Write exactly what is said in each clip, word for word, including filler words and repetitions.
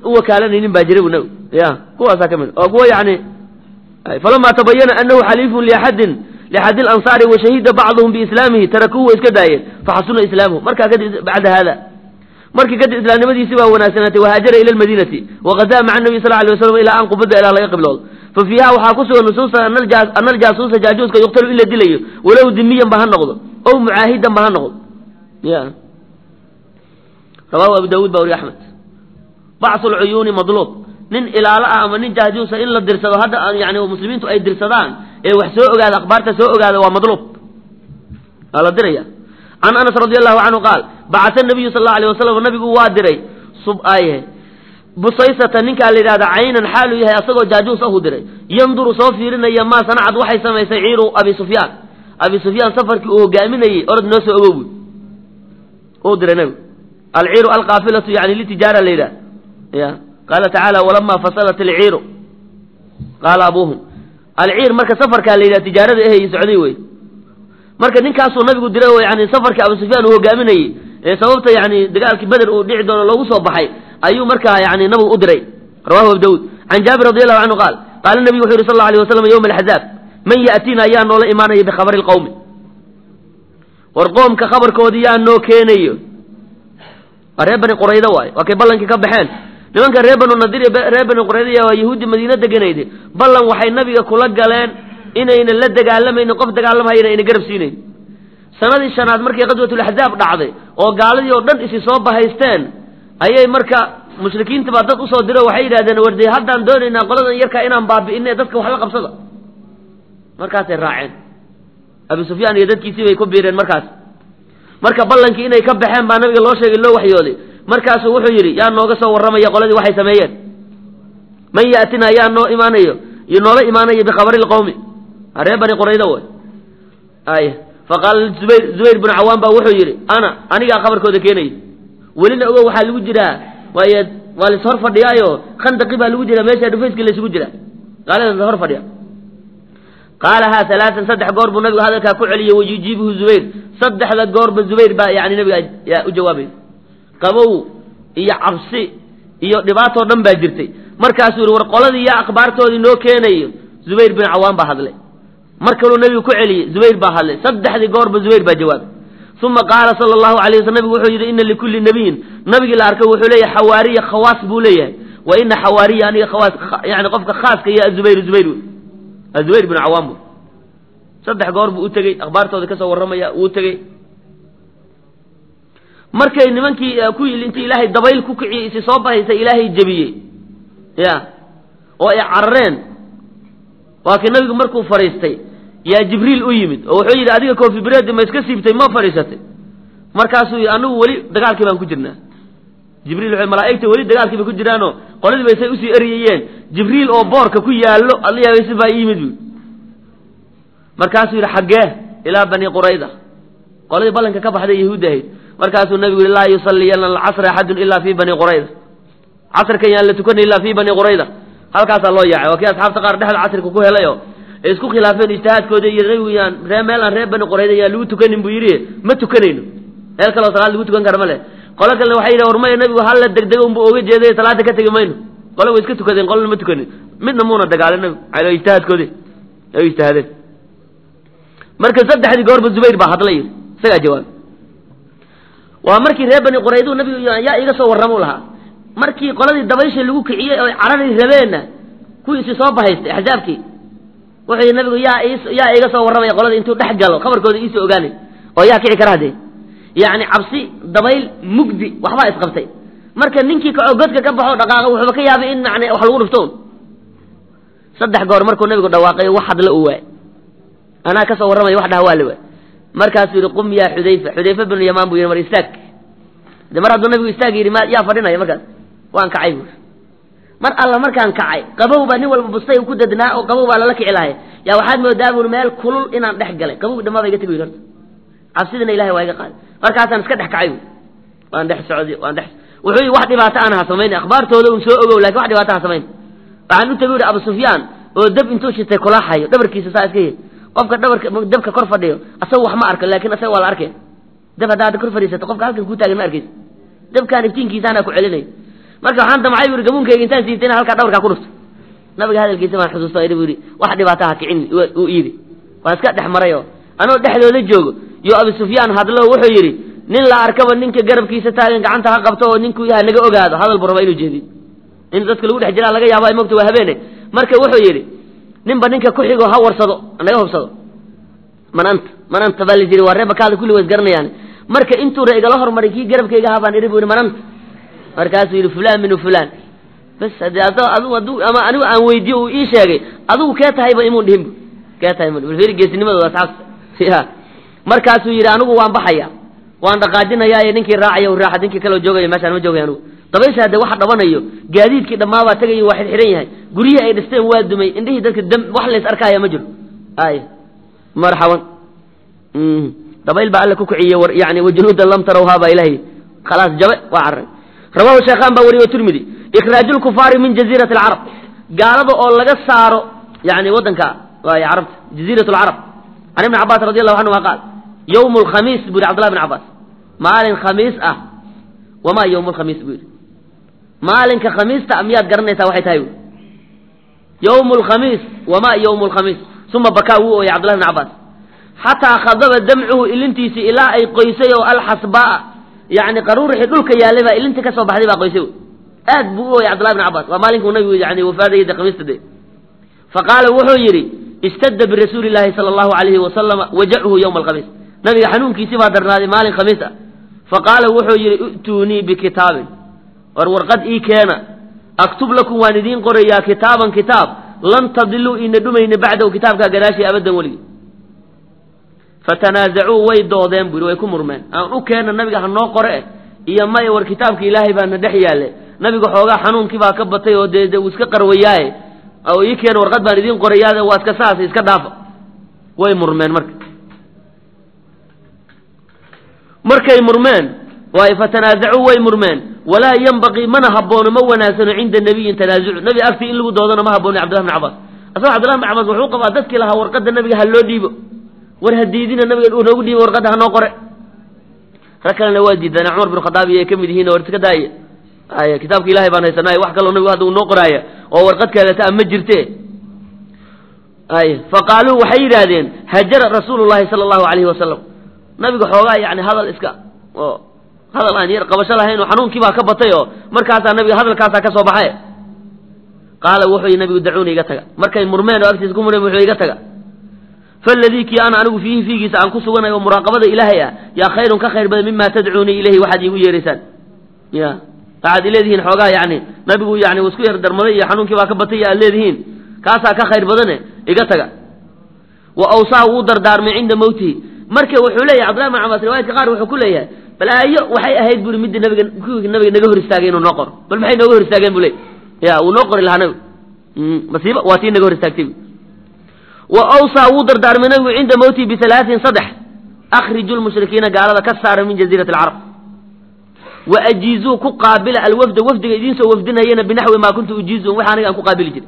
وكالني باجرب نو يا هو ساكمل أو يعني فلما تبين أنه حليف لأحد لأحد الأنصار وشهد بعضهم بإسلامه تركوه إسكداية فحسن إسلامه مركا قد بعد هذا مركا قد إسلام نبدي سوى وناسنته وهاجر إلى المدينة وغزا مع النبي صلى الله عليه وسلم إلى أن قبض إلى الله يقبل ففيها وحاكسوا النصوص أن الجاسوس جاجوس يقتل إلا دليه ولو ذميا بها النقض أو معاهدا بها النقض يا رواه أبو داود باوري أحمد بعض العيون مضلوب نن إلى لا أما نن جاجوس إلا الدرسة هذا يعني المسلمين تو أي درسدان إيه وحسوء هذا أخبارته سوء هذا ومضلوب على الدرية عن أنس رضي الله عنه قال بعث النبي صلى الله عليه وسلم والنبي وادري صب آيه بصيصة نك على هذا عينا حاله هي أصغر جاجوس أهو دري ينظر صوفيرنا يما صنعت وحي سما يسعير أبي سفيان أبي سفيان سفر كأو جامني أرد ناس أبوه أودر نبي العير القافلة يعني لتجارة ليلة يا قال تعالى ولما فصلت العير قال أبوهم العير مركز سفر كان ليلة تجارة إيه يسعدي وي مركز نكاسو النبي قد دروا يعني سفر كأبو سفيان وهو جامني سببته يعني دقالك بدر ودع دون الله وصوب بحي أيو مركز يعني نبو أدري رواه أبو داود عن جابر رضي الله عنه قال قال النبي صلى الله عليه وسلم يوم الحزاب من يأتينا أيان ولا إيمانه بخبر القوم والقوم كخبر كوديان نو كينيو ريبن قريده واي وكي بلنك كبخين nimanka reer banu nadir reer banu qurayda waa yahuudi madiina deganayde ballan waxay nabiga kula galeen inayna la dagaalamayno qof dagaalamaya inay garab siinay sanadii shanaad markii qadwatul ahzaab dhacday oo gaaladii oo dhan isi soo bahaysteen ayay marka mushrikiinta baa dad u soo diray waxay yiraahdeen warday haddaan doonaynaa qoladan yarka inaan baabi'inay dadka wax la qabsada markaas ay raaceen Abu Sufyaan iyo dadkiisii bay ku biireen markaas marka ballankii inay ka baxeen baa nabiga loo sheegay loo waxyooday markaas wuxuu yiri yaa nooga soo waramaya qoladii waxay sameeyeen man yaatina yaa noo iimaanayo iyo noola iimaanayo bi khabari qawmi reer bani qurayda way ay faqal zubayr zubayr ibn awaan baa wuxuu yiri ana aniga khabarkooda keenay walina ogo waxa lagu jiraa way wal soo fadhiyaayo khandaqi baa lagu jiraa meesha dhufayska la isugu jiraa qaalada soo fadhiya قالها ثلاثا صدح قرب النبي هذا كاكو علي ويجيبه زبير صدح ذا قرب زبير با يعني النبي يا جوابي قبو يا عبسي يا دباتو دم با جرتي markaas uu war qoladii ya akhbaartoodii noo keenayo Zubayr bin Awaan ba hadlay markii uu nabigu ku celiyay Zubayr ba hadlay saddexdii goorba Zubayr ba jawaab thumma qaala sallallahu alayhi wasallam wuxuu yiri inna likulli nabiyyin nabigi la arkay wuxuu leeyahay xawaariya khawaas buu leeyahay wa inna xawaariya aniga khawaas yani qofka khaaska ya Zubayr Zubayr Zubayr bin Awaan saddex goorba uu tagay akhbaartooda ka soo waramaya uu tagay markay nimankii ku yilintii Ilaahay dabayl ku kiciyay si soo bahaysay Ilaahay jabiyay يا oo ay carreen waa ka nabigu markuu fariistay ya jibriil u yimid oo wuxuu yiri adiga koofi bireed ma iska siibtay ma fariisatay markaasuu anagu wali dagaalkii baan ku jirnaa jibriil wuxuu malaa'ikta wali dagaalkii bay ku jiraano qoladii bay say u sii eriyeen jibriil oo boorka ku yaalo allah way si baa yimid markaasuu yiri xagee ila bani qurayda qoladii balanka ka baxday yahuudahay markaasuu nabigu la yusalliyana al-asr ahadun illa fi bani qurayda عصر كان لا تكون إلا في بني قريظة هل كاس الله يعي وكي أصحاب تقار دحل عصر كوكو هلايو اسكو خلافين اجتهاد كودي يرويان رمالا ريب بني قريظة يا لو تكنين بويريه ما تكنين هل كلا صغال لو تكن كرمله قالك اللي وحيدا ورمي النبي وحال الدقدقون بوغي جيدي ثلاثة كتك مينو قالوا اسكتو كذين قالوا ما تكنين من نمونا دقال النبي على اجتهاد كودي ايو اجتهادات مركز سد حدي قرب الزبير باحط لي سيا جواب ومركي ريب بني قريظة النبي يا إيغا صور رمو لها markii qoladii dabaysha lagu kiciyay oo carari rabeena ku isi soo bahaystay ahzaabki wuxuu nabigu yaa yaa iga soo waramay qoladii intuu dhax galo khabarkooda ii soo ogaanay oo yaa kici karaade yaani cabsi dabayl mugdi waxba isqabtay marka ninkii ka godka ka baxo dhaqaaqa wuxuu ka yaabay in macna wax lagu dhufto saddex goor markuu nabigu dhawaaqay wax hadla uu waay ana ka soo waramay wax dhawaale waay markaas uu qum yaa Xudayfa Xudayfa bin Yamaan buu yiri mar istaag maradu nabigu istaag yiri ma yaa fadhinaya markaas waan kacay mar alla markaan kacay qabow baa nin walba bustay ku dadnaa oo qabow baa la kicilahay yaa waxaad moodaa buu meel kulul inaan dhex galay qabow dhamaad iga tagay horta cabsidina Ilaahay waa iga qaad markaasaan iska dhex kacay waan dhex socday waan dhex wuxuu wax dhibaato aan ha sameeyay akhbaartooda uu soo ogow laakiin wax dhibaato ha sameeyay waxaan u tagay Abu Sufyaan oo dab intuu shitay kula hayo dhabarkiisa saa iska yeey qofka dhabarka dabka kor fadhiyo asaw wax ma arka laakiin asaw waa la arkay dab hadaad kor fadhiisato qofka halkan ku taagan ma arkaysid dabkaan iftiinkiisa ana ku celinay marka waxaan damcay buu gamuunkayga intaan siintayna halka dhawrka ku dhufto nabiga hadalkiisa baan xusuusto ay buu wax dhibaato ha kicin uu yiri waa iska dhaxmarayo anoo dhexdooda joogo iyo Abu Sufyaan hadlo wuxuu yiri nin la arkaba ninka garabkiisa taagan gacanta ha qabto oo ninku yahay naga ogaado hadal barba inuu jeedi in dadka lagu dhex jiraa laga yaabo ay moogto waa habeene marka wuxuu yiri ninba ninka ku xigo ha warsado naga hubsado mananta mananta bal jiri waa reeba kaada kulli way garanayaan marka intuu reegala hormaray ki garabkayga ha baan iribu mananta markaas yiri fulaan min fulaan bas hada adu adu ama anigu aan weydiyo uu ii sheegay adigu ka tahayba imuu dhim ka tahay ma fiir geesnimada waa sax ya markaas uu yiri anigu waan baxaya waan dhaqaajinayaa ninkii raacay oo raaxad ninkii kala joogay meesha ma joogay anigu dabaysha hada waxa dhabanayo gaadiidkii dhamaaba tagay wax xiran yahay guriga ay dhisteen waa dumay indhihii dadka dam wax la is arkaya ma jiro ay marhaban mm dabayl ba alla ku kiciye war yaani wajnuudan lam tarawha ba ilaahi خلاص jabe waa arrin rawahu shaykhan ba wariyo tirmidhi ikhraajul kufaari min jaziratil arab gaalada oo laga saaro yaani wadanka waa arab jaziratul arab ani ibn abbas radiyallahu anhu qaal yawmul khamis bur abdullah ibn abbas maalin khamis ah wama yawmul khamis bur maalinka khamista amiyad garanaysa waxay tahay yawmul khamis wama yawmul khamis thumma bakawu oo abdullah ibn abbas hatta khadaba dam'uhu ilintiisi ila ay qoysay oo al hasba يعني قروري دولك يالبا اللي انت كسو بخدي با قيسو اد بو يا عبد الله بن عباس ومالك النبي يعني وفاده يد قميص دي فقال وحو يري اشتد برسول الله صلى الله عليه وسلم وجعه يوم الخميس نبي حنون كيسي با درنادي مال خميسه فقال وحو يري ائتوني بكتاب ورقد اي كان اكتب لكم واندين قريا كتابا كتاب لن تضلوا ان دمين بعده كتابك غداشي ابدا ولي فتنازعوا ويدودين بيرو way ku murmeen aan u keenay nabiga hanoo qore iyo may war kitaabka ilaahay baa na dhex yaale nabiga xoogaa xanuunkii baa ka batay oo deeday uu iska qarwayay oo ii keen warqad baan idin qorayaada waa iska saas iska dhaafa way murmeen marka markay murmeen way fatanaaza'u way murmeen wala yanbaqi man habboon ma wanaasano inda nabiy tanaazu' nabi afti in lagu doodana ma habboon abdullah ibn abbas asoo abdullah ibn abbas wuxuu qabaa dadkii laha warqada nabiga hal loo dhiibo war hadiidina nabiga uu noogu dhiibay warqada hanoo qore rakalna waa diidan Umar bin Khattab iyo kamid yihiin war iska daayay ay kitaabka ilaahay baan haysanay wax kale nabiga hadda uu noo qoraaya oo warqad kale ta ma jirtee ay faqaalu waxay yiraahdeen hajara rasuulullaahi sallallahu alayhi wasallam nabiga xoogaa yaani hadal iska oo hadal aan yar qabasho lahayn oo xanuunkii baa ka batay oo markaas nabiga hadalkaas ka soo baxay qaala wuxuu nabigu dacuuni iga taga markay murmeen oo agtiis ku murmeen wuxuu iga taga فالذي كي أنا أنو فيه فيه سأنكو سوانا ومراقبة إلهي يا خير كخير بدل مما تدعوني إليه واحد يقول يرسان يا قاعد إليهين حقا يعني نبيقو يعني وسكوير درمضي حنون كي واكبتي إليهين كاسا كخير بدنه إقتك وأوصاه ودر دار من عند موته مركه وحولي عبد الله مع عباس رواية قار وحكولي بل أي وحي أهيد بولي مد النبي النبي نجهر استاجين ونقر بل محي نجهر استاجين بولي يا ونقر الهنو بس يبقى واتين نجهر استاجين وأوصى ودر دار من النبي عند موته بثلاث صدح أخرجوا المشركين قال هذا كسر من جزيرة العرب وأجيزوا كقابل الوفد وفد جديد سو وفدنا هنا بنحو ما كنت أجيزه وحنا أن كقابل جد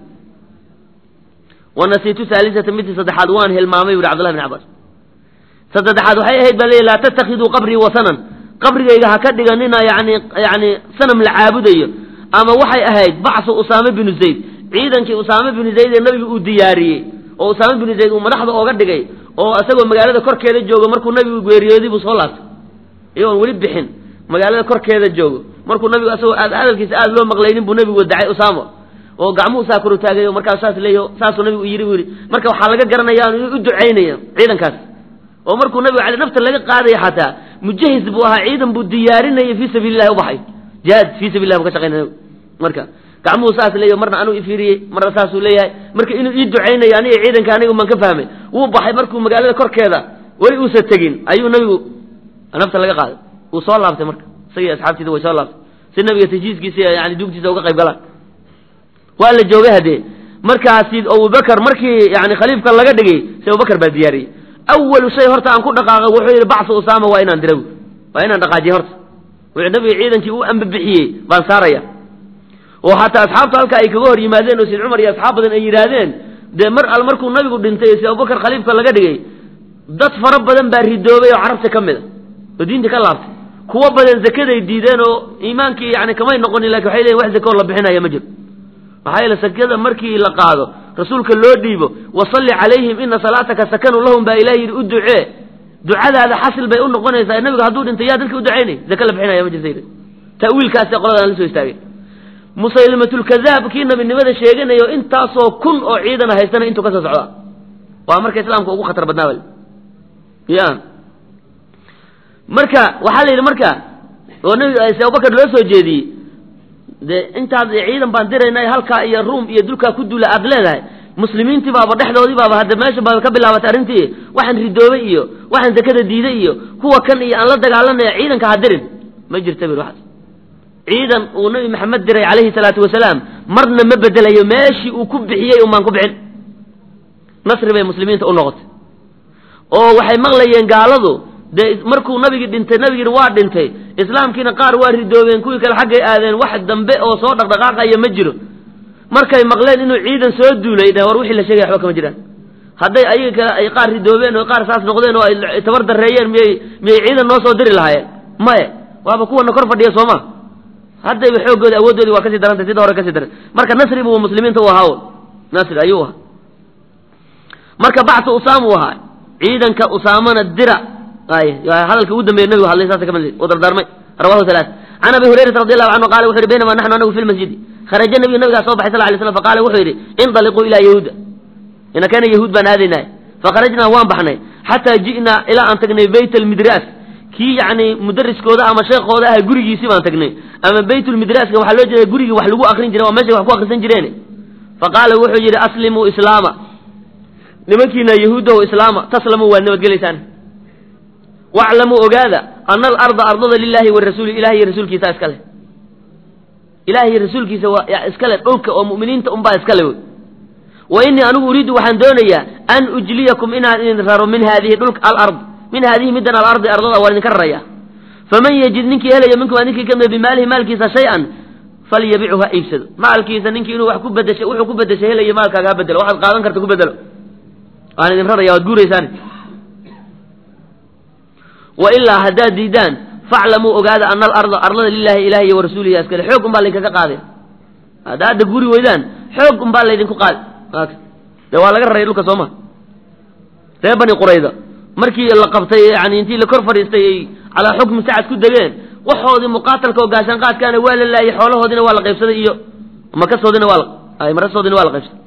ونسيت ثالثة مثل صدح عدوان هالمامي وعبد الله بن عباس صدح عدو حي هيد بل لا تتخذوا قبري وثنا قبري إذا هكذا جننا يعني يعني سنم العابدية أما وحي أهيد بعث أسامة بن زيد عيدا كي أسامة بن زيد النبي الدياري oo Usaama bin Zayd uu madaxda ooga dhigay oo asagoo magaalada korkeeda joogo markuu nabigu geeriyooday buu soo laabtay iyoon wali bixin magaalada korkeeda joogo markuu nabigu asagoo aad hadalkiisa aad loo maqlaynin buu nabigu wadacay Usaama oo gacmuhu saa kor u taagay markaas saas leeyo saasoo nabigu yiri wiri marka waxa laga garanayaa inuu u duceynayo ciidankaas oo markuu nabigu cali nafta laga qaaday xataa mujahiz buu ahaa ciidan buu diyaarinay fi sabilillah u baxay jihad fi sabilillah ka shaqeynay marka gacmuhu saas leeyo marna anu ifiiriyay marna saas uu leeyahay marka inuu ii duceynayo aniga ciidanka aniga man ka fahmay uu baxay markuu magaalada korkeeda wali uu satagin ayuu nabigu nafta laga qaaday uu soo laabtay marka sagii asxaabtiisa way soo laabtay si nabiga tajiiskiisa yaani dugtiisa uga qayb galaan waa la joogay hadee markaas Abu Bakar markii yaani khaliifka laga dhigay si Abu Bakar baa diyaariyay awwal shay horta aan ku dhaqaaqay wuxuu yiri bacsu Usaama waa inaan diraw waa inaan dhaqaajiyo horta wuxuu nabiga ciidankii uu ambibixiyay baan saaraya وحتى أصحابته هلك أي كجور يمادين وسيد عمر يا أصحاب بدن أيرادين ده مر المرك النبي قد انتهي سي أبو بكر خليفة لقى دقي ضد فرب بدن بردوبة وعرفت كمل ودين تكلفت kuwa badan zakaday diideen oo iimaankii yani kamay noqonin laakiin waxay leeyihin wax zako la bixinaya ma jiro maxaa yeele sakada markii la qaado rasuulka loo dhiibo wasalli calayhim ina salaataka sakanu lahum baa ilaah yidhi u ducee ducadaada xasil bay u noqonaysaa nabiga hadduu dhintay yaa dadka u ducaynay zaka la bixinaya ma jirta ta'wiilkaasi qoladan la soo istaagay musaylimatulkadaab kii nabinimada sheeganayo intaasoo kun oo ciidan haystana intuu ka soo socda waa marka islaamka ugu khatar badnaa bal ya marka waxaa la yidhi marka oo nabi abubakar loo soo jeediyey de intaad ciidan baan diraynay halkaa iyo ruum iyo dulkaa ku duula aad leedahay muslimiintii baaba dhexdoodii baaba hadda meesha baaba ka bilaabatay arrintii waxaan ridoobay iyo waxaan zakada diiday iyo kuwa kan iyo aan la dagaalanaya ciidanka ha dirin ma jirta bir waxaas ciidan uu nabi maxamed diray calayhi salaatu wasalaam marna ma bedelayo meeshii uu ku bixiyey umaan ku bixin nasri bay muslimiinta u noqotay oo waxay maqlayeen gaaladu dee markuu nabigii dhintay nabigii waa dhintay islaamkiina qaar waa ridoobeen kuwii kale xaggay aadeen wax dambe oo soo dhaqdhaqaaqaya ma jiro markay maqleen inuu ciidan soo duulay dheh war wixii la sheegay waxba kama jiraan hadday ayaga kale ay qaar ridoobeen oo qaar saas noqdeen oo ay tabar dareeyeen miyay miyay ciidan noo soo diri lahaayeen maye waaba kuwana kor fadhiya sooma haddayba xooggoodi awooddoodii waa kasii darantay sida hore kasii daran marka nasri buu muslimiinta u ahaa nasri ayuu ahaa marka bacsu usaam uu ahaa ciidanka usaamana dira ay hadalka ugu dambeeyay nabigu hadlay saas kamid oo dardaarmay rawahu thalath an abi hurairah radiyallahu anhu qala wuxuu baynama nahnu anagu fil masjid kharaja nabiga nabiga soo baxay sallallahu alayhi wasallam faqala wuxuu yiri indaliqu ila yahuda ina kana yahuud baan aadaynaa faqarajna waan baxnay hatta ji'na ila an tagnay bayt al midras ki yani mudarriskooda ama sheekooda ah gurigiisii baan tagnay ama baytul midraska waxa loo jeedaa gurigi wax lagu aqrin jiray waa meesha wax ku aqrisan jireen faqala wuxuu yiri aslimu islaama nimankiina yahuuda oo islaama taslamu waa nabadgelaysaan wa'lamu ogaada anna al-ardha ardada lillahi wa rasuuli ilahi rasuulkiisa iska leh ilahi rasuulkiisa waa iska leh dhulka oo muuminiinta un baa iska leh wa inni anigu uriidu waxaan doonayaa an ujliyakum inaan idin raro min hadhihi dhulka al-ard min hadhihi midan al-ard ardada waa idin ka raraya faman yajid ninki helaya minkum ninkii kamid bimaalihi maalkiisa shay'an falyabi'uha ibsad maalkiisa ninki inuu wax ku bedeshay wuxuu ku bedeshay helaya maalkaaga bedelo waxaad qaadan karto ku bedelo aan idin raraya waad guuraysaan wa illaa haddaad diidaan faclamuu ogaada ana alarda ardada lilahi ilahi wa rasuulihi askale xoog un baa laydinkaga qaaday hadda hadda guri weydaan xoog un baa laydinku qaaday dee waa laga raray dhulka sooma reer bani qurayda markii la qabtay yani intii la kor fadhiistay ay calaa xukmi sacad ku degeen waxoodii muqaatalka oo gaashaan qaadkaana waa la laayay xoolahoodina waa la qaybsaday iyo makasoodina waa la marasoodina waa la qaybsaday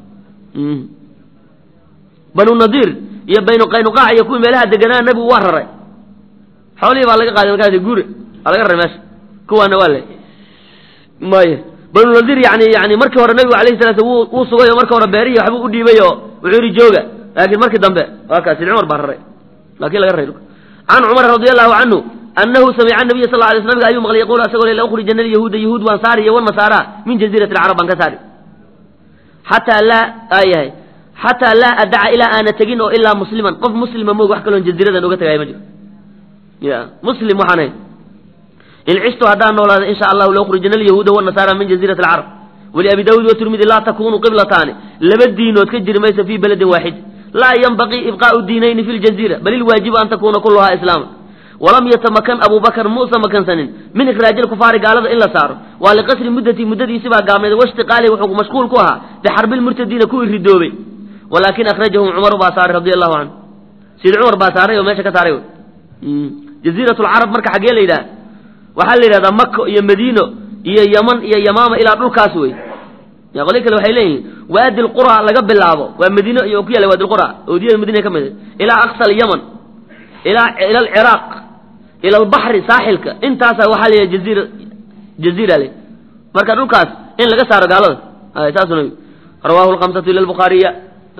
banu nadiir iyo baynu qaynuqaac iyo kuwii meelaha deganaa nabigu waa raray xoolihii baa laga qaaday markaas guure waa laga raray meesha kuwaana waa le maya banu nadiir yani yani markii hore nabigu alayhi salatu wuu wuu sugay oo markii hore beerihi waxbuu u dhiibay oo wuxuu yidhi jooga laakiin markii dambe waa kaasi cumar baa raray laakiin laga raray can cumar radiyallahu canhu annahu samica nabiya sal alay sl nabiga ayuu maqlay yaquulu asagoo la ukhrija yahuuda yahuud waan saari iyo wan nasaara min jaziirati alcarab baan ka saari xataa laa ayahay xataa laa adaca ilaa aana tegin oo ilaa musliman qof muslima moog wax kaloon jaziiradan uga tagaya ma jiro ya muslim waxaan ahay in cishtu haddaan noolaada in sha allahu la ukhrijana alyahuuda wanasaara min jaziirati alcarab waliabi daawuud watirmidi laa takunu qiblataani laba diinood ka jiri maysa fii beledin waaxid laa yanbaqii ibqaau diinayni fi ljaziira bal ilwaajibu an takuna kuluhaa islaama walam yatamakan abu bakr muusa makansanin min ikraaji lkufaari gaalada in la saaro waa liqasri muddati muddadiisi baa gaabnayd washtiqaali wuxuu mashquul ku ahaa bixarbi lmurtadiina kuwii ridoobay walakin akrajahum cumaru baa saaray radi allahu canhu sid cumar baa saaray oo meesha ka saaray jaziirat lcarab marka xaggee la yidhaha waxaa la yidhahdaa maka iyo madiino iyo yaman iyo yamaama ilaa dhulkaas wey qoli kale waxay leeyihin waadi lqura laga bilaabo waa madiino iyo ku yaala waadi lqura oodiyada madiina ka mid ilaa aqsa alyaman ilaa ila alciraaq ila albaxri saaxilka intaasa waxaa la yidhaha jaziira jaziira le marka dhulkaas in laga saaro gaalada saasuna rawahu lkhamsatu ila lbukhaariya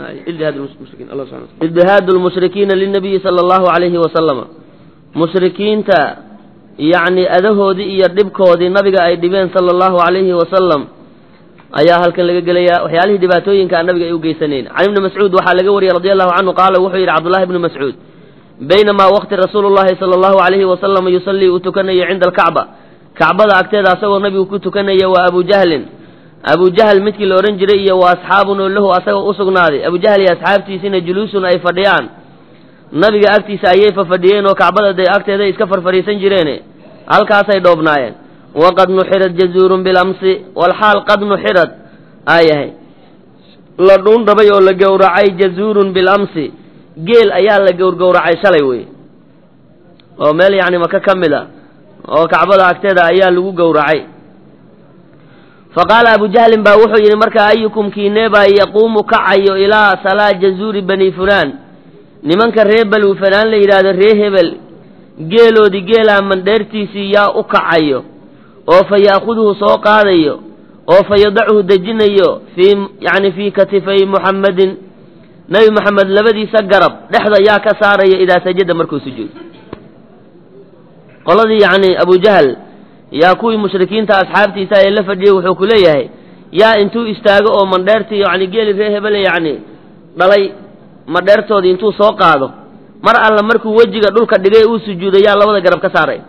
idhaad lmushrikiina linabiyi sala allahu alayhi wasalama mushrikiinta yacni adahoodii iyo dhibkoodii nabiga ay dhibeen sala allahu alayhi wasalam ayaa halkan laga gelayaa waxyaalihii dhibaatooyinkaa nabiga ay u geysaneen can ibni mascuud waxaa laga wariyey radi allahu canhu qaala wuxuu yidhi cabdullahi ibni mascuud baynamaa waqti rasuulu llahi sala allahu alayhi wasalam yusallii uu tukanayo cinda alkacba kacbada agteeda asagoo nabigu ku tukanaya waa abu jahlin abu jahl midkii la odhan jiray iyo wa asxaabun oo lahu asagoo u sugnaaday abu jahl iyo asxaabtiisina juluusun ay fadhiyaan nabiga agtiisa ayay fafadhiyeen oo kacbada dee agteeda iska farfariisan jireen halkaasay dhoobnaayeen waqad nuxirat jazuurun bilamsi walxaal qad nuxirat aayahay la dhuundhabay oo la gowracay jazuurun bilamsi geel ayaa la gowrgowracay shalay wey oo meel yacni maka ka mid a oo kacbada agteeda ayaa lagu gowracay faqaala abu jahlin baa wuxuu yidhi markaa ayukum kiineebaa yaquumu kacayo ilaa salaa jazuuri bani fulaan nimanka ree banu fulaan la yidhaahdo ree hebel geeloodii geelaa mandheertiisii yaa u kacayo oo fa ya'khuduhu soo qaadayo oo fa yadachu dejinayo fii yacni fii katifay muxammadin nebi moxamed labadiisa garab dhexda yaa ka saaraya idaa sajada markuu sujuudo qoladii yacni abu jahl yaa kuwii mushrikiinta asxaabtiisa ee la fadhiyey wuxuu ku leeyahay yaa intuu istaago oo mandheertii yacni geeli ree hebele yacni dhalay mandheertoodii intuu soo qaado mar alla markuu wejiga dhulka dhigay uu sujuuday yaa labada garab ka saaray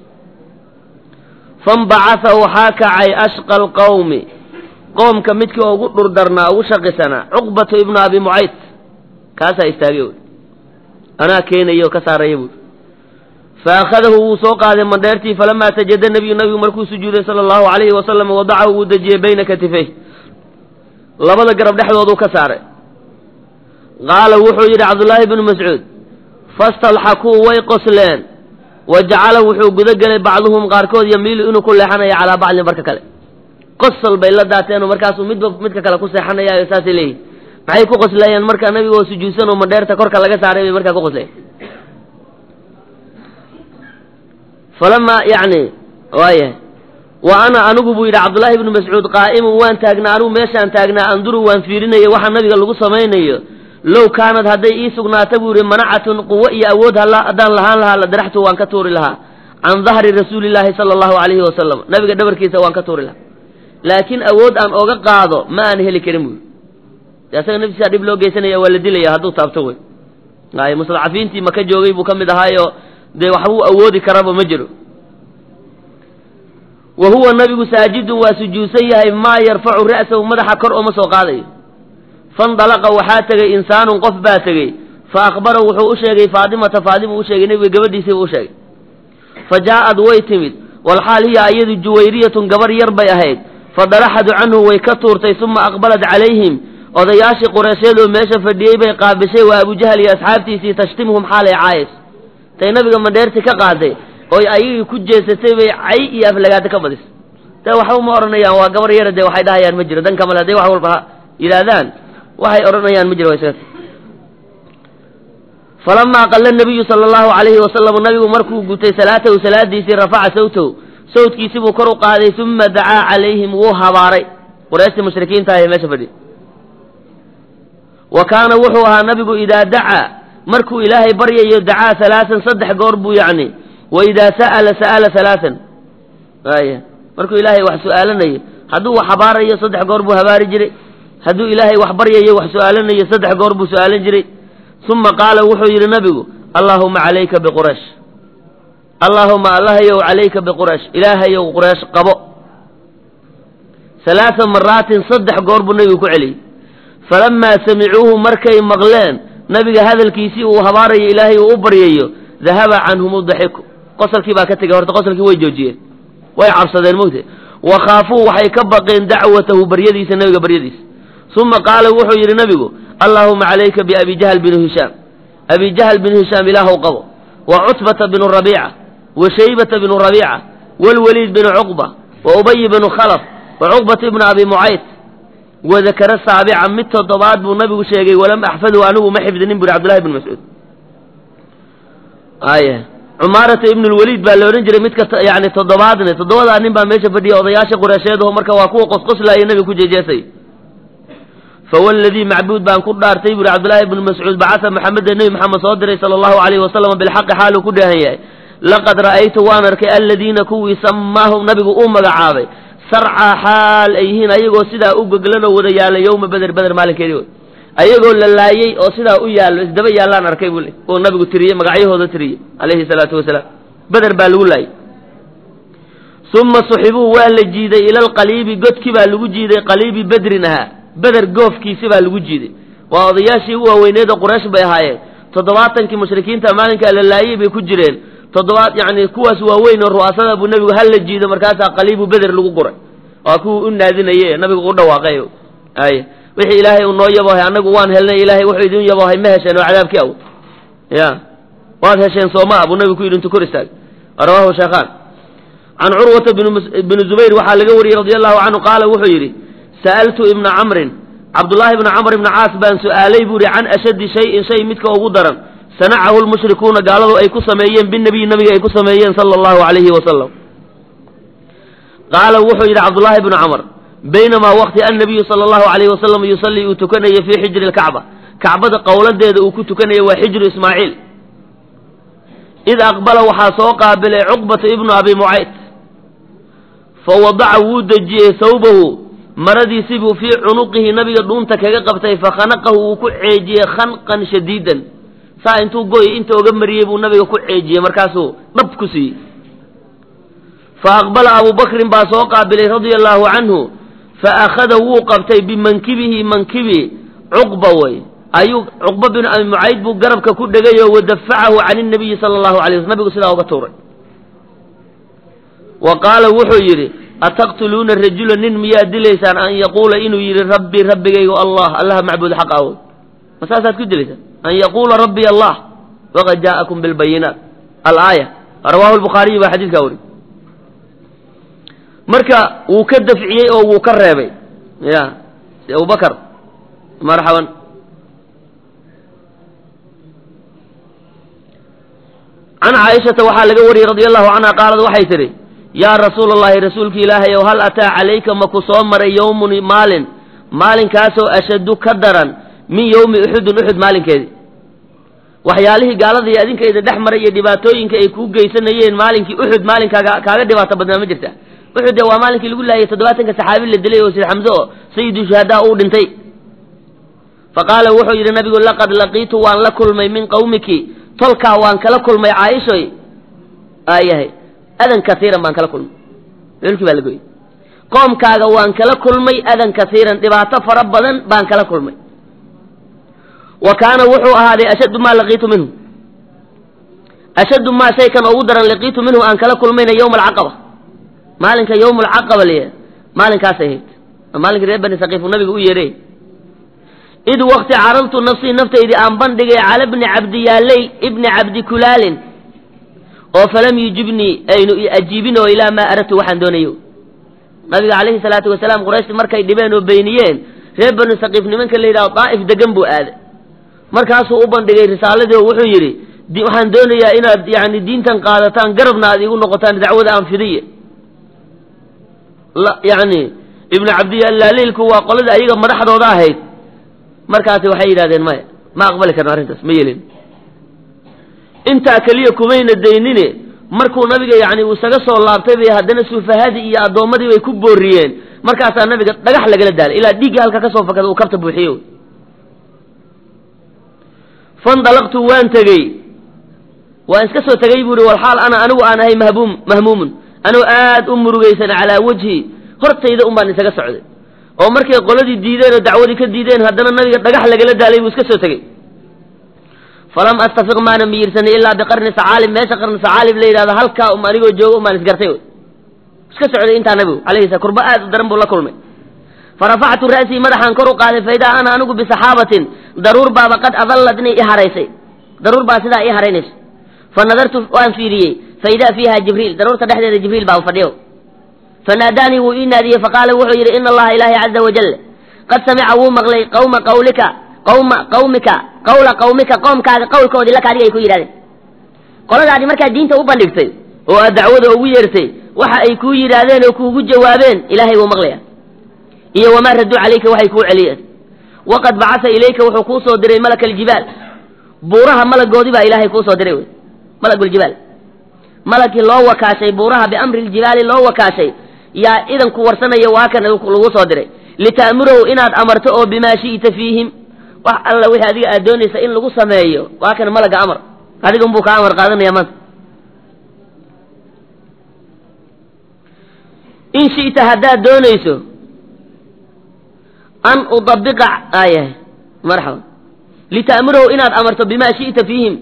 fanbacasa waxaa kacay ashqa alqawmi qoomka midkii ugu dhurdarnaa ugu shaqisanaa cuqbatu ibnu abi mucayd kaasaa istaagay wy anaa keenayo ka saaraya buui faakhadahu wuu soo qaaday mandheertii falamaa sajada nebiyu nabigu markuu sujuuday sala allahu calayhi wasalam wadacahu wuu dejiyey bayna katifay labada garab dhexdooduu ka saaray qaala wuxuu yidhi cabdullaahi bnu mascuud fastalxakuu way qosleen wa jacala wuxuu gudagelay bacduhum qaarkood yamiilu inuu ku leexanayo calaa bacdin barka kale qosol bay la daateenoo markaasuu midba midka kale ku seexanayaayo saasay leeyihin maxay ku qoslayeen markaa nabiga oo sujuudsan oo mandheerta korka laga saaray bay markaa ku qosleen falamaa yacni waaya wa ana anigu buu yidhi cabdullaahi ibnu mascuud qaa'imun waan taagnaa anigu meeshaan taagnaa anduru waan fiirinaya waxa nabiga lagu samaynayo low kaanad hadday ii sugnaata buu yidhi manacatun quwo iyo awood haddaan lahaan lahaa la daraxtu waan ka tuuri lahaa can dahri rasuulillaahi sala allahu calayhi wasalam nabiga dhabarkiisa waan ka tuuri lahaa laakiin awood aan oga qaado ma aan heli karin buui isaga naftiisaa dhib loo geysanaya waa la dilaya hadduu taabto wey ay mustadcafiintii maka joogay buu ka mid ahaayo dee waxbuu awoodi karaba ma jiro wa huwa nabigu saajidun waa sujuudsan yahay maa yarfacu ra'sahu madaxa kor ooma soo qaadayo fandalaqa waxaa tegey insaanun qof baa tegey fa akhbara wuxuu u sheegay faatimata faadima u sheegay nebiga gabadhiisiiba u sheegay fa jaa'ad way timid walxaal hiya iyadu juwayriyatun gabar yar bay ahayd fadaraxadu canhu way ka tuurtay uma aqbalat calayhim odayaashii qureysheed oo meesha fadhiyey bay qaabishay waa abujahl iyo asxaabtiisii tashtimhum xaalay caayis tay nabiga mandheerti ka qaaday oy ayagii ku jeesatay bay cay iyo aflagaada ka badis dee waxba ma odhanayaan waa gabar yara dee waxay dhahayaan ma jiro dan kamale hadday wax walba yidhaahdaan waxay odhanayaan ma jiro waa isaga falamaa qalla nabiyu sala allahu calayhi wasalam nabigu markuu gutay salaatahu salaadiisii rafaca sawtahu sawtkiisii buu kor u qaaday uma dacaa calayhim wuu habaaray qurayshtii mushrikiinta ahe meesha fadhiya wa kaana wuxuu ahaa nabigu idaa dacaa markuu ilaahay baryayo dacaa halaasan saddex goor buu yacni wa idaa sa'ala sa'ala halaasan aya markuu ilaahay wax su'aalanayo hadduu wax habaarayo saddex goor buu habaari jiray hadduu ilaahay wax baryayo wax su'aalanayo saddex goor buu su'aalan jiray uma qaala wuxuu yidhi nabigu allaahuma calayka biquraysh allaahuma allahayow calayka biquraysh ilaahayow quraysh qabo halaasa maraatin saddex goor buu nabigu ku celiyey falamaa samicuuhu markay maqleen nabiga hadalkiisii uu habaarayo ilaahay uu u baryayo dahaba canhum udaxiku qosolkii baa ka tegay horta qosolkii way joojiyeen way cabsadeen mogte wa khaafuu waxay ka baqeen dacwatahu baryadiisa nabiga baryadiisa uma qaala wuxuu yidhi nabigu allaahuma calayka biabi jahl binu hishaam abi jahl binu hishaam ilaahow qabo wa cutbata binu rabiica wa shaybata binu rabiica waalwaliid binu cuqba wa ubayi binu khalaf wa cuqbata ibnu abi mucayd wadakara saabica mid toddobaad buu nabigu sheegay walam axfadhu anigu ma xifdinin buri cabdullahi bn mascuud aya cumaarata ibnu lwaliid baa la odhan jiray midka yani toddobaadne toddobadaa nin baa meesha fadhiya odayaasha qureysheedaho marka waa kuwa qosqoslaaya nabiga ku jeejeesay fawaladii macbuud baan ku dhaartay buri cabdullaahi bnu mascuud bacasa maxameda nebi maxamed soo diray sala allahu calayhi wasalam bilxaqi xaaluu ku dheehan yahay laqad ra'aytu waan arkay aladiina kuwii samaahum nabigu uu magacaabay sarca xaal ay yihiin ayagoo sidaa u goglanoo wada yaalla yowma beder beder maalinkeedii wey ayagoo la laayey oo sidaa u yaallo isdaba yaallaan arkay buu oo nabigu tiriyey magacyahooda tiriyey calayhi salaatu wasalaam beder baa lagu laayey uma suxibuu waa la jiiday ila alqaliibi godkii baa lagu jiiday qaliibi bedrin ahaa beder goofkiisi baa lagu jiiday waa odayaashii u waaweyneeda quraysh bay ahaayeen toddobaatankii mushrikiinta maalinkaa la laayey bay ku jireen toddobaad yani kuwaas waaweyn oo ru'aasada buu nabigu hal la jiido markaasaa qaliibu beder lagu guray waa kuwii u naadinaye nabigu u dhawaaqay ay wixii ilaahay uu noo yaboohay annagu waan helnay ilaahay wuxuu idin yaboohay ma hesheen oo cadaabkii aw ya waad hesheen soomaa buu nabigu ku yidhi intu kor istaag rawaahu shaykhaan can curwata bn zubayr waxaa laga wariyey radi allahu canhu qaala wuxuu yidhi sa'altu ibna camrin cabdullaahi ibna camr ibna caas baan su'aalay buu yihi can ashaddi shayin shay midka ugu daran sanacahu lmushrikuuna gaaladu ay ku sameeyeen binabiyi nabiga ay ku sameeyeen sala allahu alayhi wasalam qaala wuxuu yidhi cabdullaahi ibnu camr baynamaa waqti annabiyu sala allahu alayhi wasalam yusallii uu tukanaya fii xijri lkacba kacbada qowladeeda uu ku tukanaya waa xijru ismaaciil id aqbala waxaa soo qaabilay cuqbata ibnu abi mucayd fa wadaca wuu dejiyey sawbahu maradiisibuu fii cunuqihi nabiga dhuunta kaga qabtay fakhanaqahu wuu ku ceejiyey khanqan shadiidan saa intuu goy inta oga mariyey buu nabiga ku ceejiyey markaasuu dhab ku siiyey fa aqbala abubakrin baa soo qaabilay radia allaahu canhu fa akhada wuu qabtay bimankibihi mankibi cuqba way ayuu cuqba bin abi mucayd buu garabka ku dhegay oo wadafacahu can inabiyi sala allahu alay wasl nabigu sidaa uga tuuray wa qaala wuxuu yidhi ataqtuluuna rajula nin miyaad dilaysaan an yaquula inuu yidhi rabbii rabbigaygu allah allaha macbuud xaq awood ma saasaad ku dilaysaan an yaquula rabbiy allah waqad jaa'akum bilbayinaat alaaya rawaahu lbukhaariyu baa xadiidkaa wari marka wuu ka dafciyey oo wuu ka reebay ya abubakar marxaban can caaishata waxaa laga wariyey radia allahu canha qaalad waxay tidhi yaa rasuula allahi rasuulki ilaahay ow hal ataa calayka maku soo maray yowmun maalin maalinkaasoo ashaddu ka daran min yowmi uxudin uxud maalinkeedii waxyaalihii gaalada iyo adinkayda dhex maray iyo dhibaatooyinka ay kuu geysanayeen maalinkii uxud maalinkaaga kaaga dhibaato badnaa ma jirta uxud dee waa maalinkii lagu laayay toddobaatanka saxaabi la dilay oo sid xamse oo sayidu shuhadaa uu dhintay fa qaala wuxuu yidhi nabigu laqad laqiitu waan la kulmay min qawmiki tolkaa waan kala kulmay caaishoy aayahay adan kaiiran baan kala kulmay meelkii baa la goyey qoomkaaga waan kala kulmay adan kaiiran dhibaato fara badan baan kala kulmay wa kaana wuxuu ahaaday ashaddu maa laqiitu minhu ashaddu maa shaykan ugu daran laqiitu minhu aan kala kulmayna yowma alcaqaba maalinka yowma alcaqaba liya maalinkaasay ahayd maalinkii reer bani saqiifu nabiga u yeedhay id wakti carabtu nafsii naftaydii aan bandhigay cala bni cabdiyaaley ibni cabdi kulaalin oo falam yujibnii aynu ajiibin oo ilaa maa aradtu waxaan doonayo nabiga calayhi salaatu wasalaam qurayshti markay dhibeen oo beyniyeen reer bani saqiif nimanka la yidhaho daa'if degan buu aaday markaasuu u bandhigay risaaladii oo wuxuu yidhi waxaan doonayaa inaad yani diintan qaadataan garabna aad iigu noqotaan dacwada aan fidiye yani ibnu cabdiyaalaalilku waa qolada ayaga madaxdooda ahayd markaasi waxay yidhahdeen maya ma aqbali karno arrintaas ma yelin intaa keliya kumayna daynine markuu nabiga yani uu isaga soo laabtay bay haddana sufahadii iyo addoommadii bay ku booriyeen markaasaa nabiga dhagax lagala daalay ilaa dhiiggii halka ka soo fakada uu kabta buuxiyo fandalaqtu waan tegey waan iska soo tegey buu ihi walxaal ana anigu aan ahay mahbuum mahmuumun anuu aad u murugaysan calaa wajhi hortayda un baan isaga socday oo markay qoladii diideen oo dacwadii ka diideen haddana nabiga dhagax lagala daalay buu iska soo tegey falam astafiq maana miyirsanay ilaa biqarni sacaalib meesha qarni sacaalib la yidhahdo halkaa um anigoo joogo umaan isgartay iska socday intaa nabigu alayhi sala kurba aad u daran buu la kulmay farafactu ra'sii madaxaan kor u qaaday faidaa ana anigu bisaxaabatin daruur baaba qad adalladnii i haraysay daruur baa sidaa ii haraynaysa fa nadartu waan fiiriyey faidaa fiiha jibriil daruurta dhexdeeda jibriil baa fadhiyo fanaadaanii wuu ii naadiyey faqaala wuxuu yidhi ina allaha ilaahi caza wajal qad samica wuu maqlay qawma qawlika qawma qawmika qawla qawmika qoomkaaga qawlkoodii laka adiga ay ku yidhahdeen qoladaadii markaad diinta u bandhigtay oo aad dacwada ugu yeertay waxa ay kuu yidhaahdeen oo kuugu jawaabeen ilaahay wuu maqlaya iyo wamaa radduu calayka waxay kuu celiyeen waqad bacasa ilayka wuxuu kuu soo diray malaka aljibaal buuraha malagoodii baa ilaahay kuu soo diray wey malaguljibaal malagkii loo wakaashay buuraha biamri ljibaali loo wakaashay yaa idanku warsanaya waa kan lagu soo diray lita'murow inaad amarto oo bimaa shi'ta fiihim wax alla wixii adiga aad doonaysa in lagu sameeyo waa kan malaga amar adiga unbuu kaa amar qaadanaya maanta in shi'ta haddaad doonayso an udabiqa aayah marxaba lita'murow inaad amarto bimaa shi'ta fiihim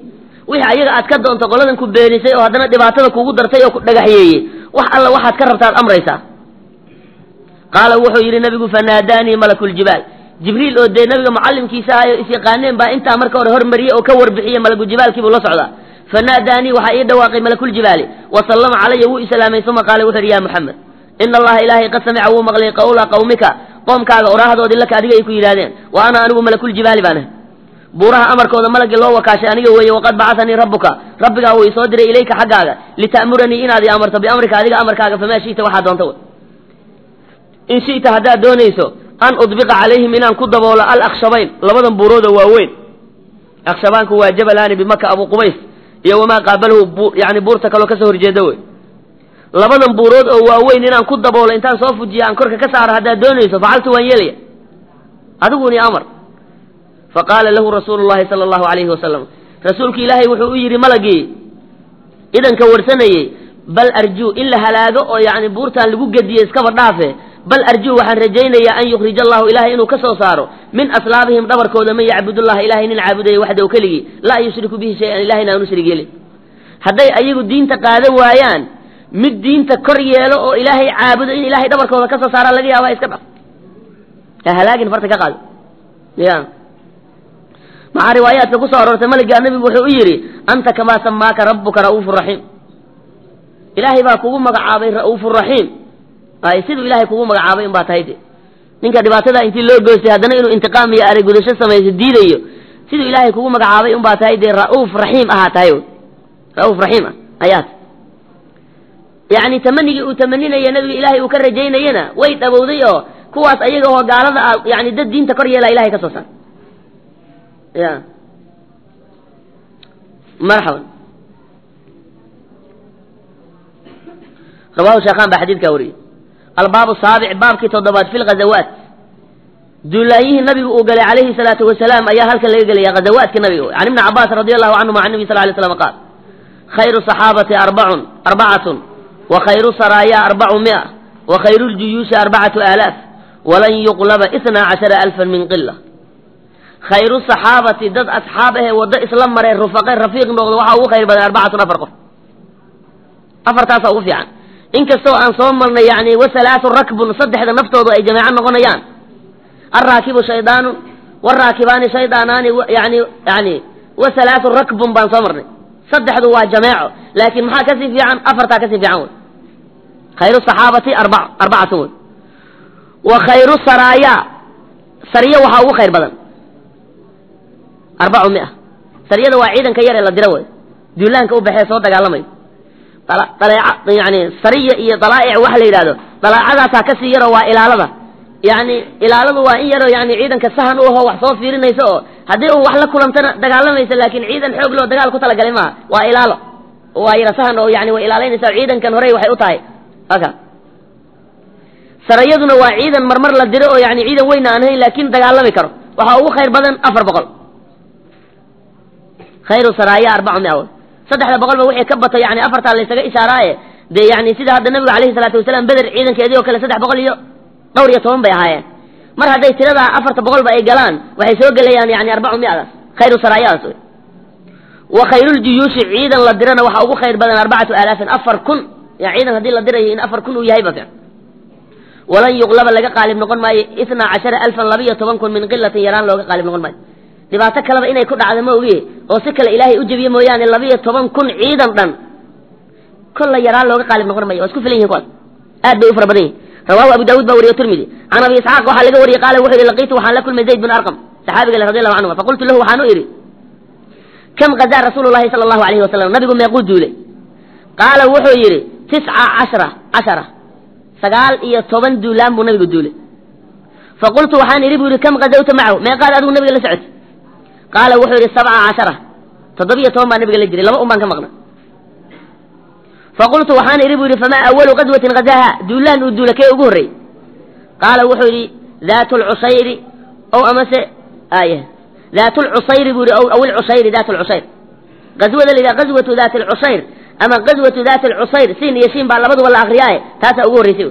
wixii ayaga aad ka doonto qoladan ku beenisay oo haddana dhibaatada kugu dartay oo ku dhagaxyeeyey wax alla waxaad ka rabtaad amraysaa qaala wuxuu yidhi nabigu fanaadaanii malakuljibaal jibriil oo dee nabiga mucallimkiisa ahayo isyaqaaneen baa intaa marka hore hormariyey oo ka warbixiyey malakuljibaalkii buu la socdaa fanaadaanii waxaa ii dhawaaqay malakuljibaali wasallama calaya wuu islaamay uma qaala wuxu yidhi ya muxamed ina allaha ilaahay qad samica wuu maqlay qawla qawmika qoomkaaga oraahdoodii laka adiga ay ku yidhahdeen wa ana anigu malakuljibaali baan ahay buuraha amarkooda malagii loo wakaashay aniga weeye waqad bacatanii rabbuka rabbigaa wuu isoo diray ilayka xaggaaga lita'muranii inaad i amarto biamrika adiga amarkaaga famaa shi'ta waxaa doonta wey in shi'ta haddaad doonayso an udbiqa calayhim inaan ku daboolo alakshabayn labadan buurooda waaweyn akshabaanku waa jabalaani bimaka abu qubays iyo wamaa qaabalahu yani buurta kaloo kasoo horjeeda wey labadan buurood oo waaweyn inaan ku daboolo intaan soo fujiya aan korka ka saaro haddaad doonayso facaltu waan yeelaya adiguni amar faqaala lahu rasuulu llahi sala allahu alayhi wasalam rasuulki ilaahay wuxuu u yidhi malagii idanka warsanayey bal arjuu in la halaago oo yani buurtaan lagu gediye iskaba dhaafe bal arjuu waxaan rajaynayaa an yukhrij allahu ilahay inuu ka soo saaro min aslaabihim dhabarkooda man yacbudullaha ilahay nin caabudaya waxdaw keligii laa yushriku bihi shay-an ilahayna aanu shrig yeelin hadday ayagu diinta qaadan waayaan mid diinta kor yeelo oo ilaahay caabudo in ilahay dhabarkooda ka soo saara laga yaaba iska dhaf ha halaagin farta ka qaado ya maxaa riwaayaadka ku soo aroortay maligaa nabigu wuxuu u yidhi anta kamaa samaaka rabbuka ra'uufu raxiim ilaahay baa kugu magacaabay ra'uufu raxiim ay siduu ilaahay kugu magacaabay in baa tahay de ninka dhibaatada intii loo goystay haddana inuu intiqaam iyo aray gudasho samayso diidayo siduu ilaahay kugu magacaabay in baa tahay dee ra'uuf raxiim ahaa tahay ra'uuf raxiim ah ayaat yacni tamanigii uu tamaninaya nabiga ilaahay uu ka rajaynayana way dhabowday oo kuwaas ayaga oo gaalada ah yani dad diinta kor yeelaa ilahay ka soo saar ya marxaban rawahu sheekhaan baa xadiidkaa wariyey albaabu saabic baabkii toddobaad fi lghazawaat duulaayihii nabigu uu galay calayhi salaatu wasalaam ayaa halkan laga gelaya ghazawaadka nabiga can ibni cabaas radi allahu canhuma can nabi sal lay slam qaal khayru saxaabati arbacun arbacatun wa khayru saraaya arbacu mia wa khayru ljuyuushi arbacatu aalaaf walan yuqlaba isnaa cashara alfan min qila khayru saxaabati dad asxaab ahee waddo isla mareen rufaqe rafiiq noqdo waxaa ugu khayr badan arbacatun afar qof afartaasa ugu fiican inkastoo aan soo marnay yani wasalaatu rakbun saddexda naftoodu ay jameeco noqonayaan alraakibu shaydaanu waraakibaani shaydaanaani yani yani wasalaatu rakbun baan soo marnay saddexdu waa jameeco laakiin maxaa kasii fiican afartaa kasii fiican wey khayru saxaabati arba arbacatun wey wa khayru saraaya sariyo waxaa ugu khayr badan arbacu mia sariyada waa ciidanka yar ee la diro wey duulaanka u baxee soo dagaalamayo daleec yani sariya iyo dalaa'ic waxa la yidhahdo dalaacadaasaa kasii yaro waa ilaalada yani ilaaladu waa in yaroo yani ciidanka sahan u ahoo wax soo fiirinaysa oo haddii uu wax la kulantana dagaalamaysa laakin ciidan xoog loo dagaal ku talagalay maaha waa ilaalo waa yaro sahan oo yani way ilaalaynaysa ciidankan horey waxay u tahay aka sarayaduna waa ciidan marmar la diro oo yani ciidan weyna aan ahayn laakin dagaalami karo waxaa ugu khayr badan afar boqol khayru saraaya arbacu mia saddexda boqol ba wixii ka bato yani afartaa laysaga ishaaraaye dee yani sida hadda nabiga alayhi salaatu wasalaam beder ciidankeedii oo kale saddex boqol iyo dhowr iyo toban bay ahaayeen mar hadday tiradaa afarta boqol ba ay galaan waxay soo gelayaan yani arbacu miadaas khayru saraayadaas wey wa khayruljuyuushi ciidan la dirana waxaa ugu khayr badan arbacatu aalaafin afar kun ya ciidan haddii la dirayo in afar kun uu yahay ba fiican walan yuqlaba laga qaalib noqon maayo itnaa cashara alfan labiyo toban kun min qilatin yaraan looga qaalib noqon maayo dhibaato kaleba inay ku dhacdo ma ogiye oo si kale ilaahay u jebiye mooyaane labiyo toban kun ciidan dhan kolla yaraan looga qaalib noqon mayo waa isku filan yihin kuwaas aad bay u fara badan yihin rawahu abu daawud baa wariye tirmidi can abi isxaaq waxaa laga wariyey qaala wuxuu yihi laqiitu waxaan la kulmay zayd bin arqam saxaabiga le radi allahu canhuma faqultu lahu waxaan u idhi kam gazaa rasuulu llahi sala allahu alayhi wasalam nabigu meequu duulay qaala wuxuu yidhi tisca cashra cashara sagaal iyo toban duulaan buu nabigu duulay faqultu waxaan idhi bu yidhi kam gazawta macahu meeqaad adigu nabiga la socotay qaala wuxuu yidhi sabca cashara toddobiyo toban baa nabiga la jiray laba un baan ka maqna faqultu waxaan idhi bu yidhi famaa awalu qadwatin gazaaha duulaan uu duula kee ugu horreeyey qaala wuxuu yidhi daatu lcushayri ow amase aaya daatu lcusayri buu yidhi aw ilcushayri daatu lcushayr qaswada la yidhaha qaswatu daati alcushayr ama qaswatu daati alcusayr siin iyo shiin baa labaduba la akriyaaye taasaa ugu horreysay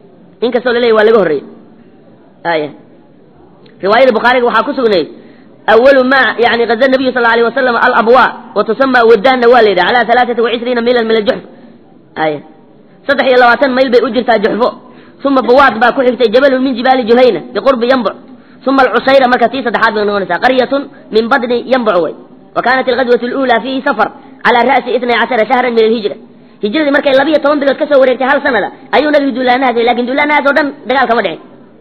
inkastoo laleeyahy waa laga horreeyey aaya riwaayada bukhaariga waxaa ku sugnayd أول ما يعني غزا النبي صلى الله عليه وسلم الأبواء وتسمى ودان والد على ثلاثة وعشرين ميلا من الجحف آية صدح يلواتن ميل بأجر تاجحفو ثم بواد با كحفت جبل من جبال جهينة بقرب ينبع ثم العشيرة مكتي صدحات من ونسا قرية من بدن ينبع وي وكانت الغزوة الأولى فيه سفر على رأس اثني عشر شهرا من الهجرة هجرة مركا اللبية طوان بلد كسو ورينتي هل سنة أيو نبي دولانا هذه لكن دولانا هذا ودن دقال كمدعي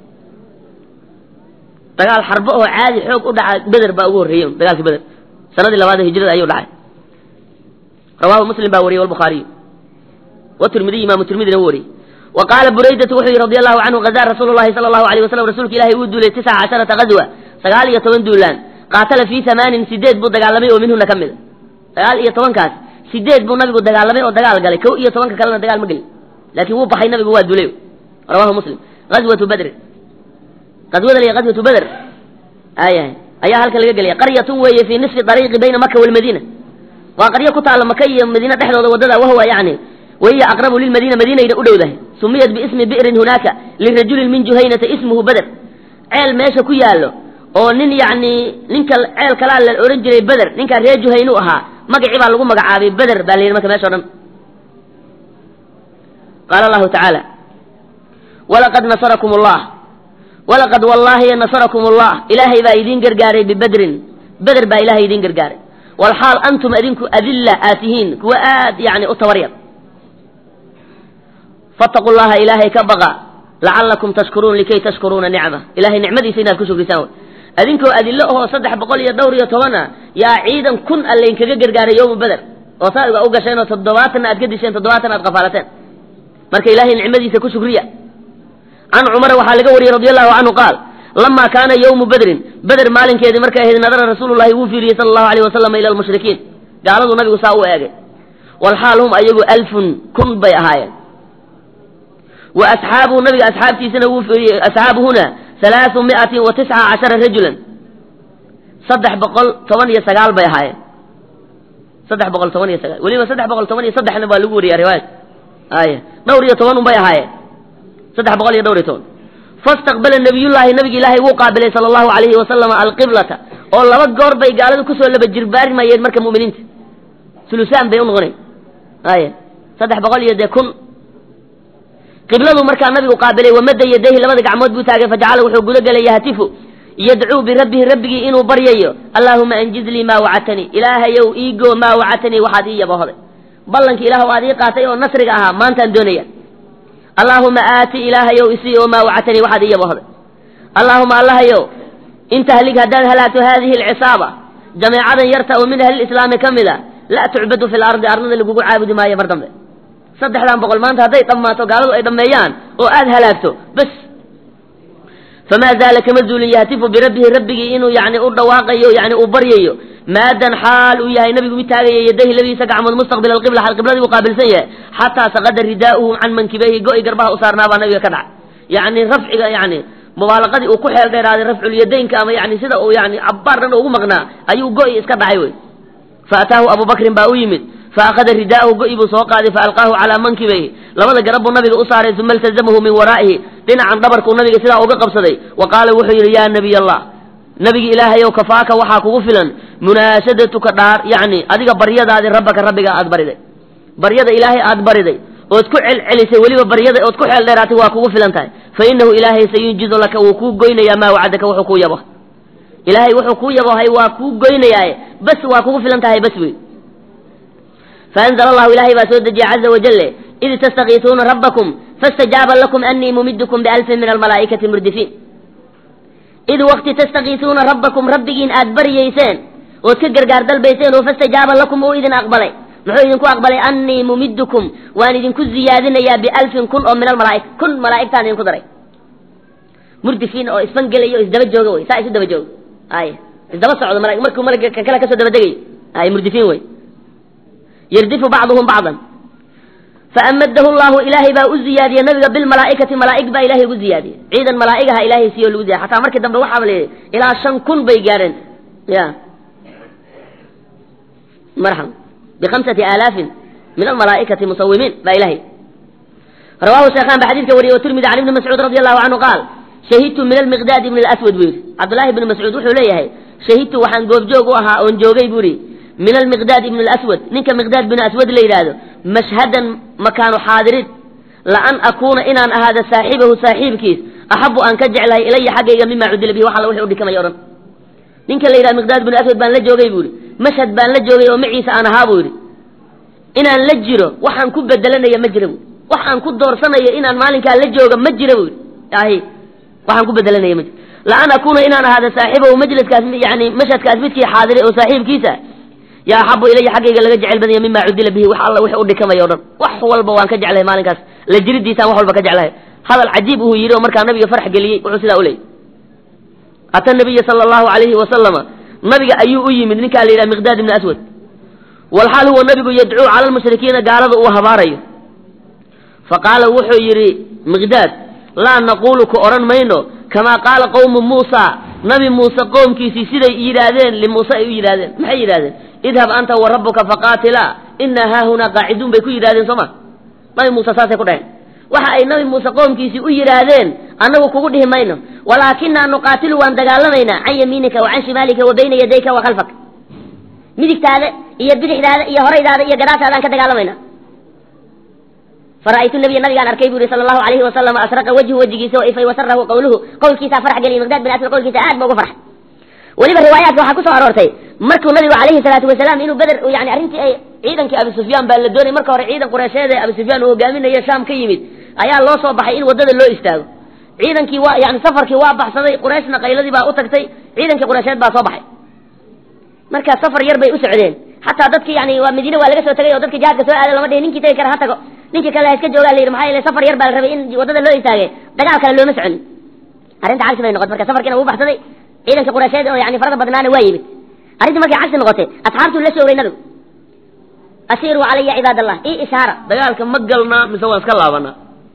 دقال حربه عادي حوق ودعا بدر باقور هيون دقال في بدر سنة اللي هجرة أيو دعا رواه مسلم باوري والبخاري والترمذي إمام الترمذي نوري وقال بريدة وحي رضي الله عنه غزا رسول الله صلى الله عليه وسلم رسولك إلهي ود له تسع عشرة غزوة سقال يتوان دولان قاتل في ثمان سديد بود دقالمي ومنه نكمل سقال يتوان كاس سديد بو نبي بود دقالمي ودقال قال كو يتوان كلنا دقال مقل لكن هو بحي نبي بود دوليو رواه مسلم غزوة بدر غزوة لي غزوة بدر آية آية هلك اللي قال قرية وهي في نصف طريق بين مكة والمدينة وقرية كنت على مكة مدينة تحت وددا وهو يعني وهي أقرب للمدينة مدينة إلى أدوده سميت باسم بئر هناك للرجل من جهينة اسمه بدر عيل ماشا كيالو أو نين يعني نينك عيل كلال الأورنجري بدر نينك ريال جهينوها مقع عبال لغو مقع عابي بدر بالين مكا ماشا قال الله تعالى ولقد نصركم الله ولقد والله نصركم الله إلهي با يدين قرقاري ببدر بدر با إلهي يدين قرقاري والحال أنتم أدينكم أذلة آتهين كوآد يعني أتوريض فاتقوا الله إلهي كبغى لعلكم تشكرون لكي تشكرون نعمة إلهي نعمتي سينا كشف رساوي أذنكو أذلؤه صدح بقول يا دوري يتوانا يا عيدا كن اللي إنك قرقاري يوم بدر وصائب أوقع شيئا تضواتنا أتقدي شيئا تضواتنا أتقفالتين مرك إلهي نعمتي سكشف ريا عن عمر وحالق وري رضي الله عنه قال لما كان يوم بدر بدر مالين كيدي مركا هذه نظر رسول الله وفي صلى الله عليه وسلم إلى المشركين قالوا النبي ساووا أجل والحال هم أيقوا ألف كن بيهايا وأصحابه النبي أصحاب تيسنا أصحابه هنا ثلاثمائة وتسعة عشر رجلا صدح بقول ثمانية سقال بيهايا صدح بقول ثمانية سقال ولما صدح بقول ثمانية صدح نبى لقوري يا رواية آية دوري ثمان بيهايا صدح بقول يا دوري ثمان فاستقبل النبي الله النبي الله وقابل صلى الله عليه وسلم القبلة والله بقور بي قالوا كسو اللي بجربار ما يدمرك مؤمنين ثلثان بيون غني آية صدح بقول يدي كن قبلته مركا النبي وقابله ومد يديه لمدق عمود بوتاقه فجعله وحقول قال يهتفه يدعو بربه ربه إنه برييه اللهم أنجز لي ما وعدتني إله يو إيقو ما وعدتني وحدي بهذا بلنك إله وهذه قاتي ونصرك أها ما أنت الدنيا اللهم آتي إله يو إسي وما وعدتني وحدي بهذا اللهم الله يو انت هلك هدان هلات هذه العصابة جميعا يرتأ منها الإسلام كاملا لا تعبد في الأرض أرض اللي قوقع عابد ما يبردم صدح لهم بقول ما أنت هذي طماتو قالوا أيضا ميان وآذ هلاكته بس فما زال كمزول يهتف بربه ربه إنه يعني أرد واقعيه يعني أبريه مادا حال ويا النبي متاعي يديه الذي سقع من مستقبل القبلة حال القبلة وقابل سيء حتى سقد رداؤه عن منكبيه قوي قربها أصارنا بنبي كدع يعني رفع يعني مبالغة وكحل غير هذا رفع اليدين كما يعني سدا يعني عبارنا ومغنى أيو قوي إسكدع أيوه فأتاه أبو بكر باويمد فأخذ رداءه قئب سوقه فألقاه على منكبيه لما قرب النبي أصاره ثم التزمه من ورائه دين عن دبرك النبي سلا وبقب صدي وقال وحي يا نبي الله نبي إلهي وكفاك وحاك غفلا مناشدتك دار يعني أديك بريدة هذه ربك ربك أدبري بريدة إلهي أدبري وتكع علسي ولي بريدة وتكع علراته وحاك غفلا فإنه إلهي سينجز لك وكو قين يا ما وعدك وحكو يبه إلهي وحكو يبه هي وكو قين يا بس وحاك غفلا بس بي فأنزل الله إلهي بسود عز وجل إذ تستغيثون ربكم فاستجاب لكم أني ممدكم بألف من الملائكة مردفين إذ وقت تستغيثون ربكم ربكين أدبر ييسان وتكجر قاردل بيسان فاستجاب لكم وإذن أقبلي نحو إذن كو أقبلي أني ممدكم وأن إذن كو زيادين يا بألف كن من الملائكة كن ملائكة تانين كدري مردفين أو إسفنجل أو إزدبت جوغوي ساعة إزدبت جوغ آي إزدبت صعود الملائكة مركو ملائكة كلا كسو دبدقي آي مردفين وي يردف بعضهم بعضا فأمده الله إلهي با أزيادي نبي بالملائكة ملائكة با إلهي أزيادي عيدا ملائكة إلهي سيو الوزي حتى مركز دم بوحة إلى شن كن بيقارن يا مرحبا بخمسة آلاف من الملائكة مصومين با إلهي رواه الشيخان بحديث كوري وترمذي عن ابن مسعود رضي الله عنه قال شهدت من المقداد بن الأسود وير عبد الله بن مسعود وحو ليه shahidtu waxaan goobjoog u ahaa oon joogay buuri min almiqdaad ibn alaswad ninka miqdaad bin aswad la yidhaahdo mashhadan makaanu xaadirid la an akuuna inaan ahaada saaxibahu saaxiibkiis axabu aan ka jeclahay ilaya xaggayga mima cudila bihi wax alla wixii u dhikamaya o dhan ninka la yidhahdo miqdaad bin aswad baan la joogay buu yidhi mashhad baan la joogay oo maciisa aan ahaa buu yidhi inaan la jiro waxaan ku bedelanaya ma jira buui wax aan ku doorsanayo inaan maalinkaa la jooga ma jira buu yidhi ahi waxaan ku bedelanaya ma jiro la an akuuna inaan ahaada saaxibahu majliskaas yani mashhadkaas midkii xaadiray oo saaxiibkiisa yaa axabu ilaya xaggayga laga jecel badanya mima cudila bihi wax alla wixii u dhikamaya o dhan wax walba waan ka jeclahay maalinkaas la jiridiisaan wax walba ka jeclahay hadal cajiib uu yidhi oo markaa nabiga farx geliyey wuxuu sidaa u leeyay ata nabiya sala allahu alayhi wasalama nabiga ayuu u yimid ninkaa la yidhaha miqdaad ibni aswad walxaal huwa nabigu yadcuu cala almushrikiina gaalada uu habaarayo faqaala wuxuu yidhi miqdaad laa naqulu ku odhan mayno kamaa qaala qowmu muusa nabi muuse qoomkiisii siday yidhaahdeen limuuse ay u yidhahdeen maxay yidhahdeen idhab anta wa rabbuka faqaatilaa inaa haahunaa qaaciduun bay ku yidhahdeen soo ma nabi muuse saasay ku dhaheen waxa ay nabi muuse qoomkiisii u yidhaahdeen annagu kugu dhihi mayno walaakinaa nuqaatilu waan dagaalamaynaa can yamiinika wa can shimaalika wa bayna yadayka wa khalfak midigtaada iyo bidixdaada iyo horaydaada iyo gadaashaadaan ka dagaalamaynaa fara'aytu nabiya nabigaan arkay buu yihi sala allahu alayhi wasalam asraqa wajhu wejigiisa o ifay wasarahu qawluhu qowlkiisaa farx geliyay miqdaad bin aswad qowlkiisa aad ba ugu farxay weliba riwaayaadka waxaa kusoo aroortay markuu nabigu calayhi salaatu wasalaam inuu beder yani arrintii ay ciidankii abi sufyaan baa la doonay marka hore ciidan qureysheed ee abi sufyaan uu hogaaminayo shaam ka yimid ayaa loo soo baxay in waddada loo istaago ciidankii waa yani safarkii waa baxsaday qurayshna qayladii baa u tagtay ciidankii qureysheed baa soo baxay markaa safar yar bay u socdeen xataa dadki yani waa madiine waa laga soo tegay oo dadka jihaadka soo aada lama dhihi ninkii tegi kara ha tago ninkii kale ha iska joogaa la yidhi maxaa yeele safar yar baa la rabay in waddada loo istaagay dagaal kale looma soconin arrinta cagsi bay noqotay marka safarkiina wuu baxsaday ciidankii qureysheed oo yani farada badnaana waa yimid arrintii markay cagsi noqotay asxaabtuu la showray nabigu asiiruu calaya cibaad allah i ishaara dagaalka ma galnaa mise waan iska laabanaa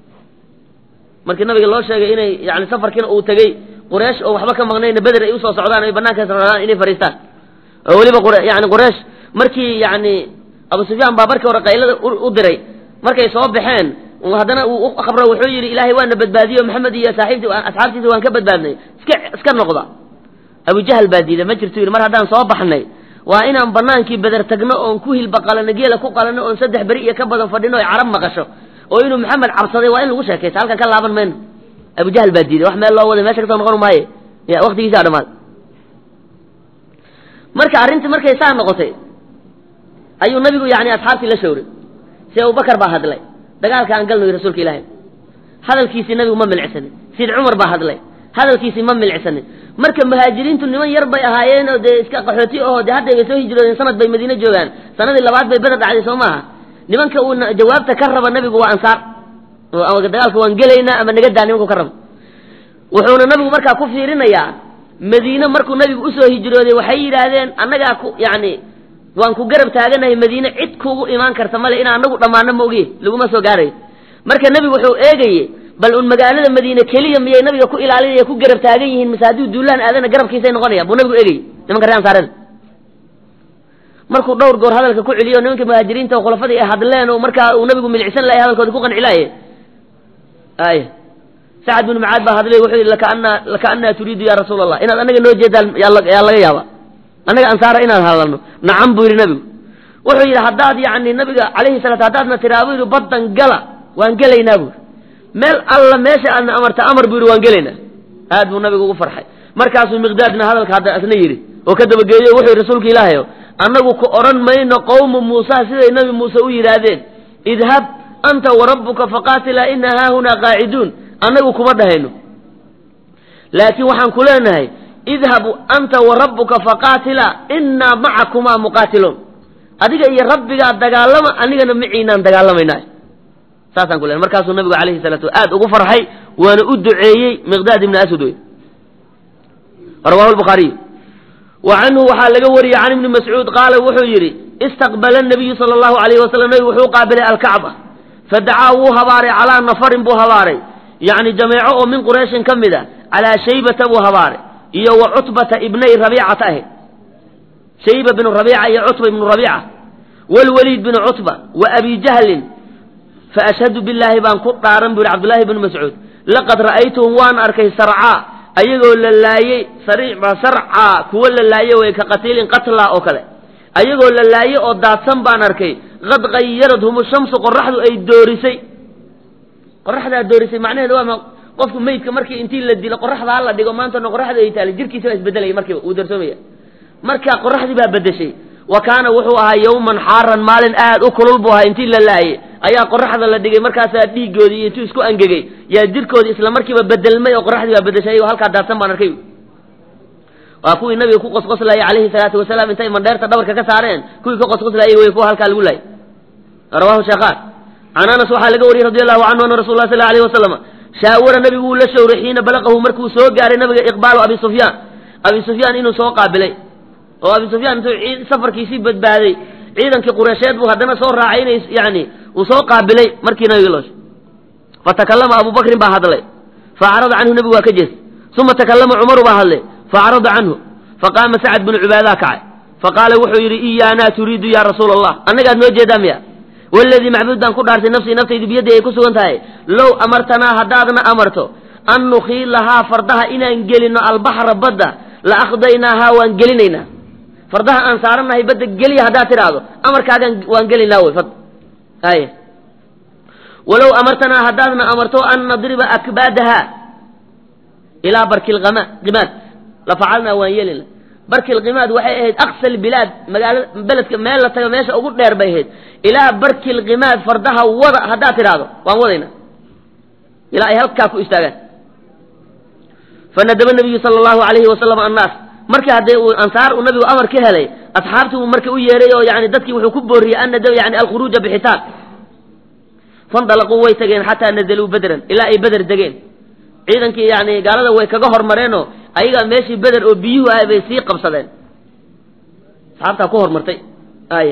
markii nabiga loo sheegay inay yani safarkiina uu tegey quraysh oo waxba ka maqnayna beder ay usoo socdaan ay banaankaas rabaan inay fariistaan oo weliba yani quraysh markii yani abu sufyaan baa markii hore qaylada u diray markay soo baxeen haddana uu u khabro wuxuu yidhi ilaahay waana badbaadiyo maxamed iyo saaxiibti asxaabtiisa waan ka badbaadnay iska iska noqda abu jahl baa diiday ma jirto yidhi mar haddaan soo baxnay waa inaan banaankii beder tagno oon ku hilba qalano geela ku qalano oon saddex beri iyo ka badan fadhino oy carab maqasho oo inuu maxamed cabsaday waa in lagu sheekaysta halkan ka laaban mayno abu jahl baa diiday wax meel loo waday meesha kasoo noqon maaye ya waktigiisaa dhamaaday marka arrintii markay saa noqotay ayuu nabigu yani asxaabtii la shawray si abubakar baa hadlay dagaalka aan galno rasuulka ilaahay hadalkiisii nabigu ma milcsanin sid cumar baa hadlay hadalkiisii ma milcsanin marka muhaajiriintu niman yar bay ahaayeen oo dee iska qaxooti aho dee hadday bay soo hijroodeen sanad bay madiine joogaan sanadii labaad bay beder dhacday soo maaha nimanka uu jawaabta ka raba nabigu waa ansaar ama dagaalka waan gelaynaa ama naga daa nimanku ka raba wuxuuna nabigu markaa ku fiirinayaa madiine markuu nabigu usoo hijrooday waxay yidhaahdeen annagaa ku yani waan ku garab taaganahay madiine cid kugu imaan karta male in anagu dhammaano ma ogiye laguma soo gaarayo marka nebigu wuxuu eegaye bal un magaalada madiine keliya miyay nabiga ku ilaalinaya ku garab taagan yihiin mise hadduu duulaan aadana garabkiisay noqonaya buu nabigu eegayey nimanka ree ansaarada markuu dhowr goor hadalka ku celiyo nimanka muhaajiriinta oo khulafadii ay hadleen oo markaa uu nabigu milicsan lahay hadalkooda ku qancilaaye ay sacad binu mucaad baa hadlay wuxuu yidhi lakaana lakaanaa turiidu ya rasuula allah inaad anaga noo jeedaan yaa laga yaaba annaga ansaara inaan hadalno nacam buu yidhi nabigu wuxuu yidhi haddaad yani nabiga calayhi salaatu haddaadna tiraa buu yidhi baddan gala waan gelaynaa buu meel alla meesha aadna amarta amar buu yidhi waan gelaynaa aad buu nabigu ugu farxay markaasuu miqdaadna hadalka hadda asna yidhi oo ka dabageeyo wuxuu yidhi rasuulka ilaahayo annagu ku odhan mayno qowmu muusa siday nabi muuse u yidhaahdeen idhab anta warabbuka faqaatilaa ina haahunaa qaaciduun annagu kuma dhahayno laakiin waxaan ku leenahay idhabu anta warabbuka faqaatilaa inaa macakumaa muqaatiluun adiga iyo rabbigaa dagaalama anigana maciinaan dagaalamayna saasaan ku leenahay markaasuu nabigu calayhi salaatu aad ugu farxay waana u duceeyey miqdaad ibni aswad wey rawahu lbukhaariy wa canhu waxaa laga wariyey can ibni mascuud qaala wuxuu yidhi istaqbala nabiyu sala allahu alayhi wasalam nabigu wuxuu qaabilay alkacba fadacaa wuu habaaray calaa nafarin buu habaaray yacni jameeco oo min qurayshin ka mid a calaa shaybata buu habaaray iyo wa cutbata ibnay rabiicata ahayd shayba binu rabiica iyo cutba ibnu rabiica waalwaliid binu cutba wa abi jahlin faashhadu billaahi baan ku dhaaran buu yihi cabdullaahi bnu mascuud laqad ra'aytuhum waan arkay sarcaa ayagoo la laayey sariica sarca kuwa la laayey way ka qatiilin qatla oo kale ayagoo la laayey oo daadsan baan arkay qad qayaradhum shamsu qoraxdu ay doorisay qoraxda doorisay macnaheedu waa qofku meydka markii intii la dilo qoraxda la dhigo maanta qoraxda ay taal jirkiisa is bedelay markii uu darsoomaya marka qoraxdii baa bedeshay wa kaana wuxuu ahaa yawman xaaran maalin aad u kulul buu ahaa intii la laayey ayaa qoraxda la dhigay markaasaa dhiigoodii intuu isku angegay yaa jirkoodii isla markiiba bedelmay oo qoraxdii baa bedeshay oo halkaa daadsan baan arkay waa kuwii nabiga ku qosqoslayay calayhi salaatu wasalaam intay mandheerta dhabarka ka saareen kuwii ka qosqoslayay way kuwa halkaa lagu laayay rawaahu shaykhaan can anas waxaa laga wariyey radi allahu canhu ana rasul lah sal alayh wasalam shaawara nabigu uu la shawray xiina balaqahu markuu soo gaaray nabiga iqbaalu abi sufyaan abi sufyaan inuu soo qaabilay oo abi sufyaan intuu safarkiisii badbaaday ciidankii qureysheed buu haddana soo raacay inay yani uu soo qaabilay markii nabiga loo fatakallama abu bakrin baa hadlay faacrada canhu nabigu waa ka jees uma takallama cumaru baa hadlay faacrada canhu faqaama sacad binu cubaadaa kacay faqaala wuxuu yidhi iyaanaa turiidu ya rasuula allah annagaad noo jeedaa miya waladii macbuud baan ku dhaartay nafsii naftaydu biyadii ay ku sugan tahay low amartanaa haddaadna amarto an nukhiilahaa fardaha inaan gelino albaxra badda la akhdaynaahaa waan gelinaynaa fardaha aan saarannahay badda geliya haddaad tidhaahdo amarkaagaan waan gelaynaa wey fad ay walow amartanaa haddaadna amarto an nadriba akbaadaha ilaa barki lqimaad la facalnaa waan yeelina barki lqimaad waxay ahayd aqsa lbilaad magaala beledka meel la tago meesha ugu dheer bay ahayd ilaa barki lqimaad fardaha wada haddaad tidhaahdo waan wadayna ilaa ay halkaa ku istaagaan fanadaba nabiyu sala allahu alayhi wasalam annaas markii haddee uu ansaar uu nabigu amar ka helay asxaabtii uu marka u yeeray oo yani dadkii wuxuu ku booriyey an nadaba yani alkhuruuja bixitaan fandalaquu way tageen xataa nazaluu bedran ilaa ay beder degeen ciidankii yani gaalada way kaga hormareenoo ayagaa meeshii beder oo biyuhu ah bay sii qabsadeen asxaabtaa ku hormartay ay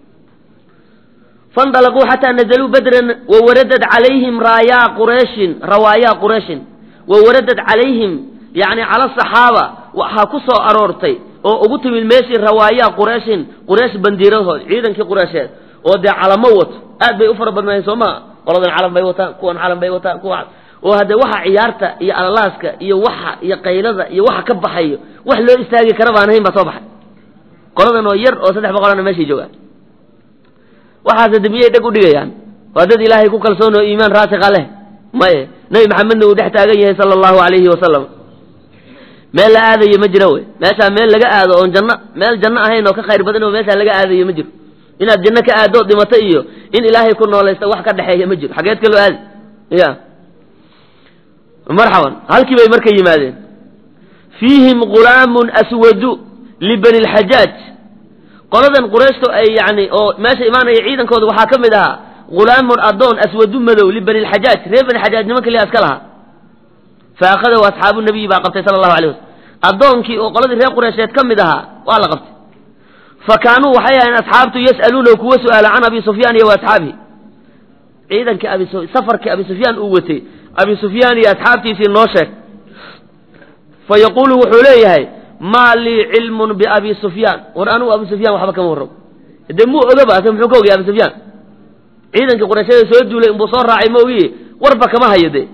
fandalaquu xataa nazaluu bedran wawaradad calayhim raayaa qurayshin rawaayaa qurayshin wawaradad calayhim yani cala asaxaaba waxaa ku soo aroortay oo ugu timid meeshii rawaayaa qurayshin quraysh bandiirahood ciidankii quraysheed oo dee calamo wato aad bay u fara badnaayeen soo maa qoladan calan bay wataan kuwan calan bay wataan kuwa oo haddee waxa ciyaarta iyo alalaaska iyo waxa iyo qaylada iyo waxa ka baxayo wax loo istaagi kara baan ahayn baa soo baxay qoladan oo yar oo saddex boqolana meeshii joogaan waxaase dembiyay dheg u dhigayaan waa dad ilaahay ku kalsoon oo iimaan raasiqa leh maye nebi maxamedna uu dhex taagan yahay sala allahu calayhi wasalam meel la aadayo ma jiro wey meeshaa meel laga aado oon janno meel janno ahayn oo ka khayr badan oo meeshaa laga aadayo ma jiro inaad janno ka aado dhimato iyo in ilaahay ku noolaysta wax ka dhexeeya ma jiro xageed ka loo aadi ya marxaban halkii bay marka yimaadeen fiihim ghulaamun aswadu libani lxajaaj qoladan qurayshto ay yani oo meesha imaanaya ciidankooda waxaa ka mid ahaa ghulaamun adoon aswadu madow libani lxajaaj reer bani xajaaj nimanka liyaa iska lahaa faakadahu asxaabu nabiyi baa qabtay sala allahu alayh wasalam addoonkii oo qoladii reer qureysheed ka mid ahaa waa la qabtay fa kaanuu waxay ahayn asxaabtu yas'aluunahu kuwa su'aala can abi sufyaan iyo wa asxaabihi ciidankii abi safarkii abi sufyaan uu watay abi sufyaan iyo asxaabtiisii noo sheeg fa yaquulu wuxuu leeyahay maa lii cilmun biabi sufyaan war anugu abi sufyaan waxba kama warrabo dee muu ogaba ase muxuu ka ogaya abi sufyaan ciidankii qureysheeda soo duulay inbuu soo raacay ma ogiye warba kama hayo dee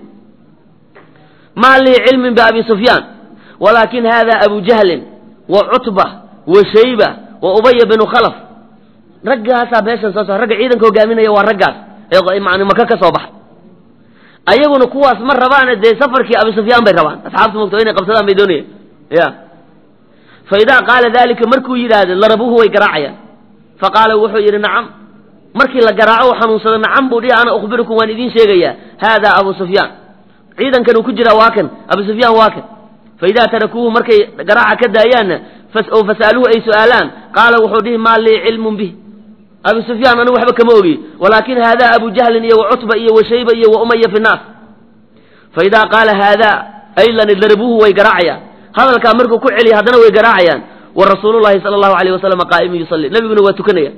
maa lii cilmin biabi sufyaan walaakin hada abu jahlin wa cutba wa shayba wa ubaya binu khalaf raggaasaa meeshan soo so ragga ciidanka hogaaminaya waa raggaas ee man maka ka soo baxay ayaguna kuwaas ma rabaan dee safarkii abi sufyaan bay rabaan asxaabtu mogto inay qabsadaan bay doonayeen ya fa idaa qaala dalika markuu yidhaahdo larabuhu way garaacayaan fa qaala wuxuu yidhi nacam markii la garaaco u xanuunsado nacam buu dhihi ana ukhbirukum waan idiin sheegayaa hada abu sufyaan ciidankan uu ku jiraa waa kan abu sufyaan waa kan fa idaa tarakuuhu markay garaaca ka daayaanna oo fas'aluuhu ay su'aalaan qaala wuxuu dhihi maa lii cilmun bih abi sufyaan anigu waxba kama ogi walaakin hada abu jahlin iyo wa cutba iyo wa shayba iyo wa umaya fi nnaas fa idaa qaala hada aylan darabuuhu way garaacayaan hadalkaa markuu ku celiya haddana way garaacayaan wa rasuulu llahi sala allahu alayh wasalam qaa'imun yusalli nabiguna waa tukanaya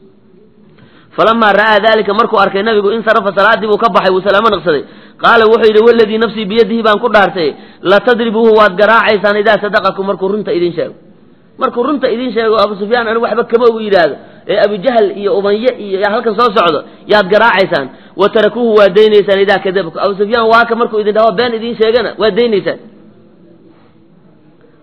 falamaa ra'aa dalika markuu arkay nabigu insarafa salaadii buu ka baxay wuu salaamo naqsaday qaala wuxuu yidhi waladii nafsii biyadihi baan ku dhaartay latadribuuhu waad garaacaysaan idaa sadaqakum markuu runta idin sheego markuu runta idin sheego abu sufyaan anigu waxba kama ogu yidhaahdo ee abujahl iyo ubanye iyo halkan soo socdo yaad garaacaysaan wa tarakuuhu waa daynaysaan idaa kadabku abu sufyaan waaka markuu idin dhaho been idin sheegana waa daynaysaan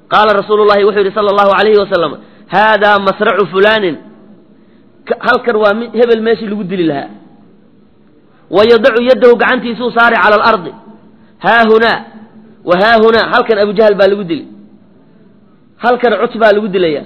qaala rasuulu llahi wuxuu yidhi sala allahu alayhi wasalam haadaa masracu fulaanin halkan waa hebel meeshii lagu dili lahaa wayadacu yaddahu gacantiisuu saaray cala alardi haahunaa wa haahunaa halkan abujahal baa lagu dili halkan cut baa lagu dilaya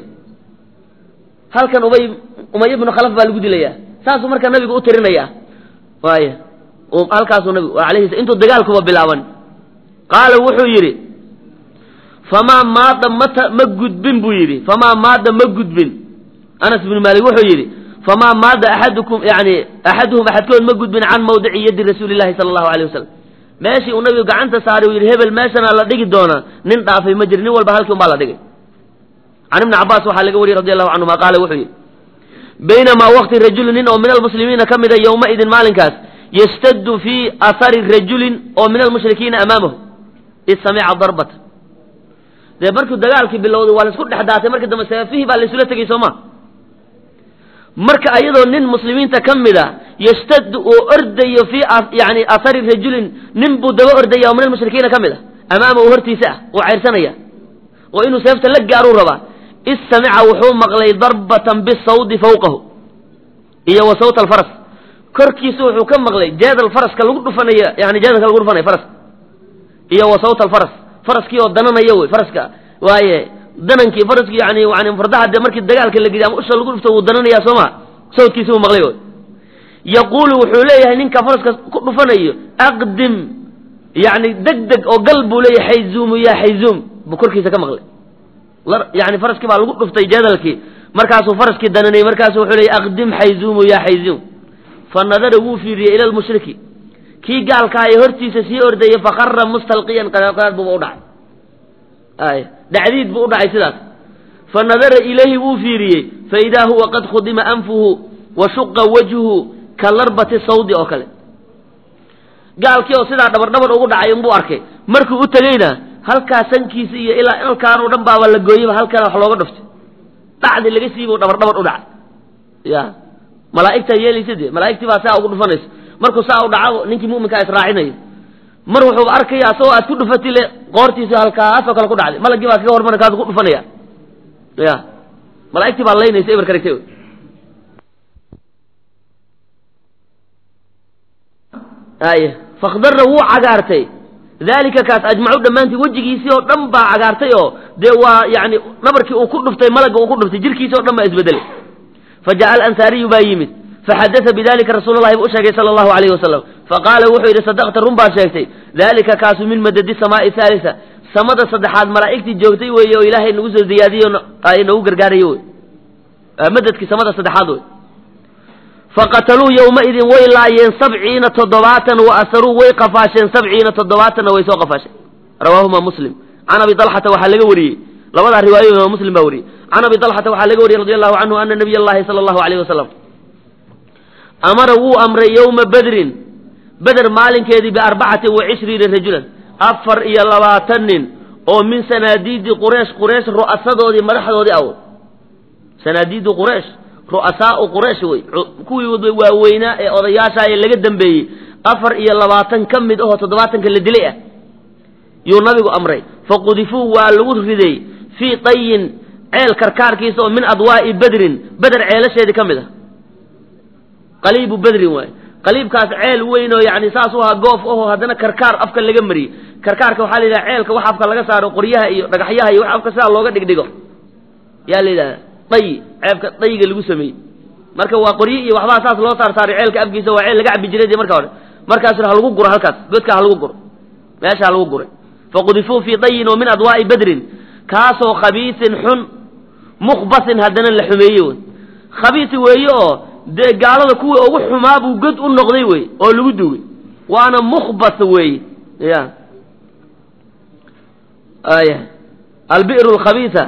halkan ubay umay ibnu khalaf baa lagu dilaya saasuu markaa nabigu u tirinaya waay halkaasuu nabigu alayhi intuu dagaalkuba bilaaban qaala wuxuu yidhi famaa maada mata ma gudbin buu yidhi famaa maada ma gudbin anas bnu maalik wuxuu yidhi famaa maada axadukum yani axaduhum axadkood ma gudbin can mawdici yadi rasuuli llahi sala allahu alayh wasalam meeshii uu nabigu gacanta saaray uu yidhi hebel meeshanaa la dhigi doonaa nin dhaafay ma jiri nin walba halkii un baa la dhigay can ibni cabaas waxaa laga wariyey radi allahu canhuma qaala wuxuu yidhi baynamaa waqti rajulin nin oo min almuslimiina ka mida yowmaidin maalinkaas yastaddu fii ahari rajulin oo min almushrikiina amaamahu id samica darbata dee markuu dagaalkii bilowday waa laisku dhex daatay markii dambe seefihii baa laysula tegey soo ma marka ayadoo nin muslimiinta ka mida yastaddu oo ordayo fii yani ahari rajulin nin buu daba ordaya oo min almushrikiina ka mid a amaamahu hortiisa ah oo cayrsanaya oo inuu seefta la gaaruu rabaa id samica wuxuu maqlay darbatan bisawdi fawqahu iyo wa sawta alfaras korkiisa wuxuu ka maqlay jeedal faraska lagu dhufanaya yani jeedalka lagu dhufanaya faraska iyo wa sawta alfaras faraskii oo dananaya wey faraska waaye danankii faraskii yani yani fardaha dee markii dagaalka la gediy ama usha lagu dhufto wuu dananayaa soo ma sawdkiisa uu maqlay wey yaquulu wuxuu leeyahay ninka faraska ku dhufanayo aqdim yani deg deg oo gal buu leeyahay xayzuumu ya xayzuum buu korkiisa ka maqlay yani faraskii baa lagu dhuftay jeedalkii markaasuu faraskii dananayay markaasu wuxuu leeyahy aqdim xayzuumu ya xayzuum fa nadara wuu fiiriyey ila lmushriki kii gaalkaa ee hortiisa sii ordayay fakara mustalqiyan qadaadqadaad buuba u dhacay ay dhacdiid buu u dhacay sidaas fa nadara ilayhi wuu fiiriyey faidaa huwa qad khudima anfuhu wa shuqa wajhuhu ka larbati sawdi oo kale gaalkii oo sidaa dhabar dhabar ugu dhacay inbuu arkay markuu u tegeyna halkaa sankiisa iyo ilaa halkaanoo dhan baaba la gooyeyba halkaana wax looga dhuftay dhacdi laga siiba dhabar dhabar u dhacay ya malaa'igtaa yeelaysa dee malaa'igtii baa saa ugu dhufanaysa markuu saa u dhaco ninkii mu'minkaa israacinayo mar wuxuuba arkaya asagoo aad ku dhufatay le qoortiisa halkaasoo kale ku dhacday malagii baa kaga hormara kaas ku dhufanaya ya malaa'igtii baa laynaysa eber ka dhigtay ay fakdarra wuu cagaartay dalika kaas ajmacu dhammaantii wejigiisii oo dhan baa cagaartay oo dee waa yani nabarkii uu ku dhuftay malagga uu ku dhuftay jirkiisi o dhan baa isbedelay fajaءa alansaariyu baa yimid faxadasa bidalika rasuul llahi buu u sheegay sala allahu alayhi wasalam faqaala wuxuu yidhi sadaqta run baad sheegtay dalika kaasu min madadi samaai haalisa samada saddexaad malaa'igtii joogtay weeye oo ilaahay nagu soo ziyaadiyo ay nagu gargaarayo wey madadkii samada saddexaad wey faqataluu yowmaidin way laayeen sabciina toddobaatan wa asaruu way qafaasheen sabciina toddobaatanna way soo qafaasheen rawaahuma muslim can abi dalxata waxaa laga wariyey labadaa riwaayo imaam muslim baa wariyey can abi dalxata waxaa laga wariyey radi allahu canhu ana nabiy allahi sala allahu alayh wasalam amara wuu amray yowma bedrin beder maalinkeedii biarbacati wa cishriina rajulan afar iyo labaatan nin oo min sanaadiidi qureesh qureesh ru'asadoodii madaxdoodii aw sanaadiidu qureesh ru'asaau qureesh wey kuwii waaweynaa ee odayaasha ee laga dambeeyey afar iyo labaatan ka mid ahoo toddobaatanka la dilay ah yuu nabigu amray faqudifuu waa lagu riday fii tayin ceel karkaarkiisa oo min adwaa'i bedrin beder ceelasheedii ka mid ah qaliibu bedrin waay qaliibkaas ceel weyn oo yani saas u ahaa goof aho haddana karkaar afka laga mariyey karkaarka waxaa la yidhaha ceelka wax afka laga saaro qoryaha iyo dhagaxyaha iyo wax afka sidaa looga dhigdhigo yaa la yidhahda day ceebka dayiga lagu sameeyey marka waa qoryi iyo waxbaa saas loo saar saaray ceelka afkiisa waa ceel laga cabi jiray dee marka hore markaasuna ha lagu guro halkaas godka ha lagu guro meesha ha lagu guray faqudifuu fii dayin oo min adwaa'i bedrin kaasoo khabiisin xun mukhbasin haddana la xumeeye wey khabiisi weeye oo dee gaalada kuwii ugu xumaa buu god u noqday wey oo lagu dugay waana mukhbas weeye ya aya albi'ru alkhabiisa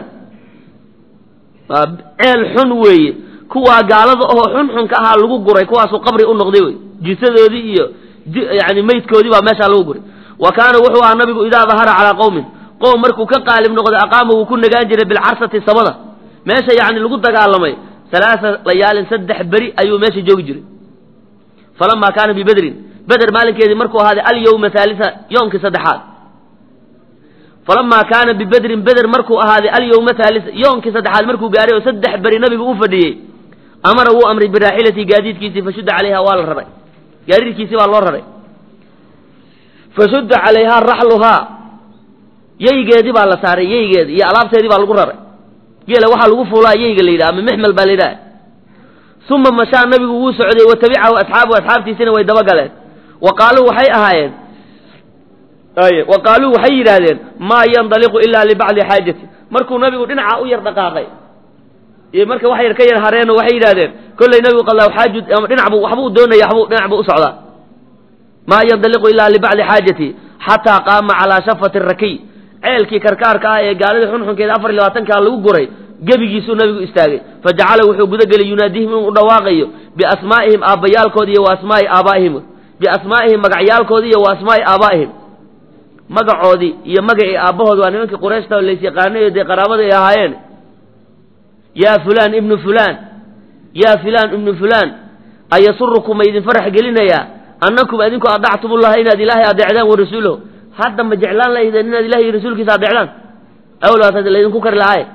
ceel xun weeye kuwaa gaalada oo xun xunka ahaa lagu guray kuwaasuu qabri u noqday wey jisadoodii iyo yani maydkoodii baa meeshaa lagu guray wa kaana wuxuu ahaa nabigu idaa dahara calaa qowmin qowm markuu ka qaalib noqday aqaama wuu ku nagaan jiray bilcarsati samada meesha yani lagu dagaalamay alaaa layaalin saddex beri ayuu meesha joogi jiray falamaa kaana bibedrin beder maalinkeedii markuu ahaaday alyawma haalisa yoomkii saddexaad فلما كان ببدر بدر مركو هذه اليوم ثالث يوم كسد حال مركو قاري وسدح بري نبي وفدي أمره أمر براحلة قاديد كيسي فشد عليها والربع قاري كيسي والربع فشد عليها رحلها ييجي بالله ساري ييجي يا ألعاب سيدي بالقرر يلا واحد الوقوف ولا ييجي اللي من محمل بالله ثم مشى النبي وسعدي وتبعه أصحابه وأصحابتي سنة ويدبقلت وقالوا حي أهاين أي وقالوا حي هذين ما ينطلق إلا لبعض حاجته مركو النبي قلنا عاوير دقاقي مركو وحي ركير هارين وحي هذين كل النبي قال له حاجة نعبو وحبو دون يحبو نعبو أسعدا ما ينطلق إلا لبعض حاجته حتى قام على شفة الركي عيلكي كركار كاي قال له حنحن كذا أفر لواتن كان لو قري جبي يسوع النبي استاجي فجعله وحو جد قال يناديهم ودواقيه بأسمائهم أبيال كودية وأسماء آبائهم بأسمائهم مقعيال كودية وأسماء آبائهم مقعودي يا مقعي أبوه وأنا منك قريش تقول ليس قانون دي قرابة يا هاين يا فلان ابن فلان يا فلان ابن فلان أيسركم إذن فرح قلنا يا أنكم أذنكم أضعتم الله إن هذه الله أدعدان ورسوله هذا ما جعلان لا إذا إن الله رسولك أدعدان أولا تدل كوكر الآية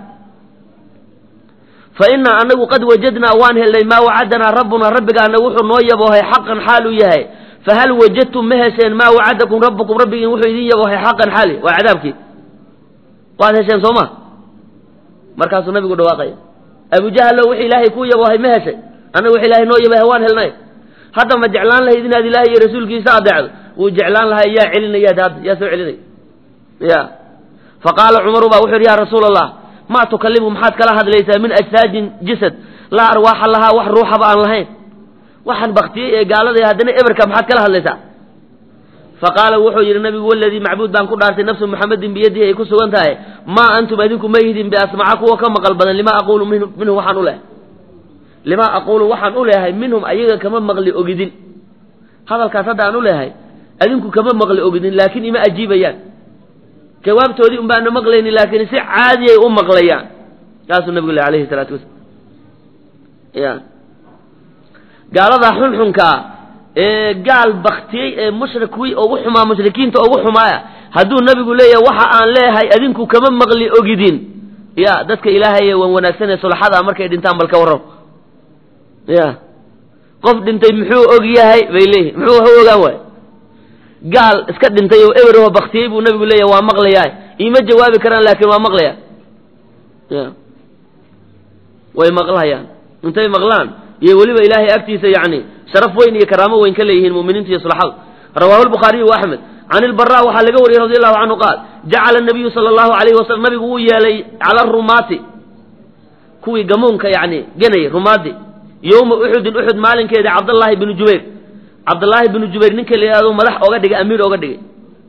فإن أنه قد وجدنا وانه اللي ما وعدنا ربنا ربك أن وحو نويب وهي حقا حاله يهي فهل وجدتم مهشين ما وعدكم ربكم ربك وحو يدين وهي حقا حاله وعذابك وهذا شيء صوما مركز النبي قد واقعي أبو جهل لو وحي إلهي كويب وهي مهشين أنا وحي إلهي نويب وهوان هلناي هذا ما جعلان له إذن هذه الله رسولك سادع وجعلان لها يا علنا يا داد يا سو علني يا فقال عمر وحر يا رسول الله ما تكلمهم حد كلا هذا ليس من أجساد جسد لا أرواح لها وح روح بأن لهين وحن بختي قال ذي هذين إبرك حد كلا هذا ليس فقال وحر النبي والذي معبود بان كل عرس نفس محمد بيده يكسو أنتهي ما أنتم أيديكم ميهد بأسمعكم وكم قلبنا لما أقول منه, منه وحن أوله لما أقول وحن أوله منهم أيها كمان مغلي أجدين هذا الكاسد عن أوله أيديكم كمان مغلي أجدين لكن إما أجيب يعني جوابته أم بأنه مغلين لكن سع عادي أم مغليان قال النبي عليه الصلاة والسلام يا قال هذا حن كا إيه قال بختي مشركوي أو حما مشركين أو حمايا هدو النبي يقول لي وحى أن لا هاي أذنكم كمان مغلي أجدين يا دتك إلهي ونسني صلح هذا مركز دينتان بالكورة يا قف دينتي محو أجي هاي بيليه محو هو جواه قال اسكت انت يو ايره بختيب والنبي يقول لي waa maqlayaa ima jawaabi karaan laakiin waa maqlaya ya way maqlayaan intay maqlaan iyo waliba ilaahay agtiisa yaani sharaf weyn iyo karaamo weyn ka leeyihiin muuminiinta iyo salaxad rawahu al-bukhari wa ahmed an al-barra waxa laga wariyay radiyallahu anhu qaal ja'ala an-nabiy sallallahu alayhi wa sallam nabigu uu yeelay ala rumati kuwi gamoonka yaani ganay rumadi yawm uhud uhud maalinkeeda abdullah ibn jubayr عبد الله بن جبير نك اللي هذا ملح أوجا دقي أمير أوجا دقي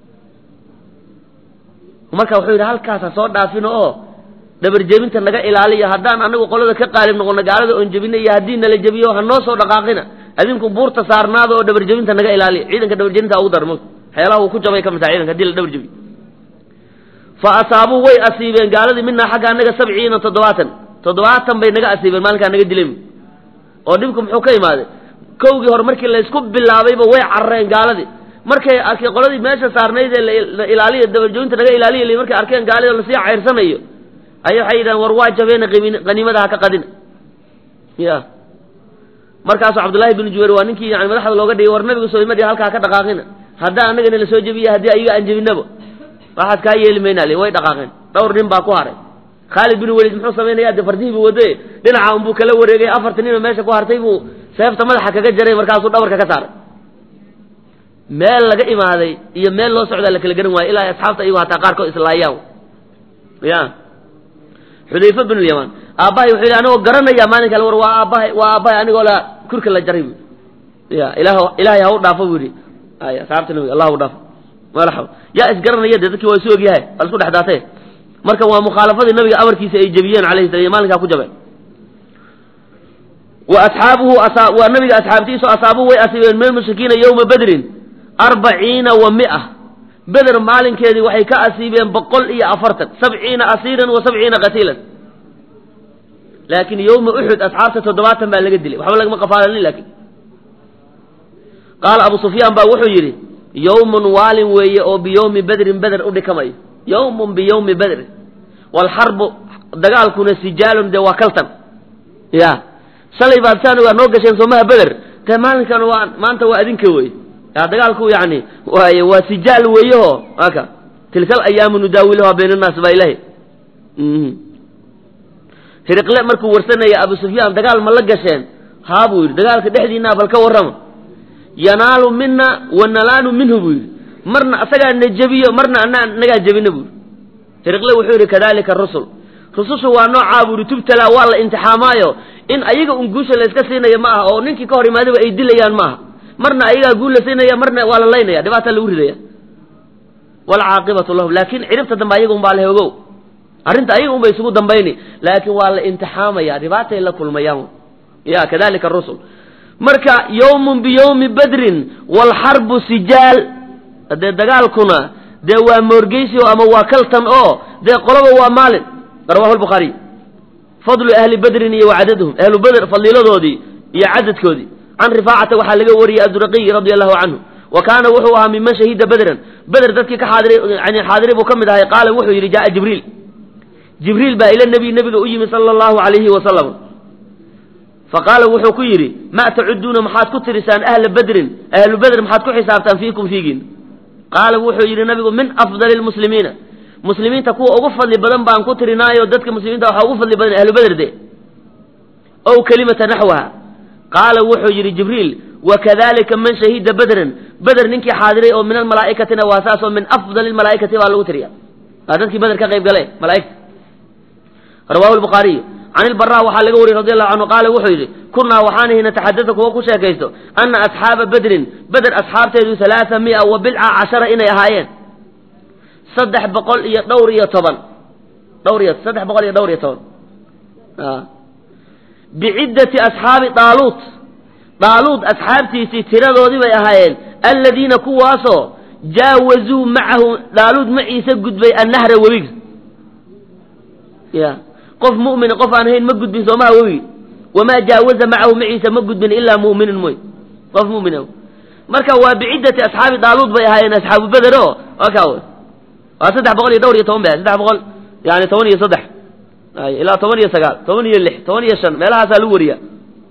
ومركا وحيد هالكاسة صار دافين أوه دبر جبين تنجا إلى علي هدان أنا وقول ذا كقارب نقول نجارة أن جبين يهدين اللي جبيه هالناس صار دقاقنا أذنكم بورت صارنا ذا دبر جبين تنجا إلى علي عيدا كدبر جبين تأودر مس حيلا هو كل جبين كم ساعين كديل دبر جبين فأصابوا وي أسيبين قال ذي منا حاجة نجا سبعين تضواتا تضواتا بين نجا أسيبين مالك نجا دلهم وديمكم حكي ماذا كوجي هر مركي لا اسكو bilaabay way carreen gaaladii markay arkay qoladii meesha saarnayd ee ilaaliye dabarjoonta laga ilaaliye markay arkeen gaalada la sii ceyrsanayo ayay xayiraan war waa jabeen qaniimada ka qadin ya markaas Abdullah ibn Jubayr waa ninkii yaani madaxda looga dhigay war nabiga soo imadii halka ka dhaqaaqina hadaa anaga la soo jabiyo hadii ayaga aan jabinaba waxaad ka yeelmeynaa way dhaqaaqeen dhowr nin baa ku haray Khalid bin Walid muxuu sameeyay dafardihi buu waday dhinaca uu kala wareegay afartan nin meesha ku hartay buu seefta madaxa kaga jaray markaasuu dhabarka ka saaray meel laga imaaday iyo meel loo socda la kala garan waayay ilaa asxaabta iyagu hataa qaar ko islaayaan ya Hudayfa bin Yaman aabahay wuxuu anoo garanaya maalinka la war waa aabahay waa aabahay anigoo la kurka la jaray ya ilaahu ilaahay ha u dhaafo wiri ay asxaabta nabi allah u dhaafo marxaba ya is garanaya dadkii waa soo ogyahay isku dhaxdaatay marka waa mukhalafada nabiga amarkiisa ay jabiyeen calayhi salaam maalinka ku jabay وأصحابه أصاب والنبي أصحابته أصابه وأصيبين من المشركين يوم بدر أربعين ومئة بدر مالن كذي وحي كأصيبين بقول إيه أفرتن سبعين أسيرا وسبعين قتيلا لكن يوم أحد أصحابته تدواتا ما لقدلي وحاول لك ما قفال لي لكن قال أبو سفيان باوحو يري يوم وال وي أو بيوم بدر بدر أولي كماي yawmun biyawmi badr walxarbu dagaalkuna sijaalun dee waa kaltan ya shalay baad saan waa noo gasheen soomaha beder dee maalinkan waa maanta waa adinka wey ya dagaalku yani waaye waa sijaal weeyo aka tilkal ayaamu nudaawiluhaa bayna annaas baa ilahi hiriqle markuu warsanaya abu sufyaan dagaal ma la gasheen haa buu yidhi dagaalka dhexdiinaa bal ka warrama yanaalu mina wa nalaanu minhu buu yidhi marna asagaa na jebiyo marna anaa nagaa jebina buu yidhi hiriqle wuxuu yidhi kadalika rusul rusushu waa noocaa buu yidhi tubtalaa waa la imtixaamaayo in ayaga un guusha la iska siinaya ma aha oo ninkii ka hor imaadaba ay dilayaan ma aha marna ayagaa guul la siinaya marna waa la laynaya dhibaata lagu ridaya walcaaqibatu lahum laakin ciribta dambe ayaga un baa la ogow arrinta ayaga un bay isugu dambayni laakiin waa la imtixaamaya dhibaatay la kulmayaan ya kadalika rusul marka yawmun biyawmi badrin walxarbu sijaal dee dagaalkuna dee waa moorgeysi ama waa kaltan oo dee qoloba waa maalin rawahu lbukhaariy fadlu ahli badrin iyo wacadaduhum ahlu badr fadiiladoodii iyo cadadkoodii can rifaacata waxaa laga wariyey abduraqiy radia allahu canhu wa kaana wuxuu ahaa miman shahida badran beder dadkii ka xaadiray yani xaadiray buu ka mid ahay qaala wuxuu yidhi jaa jibriil jibriil baa ila nabiy nabiga u yimi sala allahu alayhi wasalam faqaala wuxuu ku yidhi ma tacuduuna maxaad ku tirisaan ahla badrin ahlu badr maxaad ku xisaabtaan fiikum fiigiin qaala wuxuu yidhi nabigu min afdali lmuslimiina muslimiinta kuwa ugu fadli badan baan ku tirinaayo dadka muslimiinta waxaa ugu fadli badan ahlu badr de ow kelimata naxwaha qaala wuxuu yidhi jibriil wakadalika man shahida badran beder ninkii xaadiray oo min almalaa'ikatina waa saas oo min afdali lmalaa'ikati baa lagu tiriya waa dadkii beder ka qayb gale malaaigta rawahu lbukhaariy can ilbaraa waxaa laga wariyey radi allahu canhu qaala wuxuu yidhi kunaa waxaanahi nataxadada kuwa ku sheekaysto ana asxaaba badrin beder asxaabteedu halaaa mia wa bilca cashara inay ahaayeen saddex boqol iyo dhowr iyo toban dhowr iyo saddex boqol iyo dhowr iyo toban biciddati asxaabi daaluut daaluut asxaabtiisii tiradoodii bay ahaayeen alladiina kuwaasoo jaawazuu macahu daaluut maciise gudbay annahra webiga ya qof mu'mina qof aan ahayn ma gudbin soomaha webiga wamaa jaawaza macahu maciise ma gudbin ilaa mu'minin mooy qof mu'mina marka waa biciddati asxaabi daaluut bay ahaayeen asxaabu beder o waa kaa waa saddex boqol iyo dhowr iyo toban ba saddex boqol yani toban iyo saddex ilaa toban iyo sagaal toban iyo lix toban iyo shan meelahaasaa lagu wariya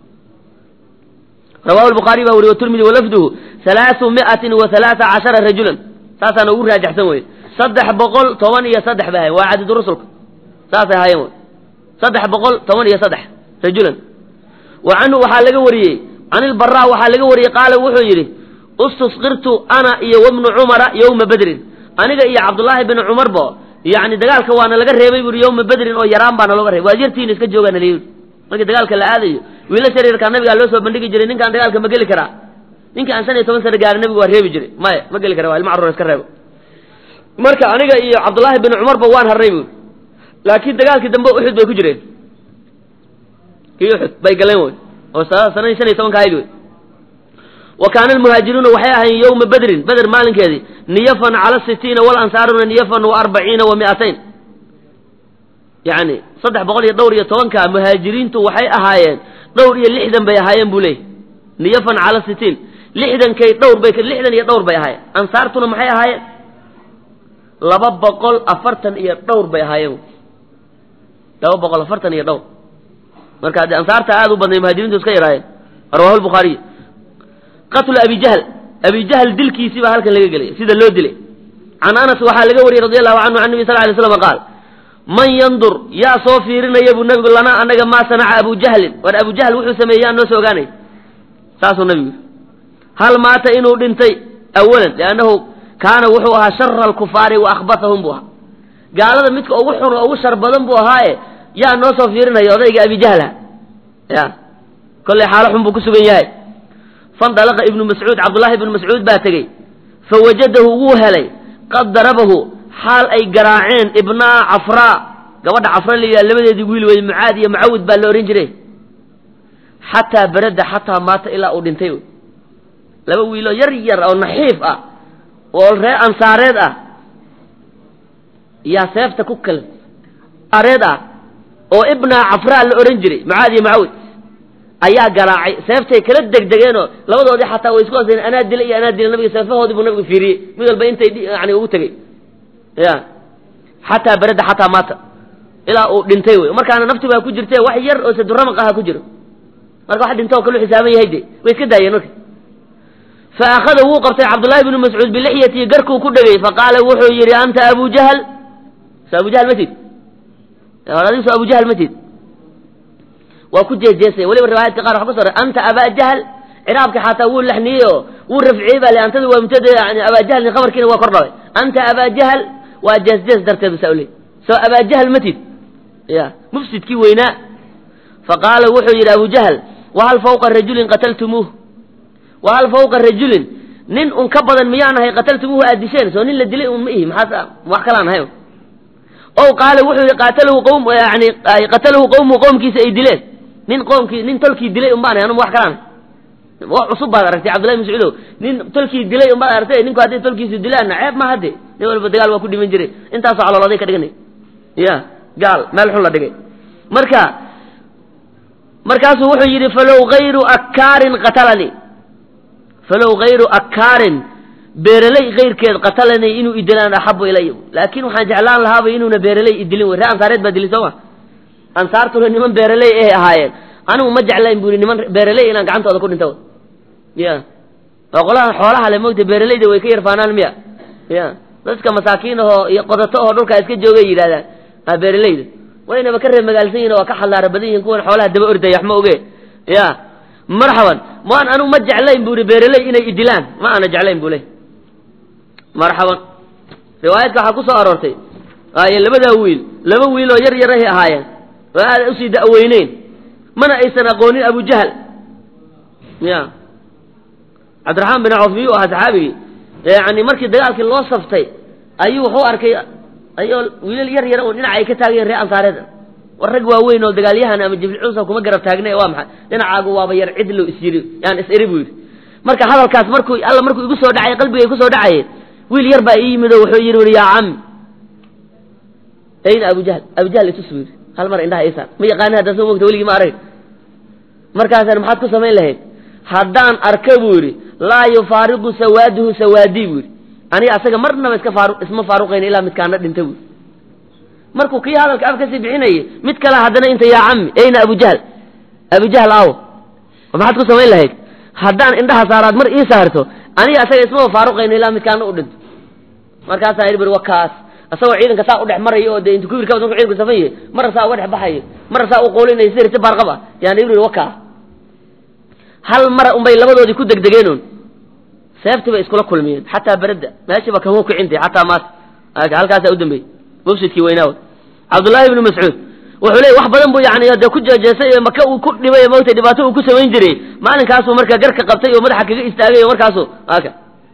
rawahu lbukhaariy baa wariye watirmidi walafduhu halaaثu miatin wa halaaa cashara rajulan saasaana ugu raajaxsan weye saddex boqol toban iyo saddex bay ahayen waa cadadu rusulka saasay ahaayeen wy saddex boqol toban iyo saddex rajulan wa canhu waxaa laga wariyey can ilbaraa waxaa laga wariyey qaala wuxuu yidhi istusqirtu ana iyo wabnu cumara yowma badrin aniga iyo cabdullaahi bin cumarbo yani dagaalka waana laga reebay buri yowma badrin oo yaraan baana looga reebay waa yartiina iska joogaana layidhi markii dagaalka la aadayo wiila shareerkaa nabigaa loo soo bandhigi jiray ninkaan dagaalka ma geli karaa ninkii aan shan iyo toban sana gaarin nabigu waa reebi jiray maya ma geli kara waa ilma carruur iska reebo marka aniga iyo cabdullaahi bin cumarba waan harray buuri laakiin dagaalkii dambe uxud bay ku jireen kii uxud bay galeen wey oo sanadii shan iyo tobanka ahayd wey wa kaana almuhaajiruuna waxay ahaayeen yowma badrin beder maalinkeedii niyafan cala sitiina walansaaruna niyafan wa arbaciina wa mi'atayn yani saddex boqol iyo dhowr iyo tobanka muhaajiriintu waxay ahaayeen dhowr iyo lixdan bay ahaayeen buu leeyay niyafan cala sitiin lixdankay dhowr bay lixdan iyo dhowr bay ahaayeen ansaartuna maxay ahaayeen laba boqol afartan iyo dhowr bay ahaayeen laba boqol afartan iyo dhowr marka haddii ansaarta aada u badnay muhaajiriintu iska yaraayeen rawahu lbukhaariy qatlu abi jahl abi jahl dilkiisii baa halkan laga gelaya sida loo dilay can anas waxaa laga wariyey radi allahu canhu can nabi sal lay slam qaal man yandur yaa soo fiirinaya buu nabigu lanaa anaga maa sanaca abu jahlin war abu jahl wuxuu sameeyey yaa noo soo ogaanay saasuu nabigu hal maata inuu dhintay awalan liannahu kaana wuxuu ahaa shara alkufaari wa akhbathahum buu ahaa gaalada midka ugu xun oo ugu shar badan buu ahaaye yaa noo soo fiirinaya odayga abi jahla ya kollay xaalo xun buu ku sugan yahay fandalaqa ibnu mascuud cabdullaahi ibnu mascuud baa tegey fawajadahu wuu helay qad darabahu xaal ay garaaceen ibnaa cafraa gabadha cafra la yidhaha labadeedii wiil wey mucaad iyo mucawid baa la ohan jiray xataa barada xataa maata ilaa uu dhintay laba wiiloo yar yar oo naxiif ah oo ree ansaareed ah yaa seefta ku kal areed ah oo ibnaa cafraa la ohan jiray mucaad iyo mucawid ayaa garaacay seeftay kala degdegeenoo labadoodii xataa way isku haseen anaa dila iyo anaa dila nabiga seefahoodii buu nabigu fiiriyey mid walba intay yani ugu tegey ya xataa barada xataa maata ilaa uu dhintay wey markaana nafti baa ku jirtay wax yar oo saduramaq aha ku jiro marka wax dhintoo kale xisaaban yahay de way iska daayeen marka fa akhada wuu qabtay cabdullahi ibnu mascuud bilixyati garkuu ku dhegay faqaala wuxuu yidhi anta abu jahl sa abu jahl matid adigu so abu jahl matid waa ku jeejeesay weliba riwaayadka qaar waxa ku soo anta aba jahl ciraabka xataa wuu laxniyey oo wuu rafciyey baa leantadu waa mubtada yani aba jahlin khabarkiina waa kor dhaway anta aba jahl waa jeesjees darteed bisaawle soo aba jahl matid ya mufsidkii weynaa faqaala wuxuu yidhi abu jahl wahal fawqa rajulin qataltumuuh wahal fawqa rajulin nin un ka badan miyaanahay qataltumuuhu aad disheen soo nin la dilay un ma ihi maxaa wax kalaan ahay ow qaala wuxuu yidhi qaatalahu qowm yani qatalahu qowmu qowmkiisa ay dileen nin qoomkii nin tolkii dilay un baanahay anuma wax kalaan wax cusub baad aragtay cabdullahi mascuudow nin tolkii dilay un baad aragtay ninku hadday tolkiisu dilaanna ceeb ma hadde nin walba dagaal waa ku dhiman jiray intaasoo calooladay ka dhiganay ya gaal meel xun la dhigay marka markaasuu wuxuu yidhi falow hayru akkaarin qatalanii falow hayru akkaarin beereley kayrkeed qatalanii inuu idilaan axabu ilaya laakin waxaan jeclaan lahaaba inuuna beereley idilin wey ree ansaareed baa dili sooma ansaartuna niman beereley ahay ahaayeen anigu ma jeclayn bu i niman beereley inaan gacantooda ku dhinto ya oo qolahan xoolaha le moogta beereleyda way ka yarfaanaan miya ya dadka masaakiin ahoo iyo qodato ahoo dhulkaa iska joogay yidhahdaan a beereleyda waynaba ka reer magaalsan yihin waa ka xallaara badan yihin kuwan xoolaha daba ordaya wax ma oge ya marxaban maan anigu ma jeclayn bu i beereley inay idilaan ma aana jeclayn bu le marxaban riwaayadka waxaa ku soo aroortay ay labadaa wiil laba wiil oo yar yarahay ahaayeen oo aada usii da'weyneyn mana aysan aqoonin abu jahl ya cabdiraxmaan bin cawf miyuu ahaa saxaabigii yani markii dagaalkii loo saftay ayuu wuxuu arkay ayoo wiilal yar yara un dhinaca ay ka taagayen ree ansaareed war rag waaweyn oo dagaalyahan ama jibril cuusa kuma garab taagnay waa maxay dhinacaagu waaba yar cidlo isyiri yani is-eri buu yidhi marka hadalkaas markuu alla markuu igu soo dhacay qalbigay ku soo dhacayeen wiil yar baa ii yimid oo wuxuu yidhi uri yaa cami ayna abu jahl abu jahl itus buu yidhi hal mar indhaha iisaan ma yaqaani haddaan soo mogta weligii ma arag markaasaan maxaad ku samayn lahayd haddaan arka buu yidhi laa yufaariqu sawaaduhu sawaadii buu yidhi aniga asaga marnaba iska faaru isma faaruqayna ilaa midkaana dhinta buu markuu kii hadalka af kasii bixinayay mid kale haddana inta yaa cami ayna abu jahl abu jahl aawo maxaad ku samayn lahayd haddaan indhaha saaraad mar ii saarto aniga asaga ismaba faaruqayna ilaa midkaana u dhinto markaasaa yidhi bari wakaas asagoo ciidanka saa u dhex marayo oo dee intu kubirka marku ciidanku safan yahay marna saa uga dhex baxayo marna saa u qoolinaya sida riti baarqab ah yaani yidhi wakaa hal mara unbay labadoodii ku degdegeenun seeftii bay iskula kulmiyeen xataa beredda meeshiiba kama kicintay xataa maata halkaasaa u dambeeyey mufsidkii weynaawa cabdullaahi ibnu mascuud wuxuu leey wax badan buu yani dee ku jeejeesay ee maka uu ku dhibay mawtay dhibaato uu ku samayn jiray maalinkaasuu markaa garka qabtay oo madaxa kaga istaagay oo markaasu aka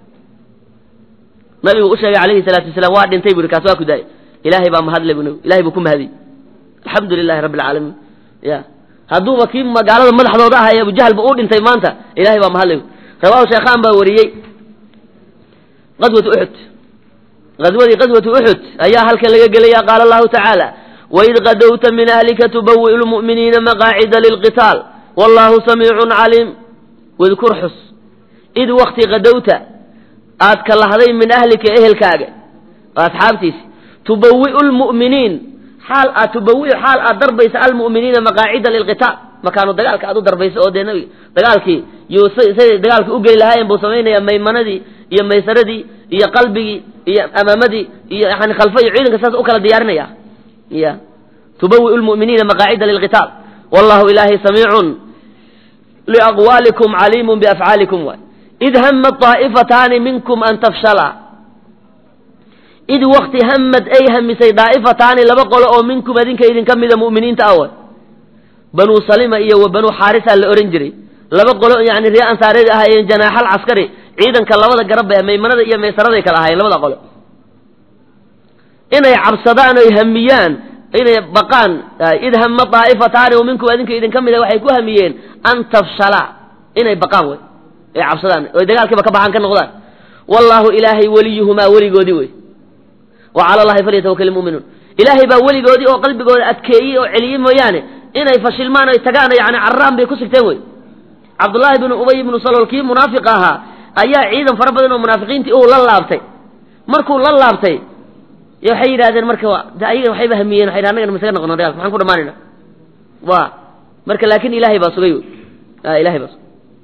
nabigu u sheegay calayhi salaatu wasalaam waa dhintay buri kaas waa ku daayay ilaahay baa mahadlay bu ilahay buu ku mahadiyey alxamdu lilahi rabbi alcaalamiin ya hadduuba kii magaalada madaxdooda ahay abu jahl ba uu dhintay maanta ilahay baa mahadlay rawahu sheekhaan baa wariyey qaswatu uxud qaswadii qaswatu uxud ayaa halkan laga gelaya qaala allahu tacaala waid qadowta min ahlika tubawi'u lmu'miniina maqaacida lilqitaal wallahu samiicun caliim wadkur xus id wakti qadowta aad ka lahday min ahlika ehelkaaga asxaabtiisi tubawi'u lmu'miniin xaal aad tubawi'u xaal aad darbaysa almu'miniina maqaacida lilqitaal makaanu dagaalka aad u darbaysa oo dee nabiga dagaalkii yuu say dagaalka u geli lahaayeen buu samaynayaa maymanadii iyo maysaradii iyo qalbigii iyo amaamadii iyo yani khalfa iyo ciidanka saas u kala diyaarinaya ya tubawi'u lmu'miniina maqaacida lilqitaal wallahu ilaahay samiicun liaqwaalikum caliimun biafcaalikum waay id hama daa'ifataani minkum an tafshala id wakti hamad ay hamisay daa'ifataani laba qolo oo minkum adinka idinka mida mu'miniinta awa banuu salima iyo wa banuu xaarisa la ohan jiray laba qolo yani ree ansaareed ahaayeen janaaxal caskari ciidanka labada garab bay maymanada iyo maysaraday kala ahaayeen labada qolo inay cabsadaan oy hamiyaan inay baqaan id hama daa'ifataani oo minkum adinka idinka mida waxay ku hamiyeen an tafshala inay baqaan wey ay cabsadaan oy dagaalkiiba ka baxaan ka noqdaan wallahu ilaahay weliyuhumaa weligoodii wey wa cala allahi falyatawakal ilmu'minuun ilaahay baa weligoodii oo qalbigooda adkeeyey oo celiyey mooyaane inay fashilmaan oy tagaan yani carraan bay ku sigteen wey cabdullaahi bnu ubay ibnu salool kii munaafiq ahaa ayaa ciidan fara badan oo munaafiqiintii uu la laabtay markuu la laabtay waxay yiraahdeen marka waa ayaga waxay bahamiyeen waxay anaga masaga noqon dagaal maxaan ku dhamaanina waa marka laakiin ilaahay baa sugay ah ilaahay baa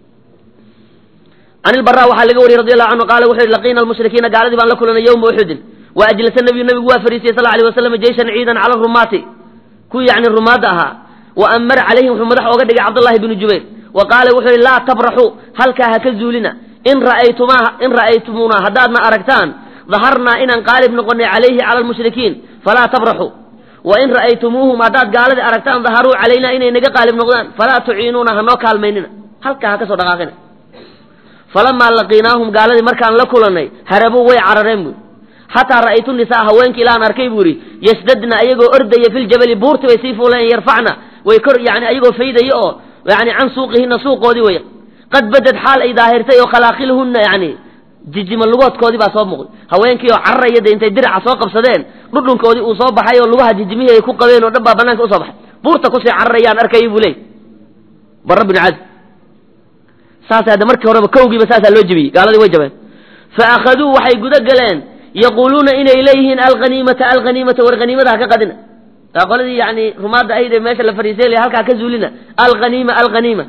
عن البراء وحال لغوري رضي الله عنه قال وحي لقينا المشركين قال دي بان لكلنا يوم أحد وأجلس النبي النبي وافريسي صلى الله عليه وسلم جيشا عيدا على الرمات كو يعني الرمادها وأمر عليهم ومدح وقد عبد الله بن جبير وقال وحي لا تبرحوا هل كهكزوا لنا إن رأيتما إن رأيتمونا هدادنا أركتان ظهرنا إن انقالب نقني عليه على المشركين فلا تبرحوا وإن رأيتموهم هداد قال أركتان ظهروا علينا إن نقالب نقدان فلا تعينونا هنوك هالميننا هل كهكسوا دقاقنا فلما لقيناهم قال لي مركان لكلني هربوا وي عررين حتى رأيت النساء هوينك الان اركي بوري يسددنا ايغو اردي في الجبل بورت ويسيفوا لين يرفعنا ويكر يعني ايغو فيدي او يعني عن سوقهن سوقودي وي قد بدت حال اي ظاهرتي وخلاقلهن يعني ججم اللغوتكودي با سو مقد هوينكي او عرريد انت درع سو قبسدين ددنكودي او سو baxay oo lugaha jijimihi ay ku qabeen oo dhabba banaanka u soo baxay buurta ku sii carrayaan arkay bulay barabin aad ساسا هذا مركب وربا كوجي بساسا لوجبي قالوا لي وجبان فأخذوه وحي قد قلين يقولون إن إليهن الغنيمة الغنيمة والغنيمة هكا قدنا قالوا لي يعني رماد أيضا ماشا لفريسيلي هكا كزولنا الغنيمة الغنيمة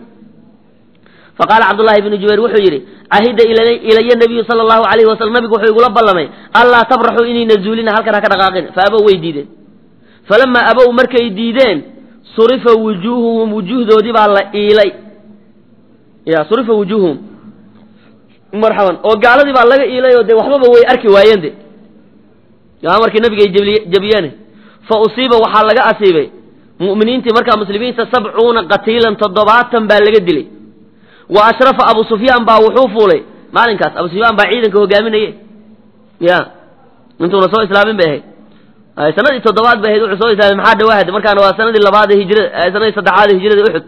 فقال عبد الله بن جبير وحجري عهد إلي, إلي النبي صلى الله عليه وسلم نبي وحي يقول الله مي الله تبرحوا إني نزولنا هكا هكا دقاقين فأبوا ويديدين فلما أبوا مركا يديدين صرف وجوههم وجوه ذو دي بالله إلي يا صرف وجوههم مرحبا oo gaaladii baa laga iilayo de waxba way arki waayeen de yaa markii nabiga jabiyeen fa usiiba waxa laga asiibay muuminiintii marka muslimiinta sabcuuna qatiilan toddobaatan baa laga dilay wa ashrafa abu sufyaan baa wuxuu fuulay maalinkaas abu sufyaan baa ciidanka hogaaminayay ya intuu soo islaamin bay ay sanadii toddobaad bay uu soo islaamay maxaa dhawaad markaan waa sanadii labaad ee hijrada sanadii saddexaad ee hijrada Uhud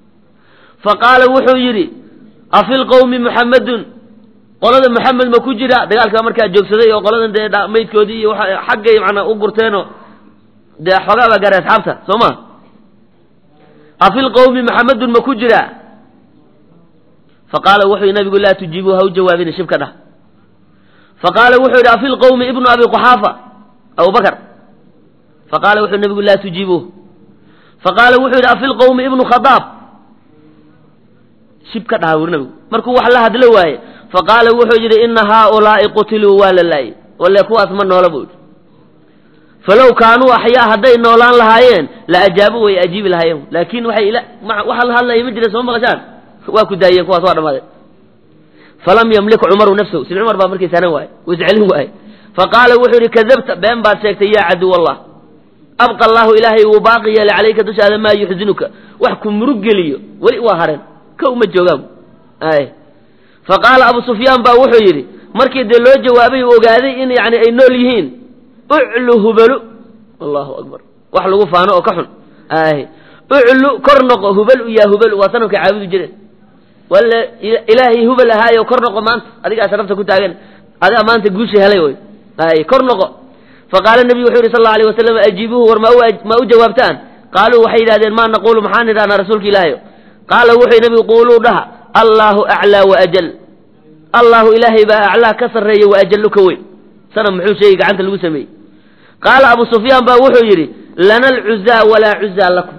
فقال وحو يري أفي القوم محمد قولنا محمد ما كجرا دقالك مركا جوكسدي وقولنا ده ميت كودي حقي معنا أقرتينو ده حقا بقرا أصحابته سوما أفي القوم محمد ما كجرا فقال وحو النبي يقول لا تجيبوها وجوابين الشبكة ده فقال وحو أفي القوم ابن أبي قحافة أبو بكر فقال وحو النبي يقول لا تجيبوه فقال وحو أفي القوم ابن خطاب شبكة داورنا مركو وحلا هدلو واي فقال وحو جري إن هؤلاء قتلوا ولا لا ولا يكون أثمن ولا بود فلو كانوا أحياء هدي نولان لهايين لا أجابوا ويأجيب لهايين لكن وحي لا مع وحلا هلا يمجلس هم غشان واكو دايين كوا صار ماذا فلم يملك عمر نفسه سيد عمر بامركي سنة واي وزعله واي فقال وحو كذبت بين بعد سيكت يا عدو والله أبقى الله إلهي وباقي عليك تشهد ما يحزنك واحكم مرقلي ولي وهرن كوما جواب اي فقال ابو سفيان با وحو يري markii de loo jawaabay oo ogaaday in yaani ay nool yihiin u'lu hubalu Allahu akbar wax lagu faano oo ka xun ay u'lu kornoqo hubalu ya hubalu waa sanadka caabudu jireen wala ilaahi hubal ahaayo kornoqo maanta adiga sharafta ku taagan adiga maanta guushi helay way ay kornoqo faqala nabi wuxuu sallallahu alayhi wasallam ajibuhu war ma u jawaabtaan qaalu waxay yiraahdeen ma naqulu maxaan idhaana rasuulka ilaahay قال وحي نبي قولوا لها الله أعلى وأجل الله إلهي با أعلى كسر ري وأجل كوي سنم محو شيء عنت الوسمي قال أبو سفيان با وحو يري لنا العزاء ولا عزاء لكم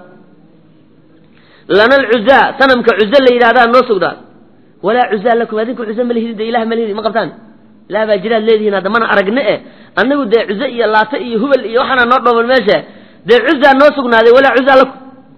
لنا العزاء سنم كعزاء اللي هذا النصر ده ولا عزاء لكم هذيك عزاء مليه ده إله مليه ما قبتان لا باجران الذي هذا ما أرجناه أنه ده عزاء الله تأي هو اللي وحنا نرضى بالماشى ده عزاء النصر هذا ولا عزاء لكم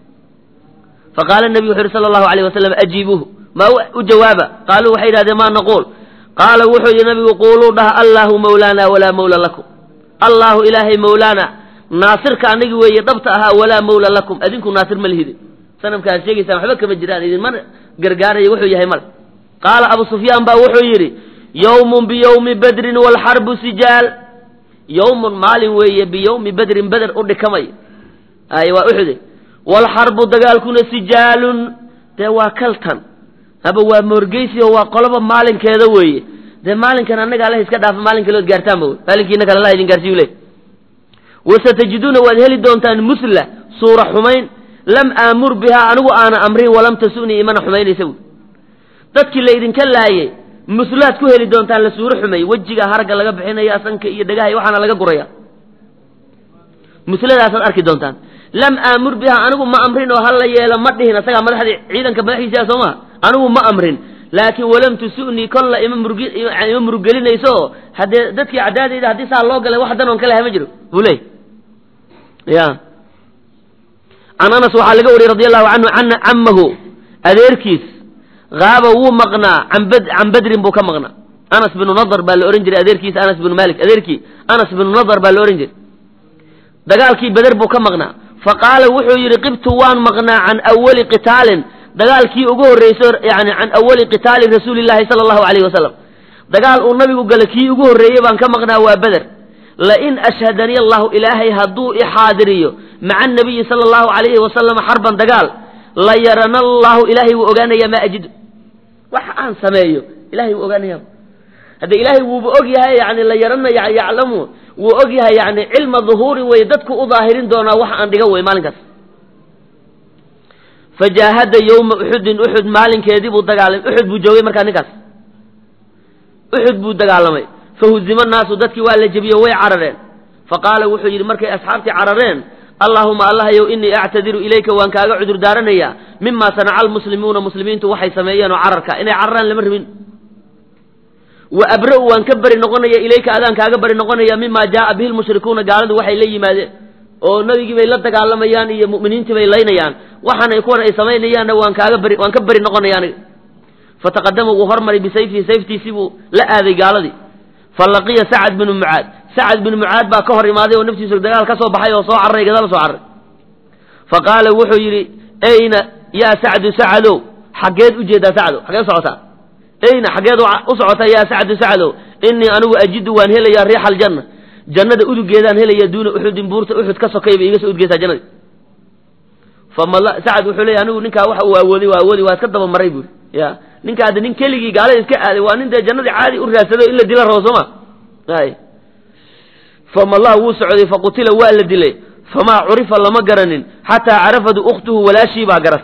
فقال النبي صلى الله عليه وسلم أجيبوه ما هو جوابه قالوا وحيد هذا ما نقول قال وحي النبي قولوا ده الله مولانا ولا مولى لكم الله إلهي مولانا ناصر كان يقول يضبطها ولا مولى لكم أذنكم ناصر ملهدي سنم كان شيء سامحبك بالجيران إذن من قرقار يوحي يهي مل قال أبو سفيان با وحي يوم بيوم بدر والحرب سجال يوم مال وي بيوم بدر بدر أرد كمي أيوة أحدي والحرب دجال كنا سجال تواكلتن هذا هو مرجيسي هو قلب مالن كذا وي ده مالن كان أنا قاله إسكت دافع مالن كله جرتام هو مالن كنا كلا يدين جرتي وله وستجدون وذهل دونتان مثله صورة حمين لم أمر بها أنا وأنا أمري ولم تسوني إيمان حمين يسوي تذكر يدين كلا هي مثلات كهل دونتان لصورة حمين وجهها هرج لقى بحين يا سنك يدجاه وحنا لقى قرية مثلadaas arki doontaan lam amur biha anigu ma amrin oo hal la yeelo ma dhihin asaga madaxdii ciidanka madaxiisa Soomaa anigu ma amrin laakiin walam tusuni kulla ima murgi ima murgelinayso hadii dadkii cadaadayda hadii saa loo galay wax dan oo kale ha ma jiro bulay ya Anas waxa laga wariyay radiyallahu anhu anna ammahu adeerkiis gaaba wuu maqnaa ambad ambadrin buu ka maqnaa Anas bin Nadar baa la oran jiray adeerkiis Anas bin Malik adeerkii Anas bin Nadar baa la oran jiray dagaalkii Badr buu ka maqnaa faqaala wuxuu yiri qibtu waan maqnaa an awwali qitaalin dagaalkii ugu horeeyay yaani an awwali qitaali rasuulillaah sallallahu alayhi wasallam dagaal uu nabigu galay kii ugu horeeyay baan ka maqnaa waa Badr la in ashhadani Allah ilaahi haduu ihaadiriyo ma'a nabiy sallallahu alayhi wasallam harban dagaal la yarana Allah ilaahi wuu ogaanaya ma ajid wax aan sameeyo ilaahi wuu ogaanaya hada ilaahi wuu og yahay yaani la yarana yaclamu wuu og yahay yaani ilma dhuhuri way dadku u dhaahirin doona wax aan dhiga way maalinkaas fajahada yawm uhud uhud maalinkeedii buu dagaalamay uhud buu joogay markaa ninkaas uhud buu dagaalamay fahuzima naasu dadkii waa la jabiyo way carareen faqaala wuxuu yiri markay asxaabtii carareen allahumma allah yow inni a'tadiru ilayka waan kaaga cudur daaranaya mimma sana'a almuslimuuna muslimiintu waxay sameeyeen oo cararka inay cararaan lama rabin wa abra waan ka bari noqonaya ilayka adaan kaaga bari noqonaya mimma jaa bihi almushrikuuna gaaladu waxay la yimaadeen oo nabigii bay la dagaalamayaan iyo muuminiintii bay leynayaan waxaan ay kuwan ay sameeyaan waan kaaga bari waan ka bari noqonayaan fataqaddama uu hormari bisayfi sayftiisi buu la aaday gaaladii falaqiya sa'ad bin mu'aad sa'ad bin mu'aad baa ka hor imaaday oo naftiisu dagaal ka soo baxay oo soo carray gadaal soo carray faqaala wuxuu yiri ayna ya sa'ad sa'ado xageed u jeeda sa'ado xageed socotaa ayna xageed u socotaa ya sa'ad sa'ado inni anigu ajidu waan helaya riixal janna jannada udugeedaan helaya duuna uhud buurta uhud ka sokayba iga soo udgeesa jannada famalla sa'ad wuxuu leeyahay anigu ninka waxa uu awoodi waa awoodi waa iska daba maray buu ya ninka aad nin keligii gaalada iska aaday waa nin jannada caadi u raasado illa dila roosoma hay famalla wuu socday faqutila waa la dilay fama urifa lama garanin hatta arafadu ukhtuhu walaashi ba garas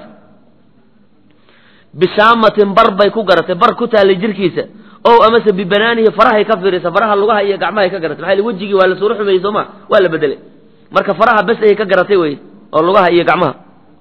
bisamatin barbay ku garatay bar ku taalay jirkiisa oo amase bibanaanihi farahay ka fiirisa faraha lugaha iyo gacmaha ka garatay maxay wajigi waa la soo ruxmay Soomaa waa la bedelay marka faraha bas ay ka garatay way oo lugaha iyo gacmaha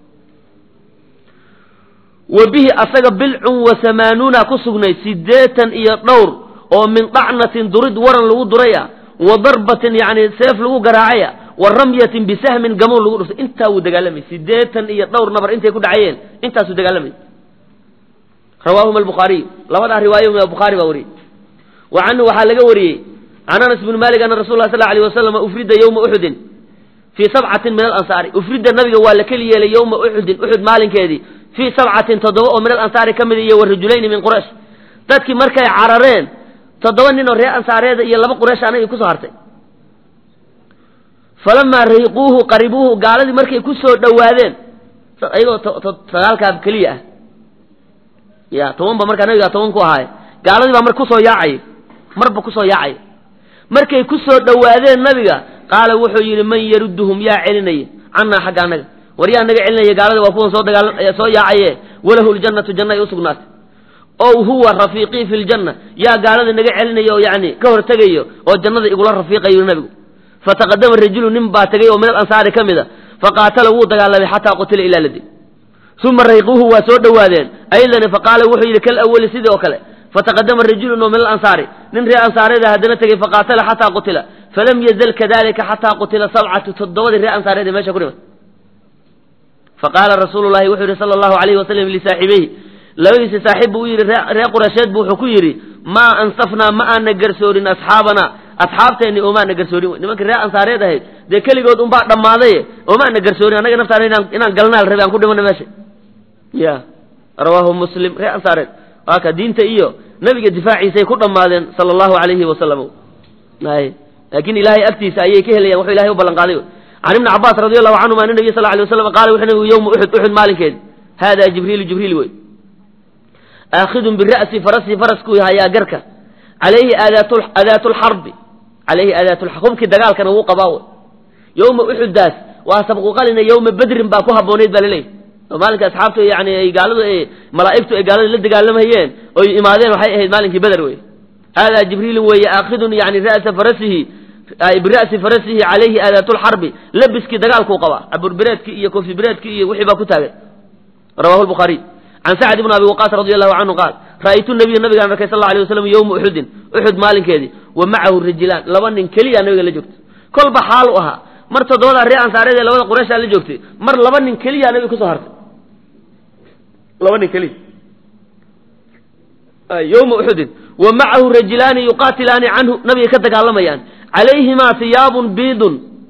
وبه أسق بلع وثمانون كسغني سديتا إيا دور ومن طعنة درد ورن لغو دريا وضربة يعني سيف لغو قراعيا والرمية بسهم قمون لغو رسل انتا ودقالمي سديتا إيا دور نبر انتا يكون عيين انتا سودقالمي رواهم البخاري لوضع رواية من البخاري ووري وعنه وحالق وري عن أنس بن مالك أن رسول الله صلى الله عليه وسلم أفرد يوم أحد في سبعة من الأنصار أفرد النبي والكل يلي يوم أحد أحد مالك هذه في سبعة تضوء من الأنصار كمدية والرجلين من قريش تذكي مركي عررين تضوء نينو رياء أنصار هذا يلبا قريش أنا يكسو هارتي فلما رهقوه قربوه قال لي مركي يكسو دوادين أيضا تغالك بكلية يا توان بمركي نبي توان كو هاي قال لي بمركي كسو ياعي مربا كسو ياعي مركي يكسو دوادين نبي قال وحو يلي من يردهم يا عليني عنا حق عنك وريان نجا علنا يقالوا وفون صوت قال صوت يا عيه وله الجنة جنة يسقنات أو هو رفيقي في الجنة يا قالوا نجا علنا يو يعني كهر تجيو أو الجنة يقول رفيقي النبي فتقدم الرجل نمبا تجيو من الأنصار كمذا فقاتله وقال حتى قتل إلى لدي ثم ريقوه وسود وادين أيضا فقال وحي لك الأول سيد وكله فتقدم الرجل من الأنصار من رأى أنصار إذا هدنا تجي فقاتل حتى قتل فلم يزل كذلك حتى قتل سبعة تضوذ الرأى أنصار إذا ما شكرهم فقال رسول الله وحده صلى الله عليه وسلم لصاحبه لو يس صاحبه يري ريا قرشاد بو خو يري ما انصفنا ما ان غرسورين اصحابنا اصحابتين وما ان غرسورين nimanka ree ansaareed ahayd de kaligood un baa dhamaaday oo ma an garsoorin anaga naftaan inaan inaan galnaal rabay aan ku dhimano meesha ya rawahu muslim ree ansaareed aka diinta iyo nabiga difaaciisa ku dhamaadeen sallallahu alayhi wa sallam ay laakiin ilaahay agtiisa ayay ka helayaan wuxuu ilaahay u ballan qaaday عن ابن عباس رضي الله عنه ما النبي صلى الله عليه وسلم قال وحنا يوم أحد أحد مالك هذا جبريل جبريل وي آخذ بالرأس فرسي فرسكو يا جركة عليه أداة أداة الحرب عليه أداة الحرب كده قال كان هو قباوة يوم أحد داس وسبقوا قال إن يوم بدر باكوها بونيد بالليل ومالك أصحابته يعني قالوا إيه ملائكته قالوا لد قال لهم هيين وإمادين وحي مالك بدر وي هذا جبريل وي آخذ يعني رأس فرسه برأس فرسه عليه آلات الحرب لبس كي دقال كوقبا عبر بريد كي يكوفي بريد كي وحبا كتاب رواه البخاري عن سعد بن أبي وقاص رضي الله عنه قال رأيت النبي النبي صلى الله عليه وسلم يوم أحد أحد مالك هذه ومعه الرجلان لبن كلي النبي اللي جبت كل بحالها مر تدور الرئة أنصاري لو قريش اللي جبت مر لبن كلي النبي كسهرت لبن كلي يوم أحد ومعه رجلان يقاتلان عنه نبي كتك على ميان عليهما ثياب بيض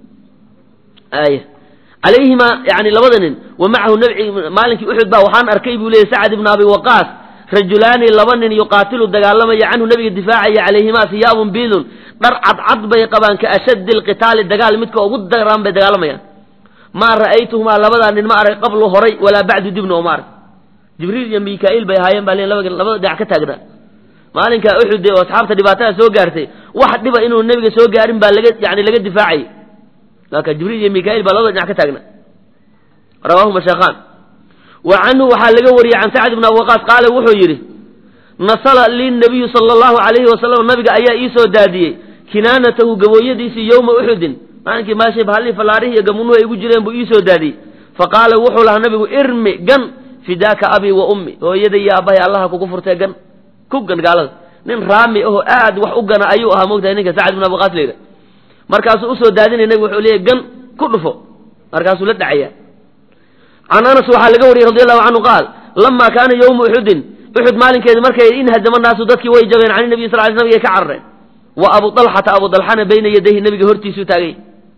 آية عليهما يعني لبدن ومعه نبي مالك أحد با وحان أركيب لي سعد بن أبي وقاص رجلان لبن يقاتل الدقالما عنه نبي الدفاع عليهما ثياب بيض درعد عضب يقبان كأشد القتال الدقال متك وقد درام بدقالما ما رأيتهما لبدن ما أرى قبل هري ولا بعد دبن عمر جبريل يا ميكائيل بيهايين بالين لبدا دع كتاغدا مالك أحد وأصحابته دباتها سو غارتي واحد دبا إنه النبي سو غارين با لغا يعني لغا دفاعي لكن جبريل يا ميكائيل بالله دع كتاغنا رواه مشايخان وعنه وحال لغا وري عن سعد بن وقاص قال وحو يري نصل للنبي صلى الله عليه وسلم النبي ايا ايسو داديه كنانته غبويديسي يوم احد مالك ماشي بحالي فلاريه غمنو ايغو جيرين بو ايسو دادي فقال وحو له النبي ارمي غن فداك ابي وامي هو يدي يا ابي الله كوكو فرتay gan ku gan gaalada nin raami oo aad wax u gana ayuu ahaa moogtay ninka Sa'd ibn Abi Waqqas leeyahay markaas uu soo daadinay nabi wuxuu leeyahay gan ku dhufo markaas uu la dhacaya an Anas waxa laga wariyay radiyallahu anhu qaal lamma kaana yawm uhud uhud maalinkeeda markay in hadama naasu dadkii way jabeen aan nabi sallallahu alayhi wasallam ka carreen wa Abu Talha Abu Talha bayna yadayhi nabiga hortiisu taagay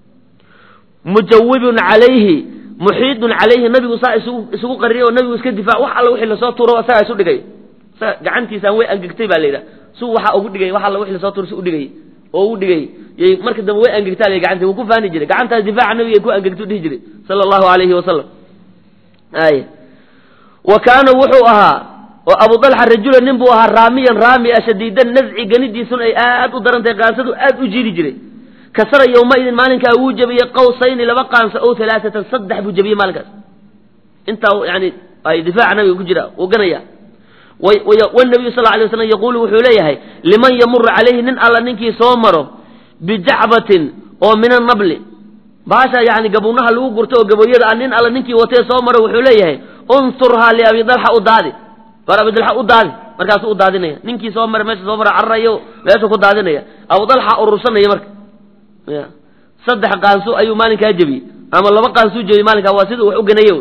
mujawwibun alayhi muhiidun alayhi nabigu saa isugu qariyay oo nabigu iska difaac wax alla wixii la soo tuuro asaga isu dhigay gacantiisa way angagtay baa leeyahay suu waxa ugu dhigay wax alla wixii la soo tuuro u dhigay oo u dhigay marka dambe way angagtay gacantii uu ku faani jiray gacantaas difaaca nabiga ku angagtu dhihi jiray sallallahu alayhi wasallam ay wa kana wuxuu ahaa oo Abu Talha rajul nin buu ahaa raamiyan raami ashadiidan nazci ganidiisun ay aad u darantay qaasadu aad u jiiri jiray kasara yawma idin maalinka uu jabiyay qawsayn laba qaansa oo thalathatan saddex buu jabiyay maalinkaas inta yani ay difaaca nabiga ku jira oo ganaya والنبي صلى الله عليه وسلم يقول وحوليه لمن يمر عليه نن الله ننكي سومره بجعبة أو من النبل باشا يعني قبونها لو قرتو قبوية أن نن الله ننكي وتي سومره وحوليه انصرها لأبي ضلحة أدادي فأبي ضلحة أدادي مركز أدادي نيا ننكي سومره ماشي سومره عرّيو ماشي أدادي نيا أبو ضلحة أرسلنا يمرك صدح قانسو أيو مالك هجبي أما الله قانسو جبي مالك واسده وحقنيو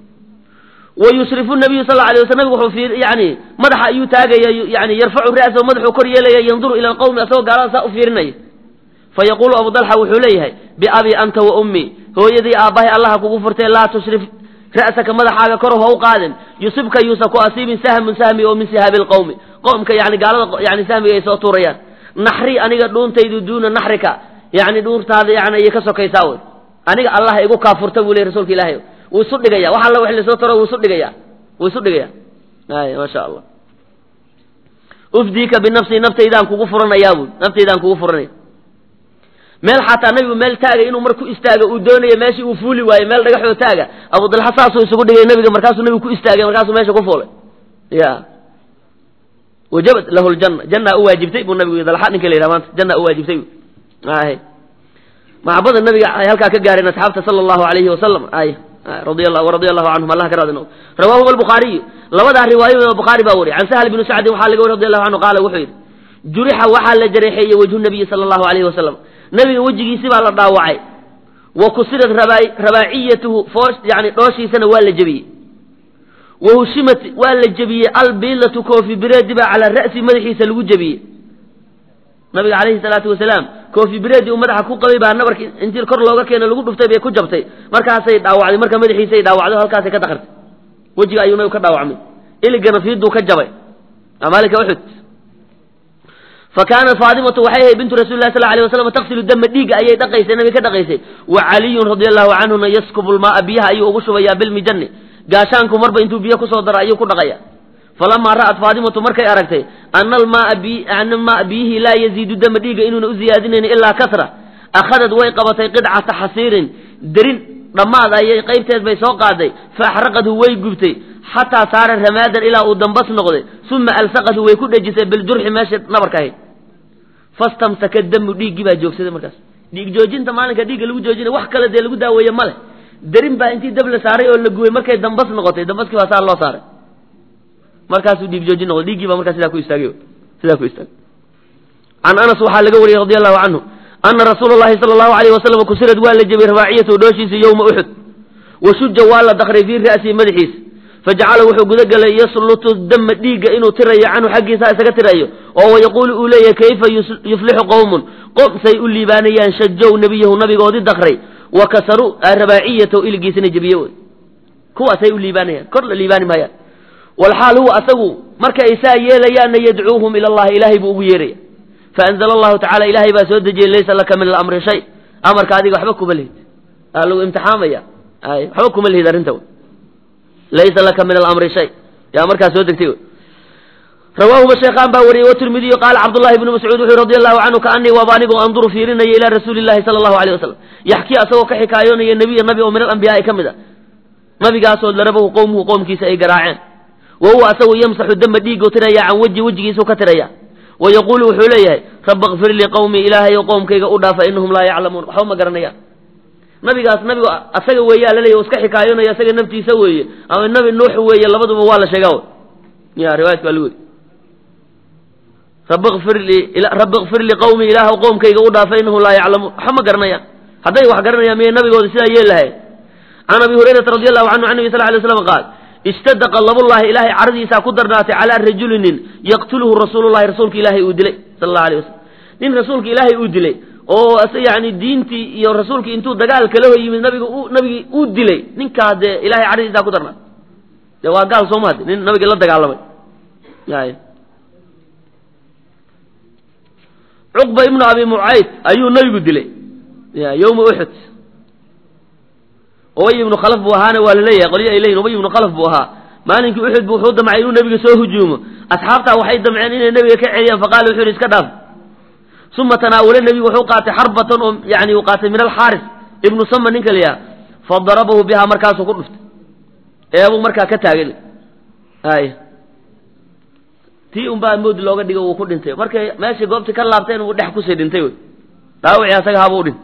ويشرف النبي صلى الله عليه وسلم في يعني مدح أيو تاجي يعني يرفع رأسه ومدحه كريه ينظر إلى القوم أسوء قال سأفيرني فيقول أبو طلحة وحليه بأبي أنت وأمي هو يدي آباه الله كغفرت لا تشرف رأسك مدح كره هو قادم يصبك يوسف أسيب سهم من سهمي ومن سهاب القوم قومك يعني قال يعني سهمي يسوى طوريان نحري أني دون تيد دون نحرك يعني دون هذا يعني يكسر كيساوي أني الله يقول كافرت ولي رسولك الله وصل دقيا وحلا وحلا سوتره وصل دقيا وصل دقيا أي ما شاء الله أفديك بنفسي نفسي إذا كوكو فرنا يابو نفسي إذا كوكو فرنا مال حتى نبي مال تاجا إنه مركو استاجا ودوني ماشي وفولي واي مال رجح تاجا أبو ضل حساس ويسقط دقيا نبي مركاسه نبي كو استاجا مركاسه ماشي كفولة يا وجبت له الجنة جنة واجبتي بالنبي ضل حقني كلي رمان جنة واجبتي هاي مع بعض النبي هلكا كجارنا صحابته صلى الله عليه وسلم أي رضي الله ورضي الله عنهم الله كرادنا رواه البخاري لوضع رواية البخاري باوري عن سهل بن سعد وحال رضي الله عنه قال وحيد جرح وحال جريحي وجه النبي صلى الله عليه وسلم نبي وجهي سبع الضاوعي وكسرت رباعي رباعيته فوش يعني روشي سنة ولا جبي وهشمت ولا جبي البيلة كوفي بريد على الرأس مدحي سلو جبي نبي عليه الصلاة والسلام كوفي بريد ومدح كو قبيبها نبرك انت الكر لوغا كينا لوغو دفتay bay ku jabtay marka say dhaawacday marka madaxiisa ay dhaawacdo halkaas ka dhaqartay wajiga ayuu ka dhaawacmay iligana fiidu ka jabay amalika wuxud فكان فاطمة وحيها بنت رسول الله صلى الله عليه وسلم تغسل الدم ديق أي دقيسة نبي كدقيسة وعلي رضي الله عنه يسكب الماء بها أي أغشوا يا بالمجن قاشانكم مربى انتو بيكو صدر أي كدقيا فلما رأت فاطمة مركي أركتي أن الماء بي أن الماء به لا يزيد الدم ديق إنه زيادين إلا كثرة أخذت ويقبتي قدعة حصير درين رماد أي قيبتي بيسوق عدي فأحرقته ويقبتي حتى صار رمادا إلى أدنبس نقضي ثم ألصقته ويكون جسد بالجرح ماشي نبركه فاستمسك الدم ديق بها جوكسي مركز dhiig joojinta maalinka dhiigga lagu joojinay wax kale dee lagu daaweeye male darin baa intii dab la saaray oo la gubay markay dambas noqotay dambaskii baa saa loo saaray markaasuu dhiig joojin noqday dhiiggii baa markaa sidaa ku istaagay sidaa ku istaagay can anas waxaa laga wariyey radi allahu canhu ana rasuula llahi sala allahu alayh wasalam kusirad waa la jebiyey rabaaciyatahu dhooshiisa yowma uxud washuja waa la dakray fii ra'sihi madaxiisa fajacala wuxuu gudagelay yaslutu dama dhiigga inuu tirayo canhu xaggiisa isaga tirayo oo wayaquulu uu leeyahay kayfa yuflixu qowmun qom say u liibaanayaan shajow nebiyahu nabigoodii dakray wa kasaruu rabaaciyatahu iligiisana jebiye wey kuwaasay u liibaanayaan kor la liibaani maayaan walxaal huwa asagu marka ay saa yeelayaanna yadcuuhum ila allahi ilaahay buu ugu yeeraya faanzala allahu tacala ilaahay baa soo dejiyey laysa laka min alamri shay amarka adiga waxba kuma lihid aa lagu imtixaamaya ay waxba kuma lihid arrinta wey laysa laka min alamri shay yaa markaa soo degtay wey rawaahuma sheekhaan baa wariyey watirmidiyu qaala cabdullahi ibnu mascuud wuxuu radi allahu canhu kaanii waaba anigoo anduru fiirinaya ilaa rasuuli llahi sala allahu alayh wasalam yaxkii asagoo ka xikaayoonaya nebiya nabi oo min alambiyaai ka mid a nabigaasoo larabahu qowmuhu qoomkiisa ay garaaceen wa huwa asagoo yamsaxu dama dhiigu tiraya can wejhi wejigiisuu ka tiraya wa yaquulu wuxuu leeyahay rabbi kfir lii qowmii ilaahay oo qowmkayga u dhaafa inahum laa yaclamuun waxba ma garanayaan nabigaas nabigu asaga weeyaa laleeyahy iska xikaayoonaya asaga naftiisa weeye ama nabi nuux weeye labaduba waa la sheegaa ya riwaayadka waa lagu weri rabbi kfir lii rabbi kfir lii qowmii ilaahw qowmkayga u dhaafa inahum laa yaclamuun waxba ma garanayaan hadday wax garanayaan miyay nabigooda sidaa yeelahay can abi hurayrata radi allahu canhu can nabi sal lay slam qaal istada qalabullahi ilaahay caradiisaa ku darnaatay calaa rajulinin yaqtuluhu rasuulullahi rasuulka ilaahay uu dilay sala allahu alayh wasalam nin rasuulka ilaahay uu dilay oo yani diintii iyo rasuulkii intuu dagaal kala hor yimid nabiga u nabigii uu dilay ninkaa dee ilahay caradiisaa ku darnaatay dee waa gaal soo mahad nin nabigii la dagaalamay y cuqba ibnu abi mucayd ayuu nabigu dilay ya yowma uxud ubay ibnu khalaf buu ahaana waa laleeyahay qolyo ay leeyihin ubay ibnu khalaf buu ahaa maalinkii uxud bu wuxuu damcay inuu nebiga soo hujuumo asxaabtaa waxay damceen inay nebiga ka celiyaan faqaala wuxuu yidhi iska dhaaf uma tanaawala nebigu wuxuu qaatay xarbatan oo yani uu qaatay min alxaaris ibnu sama ninka la yaha fadarabahu bihaa markaasuu ku dhuftay eebuu markaa ka taagan ay tii unbaa mood looga dhigo wuu ku dhintay markay meeshii goobtii ka laabteen uu dhex kusii dhintay wey dhaawacii asaga habuu dhintay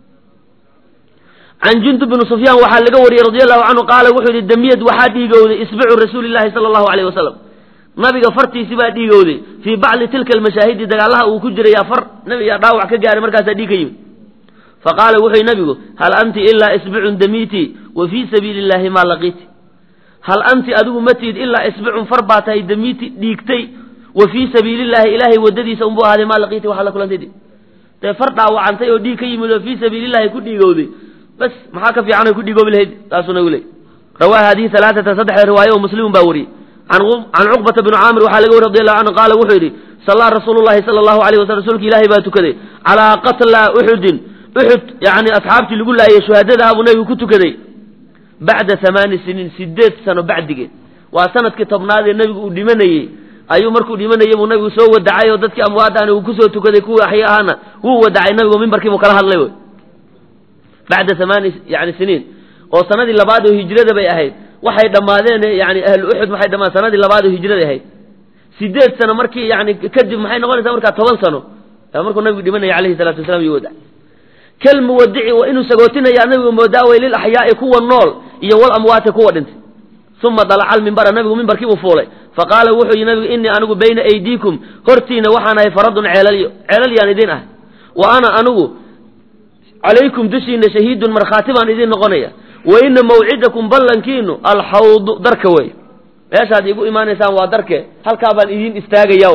can jundub bni sufyaan waxaa laga wariyey radi allahu canhu qaala wuxuu yihi damiyad waxaa dhiigowday isbicu rasuuli llahi sala allahu alayh wasalam nabiga fartiisi baa dhiigowday fii bacdi tilka almashaahidi dagaalaha uu ku jiraya far nabigaa dhaawac ka gaaray markaasaa dhiig ka yimid faqaala wuxuu yihi nabigu hal anti ilaa isbicun damiiti wa fii sabiili illahi maa laqiiti hal anti adigu matiid ilaa isbicun far baa tahay damiiti dhiigtay wa fii sabiili illahi ilaahay wadadiisa unbuu ahaaday maa laqiiti waxaa la kulantay dee far dhaawacantay oo dhiig ka yimid oo fii sabiili illahi ku dhiigowday bas maxaa ka fiican ay ku dhigoobi lahayd taasuu nagu leey rawaa hadihi alaaata saddexda riwaaye oo muslimun baa wariyey can cuqbata bni caamir waxaa laga wari radi allahu canhu qaala wuxuu yidhi sallaa rasuulu llahi sala allahu alayh wasalam rasuulka ilaahay baa tukaday calaa qatla uxudin uxud yani asxaabtii lagu laayay shuhadadaha buu nabigu ku tukaday bacda hamaani siniin sideed sano bacdigeed waa sanadkii tobnaad ee nebigu uu dhimanayey ayuu markuu dhimanayay buu nabigu soo wadacay oo dadkii amwaadaana uu kusoo tukaday kuwii axya ahaana wuu wadacay nabigu mimbarkii buu kala hadlay wy bacda hamaani yani siniin oo sanadii labaad oo hijrada bay ahayd waxay dhammaadeen yani ahlu uxud waxay dhammaadeen sanadii labaad oo hijrada ahayd sideed sano markii yani kadib maxay noqonaysaa markaa toban sano markuu nabigu dhimanaya alayhi salatu wasalam iyo wada kal muwadici waa inuu sagootinaya nabigu moodaaway lil axyaai kuwa nool iyo wal amwaati kuwa dhintay uma dalaca almimbara nabigu mimbarkii buu fuulay faqaala wuxuu yihi nabigu inii anigu bayna aydiikum hortiina waxaan ahay faradun ceelalyo ceelal yaan idin ah wa ana anigu calaykum dushiina shahiidun markhaati baan idin noqonaya wa ina mawcidakum ballankiinu alxawdu darka wey meeshaad igu imaanaysaan waa darke halkaa baan idiin istaagaya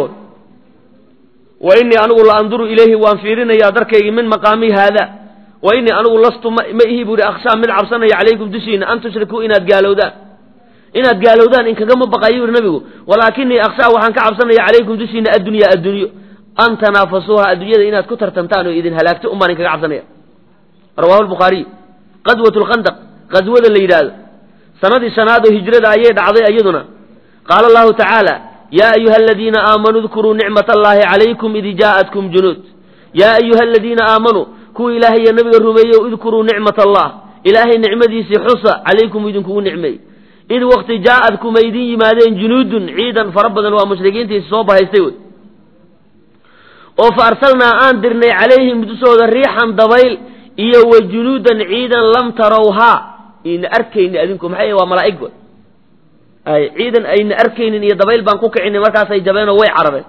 wa inii anigu la anduru ilayhi waan fiirinayaa darkaygii min maqaami haada wa inii anigu lastu ma ihi buu ihi akhshaa mid cabsanaya calaykum dushiina an tushrikuu inaad gaalowdaan inaad gaalowdaan inkagama baqayo yuri nabigu walaakinii akhshaa waxaan ka cabsanaya calaykum dushiina addunyaa addunyo an tanaafasuuha addunyada inaad ku tartantaan oo idin halaagto un baan inkaga cabsanaya rawahu lbukhaariy qadwat lkhandaq qaswada la yidhaahdo sanadii shanaad oo hijrada ayay dhacday iyaduna qaala allahu tacaala yaa ayuha aladiina aamanuu dkuruu nicmat allahi calaykum id jaa'atkum junuud yaa ayuha aladiina aamanuu kuwa ilaahay iyo nabiga rumeeyo idkuruu nicmat allah ilaahay nicmadiisii xusa calaykum idinkugu nicmeey id waqti jaa'adkum ay idin yimaadeen junuudun ciidan fara badan waa mushrikiintiisi soo bahaystay wey oo fa arsalnaa aan dirnay calayhim dushooda riixan dabayl iyo wa junuudan ciidan lam tarawhaa ina arkayni adinku maxay waa malaa'ig ay ciidan ayna arkaynin iyo dabayl baan ku kicinay markaasay jabeen oo way carabeen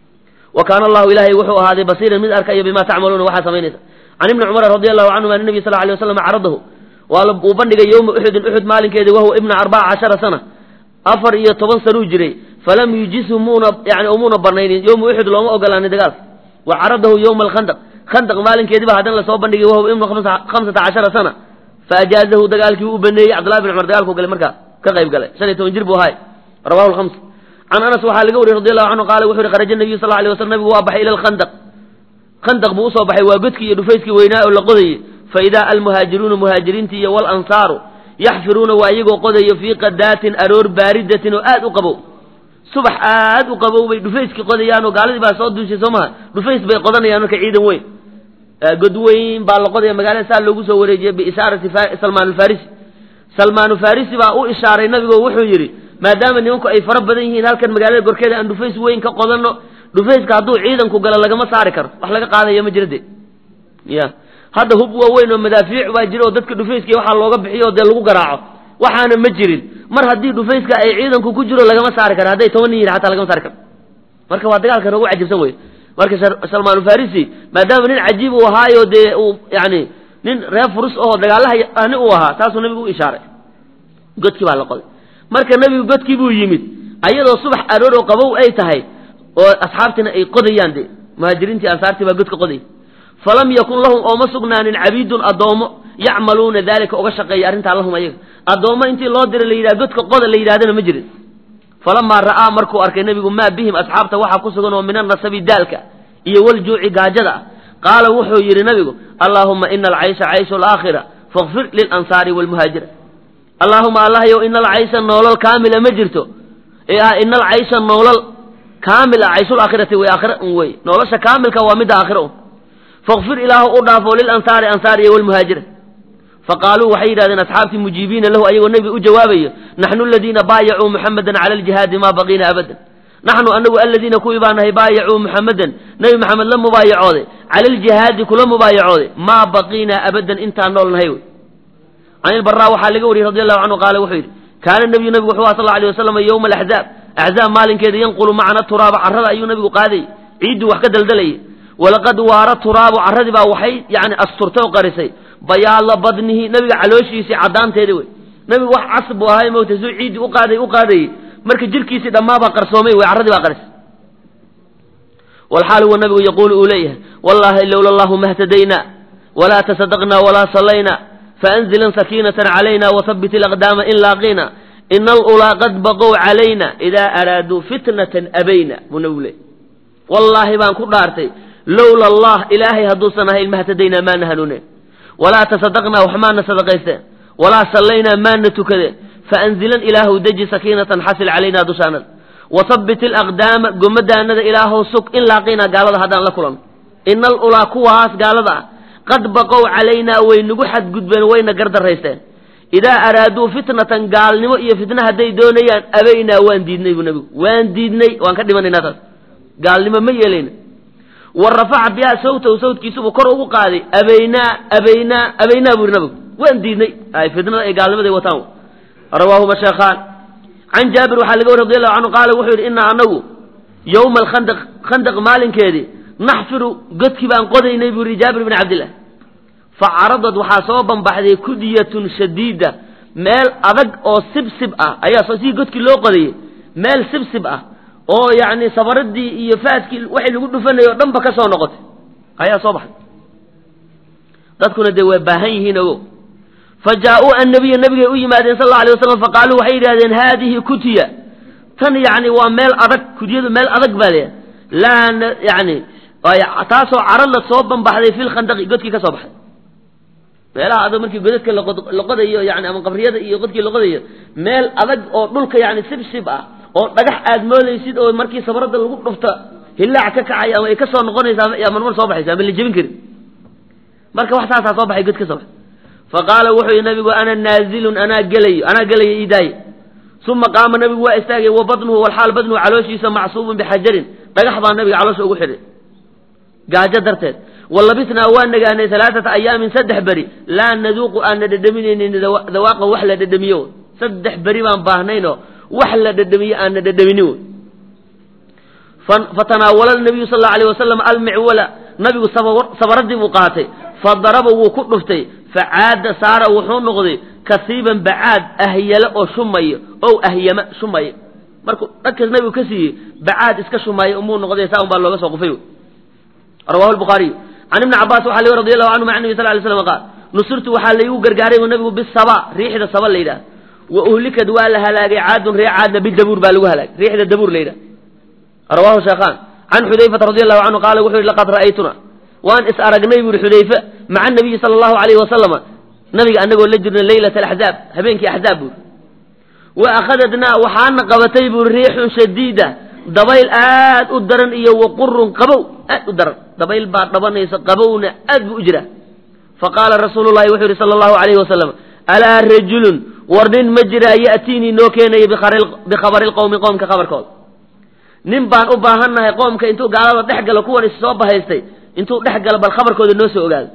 wa kaana allahu ilaahay wuxuu ahaaday basiiran mid arkayo bima tacmaluuna waxaa samaynaysa can ibni cumar radi allahu canhuma an nabiy sal lla alay wasalam caradahu waa uu bandhigay yowma uxudin uxud maalinkeedii wahuwa ibna arbaca cashara sana afar iyo toban sanuu jiray falam yujisu muuna yani umuuna banaynin yowma uxud looma ogolaanin dagaal wa caradahu yowma alkhandaq khandaq maalinkeediiba haddana lasoo bandhigay wahuwa ibnu khamsata cashara sana faajaazahu dagaalkii u baneeyey cabdullahi bin cumar dagaalku galay markaa ka qayb galay shan iyo toban jir buu ahay rawahu lkhams can anas waxaa laga wariyey radi allahu canhu qaala wuxu uhi kharaja nabiyu sal alay waslam nabigu waa baxay ila alkhandaq khandaq buu usoo baxay waa godkii iyo dhufayskii weynaa oo la qodayey fa idaa almuhaajiruuna muhaajiriintii iyo walansaaru yaxfiruuna waa iyagoo qodayo fii qadaatin aroor baaridatin oo aad u qabow subax aad u qabow bay dhufayskii qodayaan oo gaaladii baa soo duushay soo maha dhufays bay qodanayaan marka ciidan weyn god weyn baa la qodaya magaalada saa loogu soo wareejiyey biishaarati salmaan alfarisi salmaan farisi baa u ishaaray nabigo wuxuu yidhi maadaama nimanku ay fara badan yihiin halkan magaalada gorkeeda aan dhufays weyn ka qodanno dhufayska hadduu ciidanku galo lagama saari karo wax laga qaadaya ma jira de ya hadda hub waaweyn oo madaafiic baa jira oo dadka dhufayska waxaa looga bixiyo dee lagu garaaco waxaana ma jirin mar haddii dhufayska ay ciidanku ku jiro lagama saari karo hadday toban nin yihin xataa lagama saari karo marka waa dagaalkan ugu cajibsan wey marka salmaan farisi maadaama nin cajiib uu ahaayo dee uu yani nin reer furus oo dagaalaha ani uu ahaa taasuu nabigu u ishaaray godkii baa la qoday marka nabigu godkii buu yimid ayadoo subax aroor oo qabow ay tahay oo asxaabtina ay qodayaan de muhaajiriintii ansaartii baa godka qoday falam yakun lahum ooma sugnaanin cabiidun addoomo yacmaluuna daalika uga shaqeeya arrintaa lahum ayaga addoommo intii loo diray la yidhaha godka qoda la yidhahdana ma jirin falamaa ra'aa markuu arkay nebigu maa bihim asxaabta waxaa ku sugan oo min annasabi daalka iyo waljuuci gaajada ah qaala wuxuu yidhi nabigu allaahuma ina alcaysha cayshu alaakhira fakfir lilansaari waalmuhaajira allaahuma allahyow ina alcaysha noolal kaamila ma jirto ee ah ina alcaysha noolal kaamil ah cayshulaakhirati way aakhira un wey nolosha kaamilka waa midda aakhira un fakfir ilaahu u dhaafo lilansaari ansaar iyo walmuhaajira faqaaluu waxay yidhahdeen asxaabtii mujiibiina lahu ayagoo nebiga u jawaabayo naxnu aladiina baayacuu muxamadan cala aljihaadi maa baqiina abadan naxnu anagu aladiina kuwii baa nahay baayacuu muxamadan nebi maxamed la mubaayacooday cala aljihaadi kula mubaayacooday maa baqiina abadan intaan nool nahay wey can ilbaraa waxaa laga wariyey radi allahu canhu qaala wuxuu yidhi kaana nebiyu nabigu wuxuu aha sal alay wasalam yowma alaxzaab axzaab maalinkeeda yanqulu macana turaaba carrada ayuu nabigu qaadayy ciidduu wax ka daldalayay walaqad waara turaabu carradii baa waxay yani asturtay oo qarisay bayaala badnihi nabiga calooshiisii caddaanteeda wey nabigu wax cas buu ahay mowta suu ciiddii u qaaday u qaadayey marka jirkiisii dhammaabaa qarsoomay wey carradii baa qarisay walxaal huwa nabigu yaquulu uu leeyahay wallahi lowla allahu mahtadayna walaa tasadaqna walaa sallayna faanzilan sakiinatan calayna wahabbit alaqdaama in laaqiina ina alulaa qad baqow calayna idaa araaduu fitnatan abayna buu nabigu leeyay wallaahi baan ku dhaartay lowla allah ilaahay hadduusan ahayn mahtadaynaa maana hanuuneen walaa tasadaqnaa wax maana sadaqaysteen walaa sallaynaa maana tukadeen faanzilan ilaahu deji sakiinatan xasil calaynaa dushaanada wahabbit alaqdaama gomadaanada ilaahow sug in laaqiinaa gaalada haddaan la kulanno ina alulaa kuwaas gaalada ah qad baqow calaynaa way nagu xadgudbeen wayna gardaraysteen idaa araaduu fitnatan gaalnimo iyo fitna hadday doonayaan abaynaa waan diidnay buu nabigu waan diidnay waan ka dhimanaynaa taas gaalnimo ma yeelayna wa rafaca bihaa sawtahu sawtkiisubuu kor ugu qaaday abaynaa abaynaa abaynaa buu yidhi nabigu waan diidnay ay fitnada ay gaalnimaday wataan rawaahuma sheekhaan can jaabir waxaa laga wari radi allahu canhu qaala wuxuu yidhi inaa anagu yowma alkhandaq khandaq maalinkeedii naxfiru godkii baan qodaynay buu yidhi jaabir bn cabdillah fa caradad waxaa soo banbaxday kudiyatun shadiida meel adag oo sibsib ah ayaa sii godkii loo qodayey meel sibsib ah oo yacni sabaradii iyo faadkii waxay lagu dhufanayay oo dhanba ka soo noqotay ayaa soo baxday dadkuna dee way baahan yihiin ogo fa jaa-uu annabiya nabigay u yimaadeen sal alla alay wasalam faqaaluu waxay yidhahdeen haadihi kutiya tan yacni waa meel adag kudiyadu meel adag baa leeyahay laa yani taasoo carada soo banbaxday fi lkhandaqi godkii ka soo baxday meelaha adag markii godadka la qodayo yani ama qabriyada iyo godkii la qodayo meel adag oo dhulka yani sibsib ah oo dhagax aad moodaysid oo markii sabarada lagu dhufta hilaac ka kacay ama ay ka soo noqonaysaa yaa marmar soo baxaysa ama la jebin karin marka wax saasaa soo baxay god ka soo baxay faqaala wuxuu yihi nabigu ana naazilun anaa gelayo anaa gelaya iidaaye uma qaama nabigu waa istaagay wa badnuhu walxaal badnuhu calooshiisa macsuubun bixajarin dhagax baa nabiga caloosha ugu xidhay gaajo darteed walabisnaa waan nagaanay alaaata ayaamin saddex beri laa naduuqu aana dhadhaminaynin dawaaqa wax la dhadhamiyo saddex beri baan baahnaynoo wax la dhadhamiyo aana dhadhaminin fatanaawala nabiyu sal allau alayh wasalam almicwala nabigu sabaradii buu qaatay fadaraba wuu ku dhuftay facaada saara wuxuu noqday kasiiban bacaad ahyale oo shumayo ow ahyama shumayo markuu dhankaas nabigu ka siiyey bacaad iska shumaayo umuu noqday saa un baa looga soo qufay rawahu lbukhaariy can ibni cabaas waxaa la radi allahu canhu maca nabi sal lay slam qaal nusirtu waxaa laygu gargaaray bu nabigu bisaba riixda saba la yidhaha wa uhlikad waa la halaagay caadun ree caadna bidabuur baa lagu halaagay riixda dabuur la yidhaha rawahu shaykhaan can xudayfata radi allahu canhu qaala wuxuu yihi laqad ra'aytuna waan is aragnay bu yihi xudayfe maca nabiyi sala allahu alayhi wasalama nabiga anagoo la jirna leylata alaxzaab habeenkii axzaab buuri wa akhadadnaa waxaana qabatay buuri riixun shadiida dabayl aad u daran iyo waqurun qabow aad u daran dabayl baa dhabanaysa qabowna aad buu u jiraa faqaala rasuulu llahi wuxuu yihi sala allahu alayhi wasalam alaa rajulun war nin ma jiraa ya'tiinii noo keenaya bikhabari lqowmi qoomka khabarkooda nin baan u baahannahay qoomka intuu gaalada dhex galo kuwan is soo bahaystay intuu dhex galo bal khabarkooda noo soo ogaado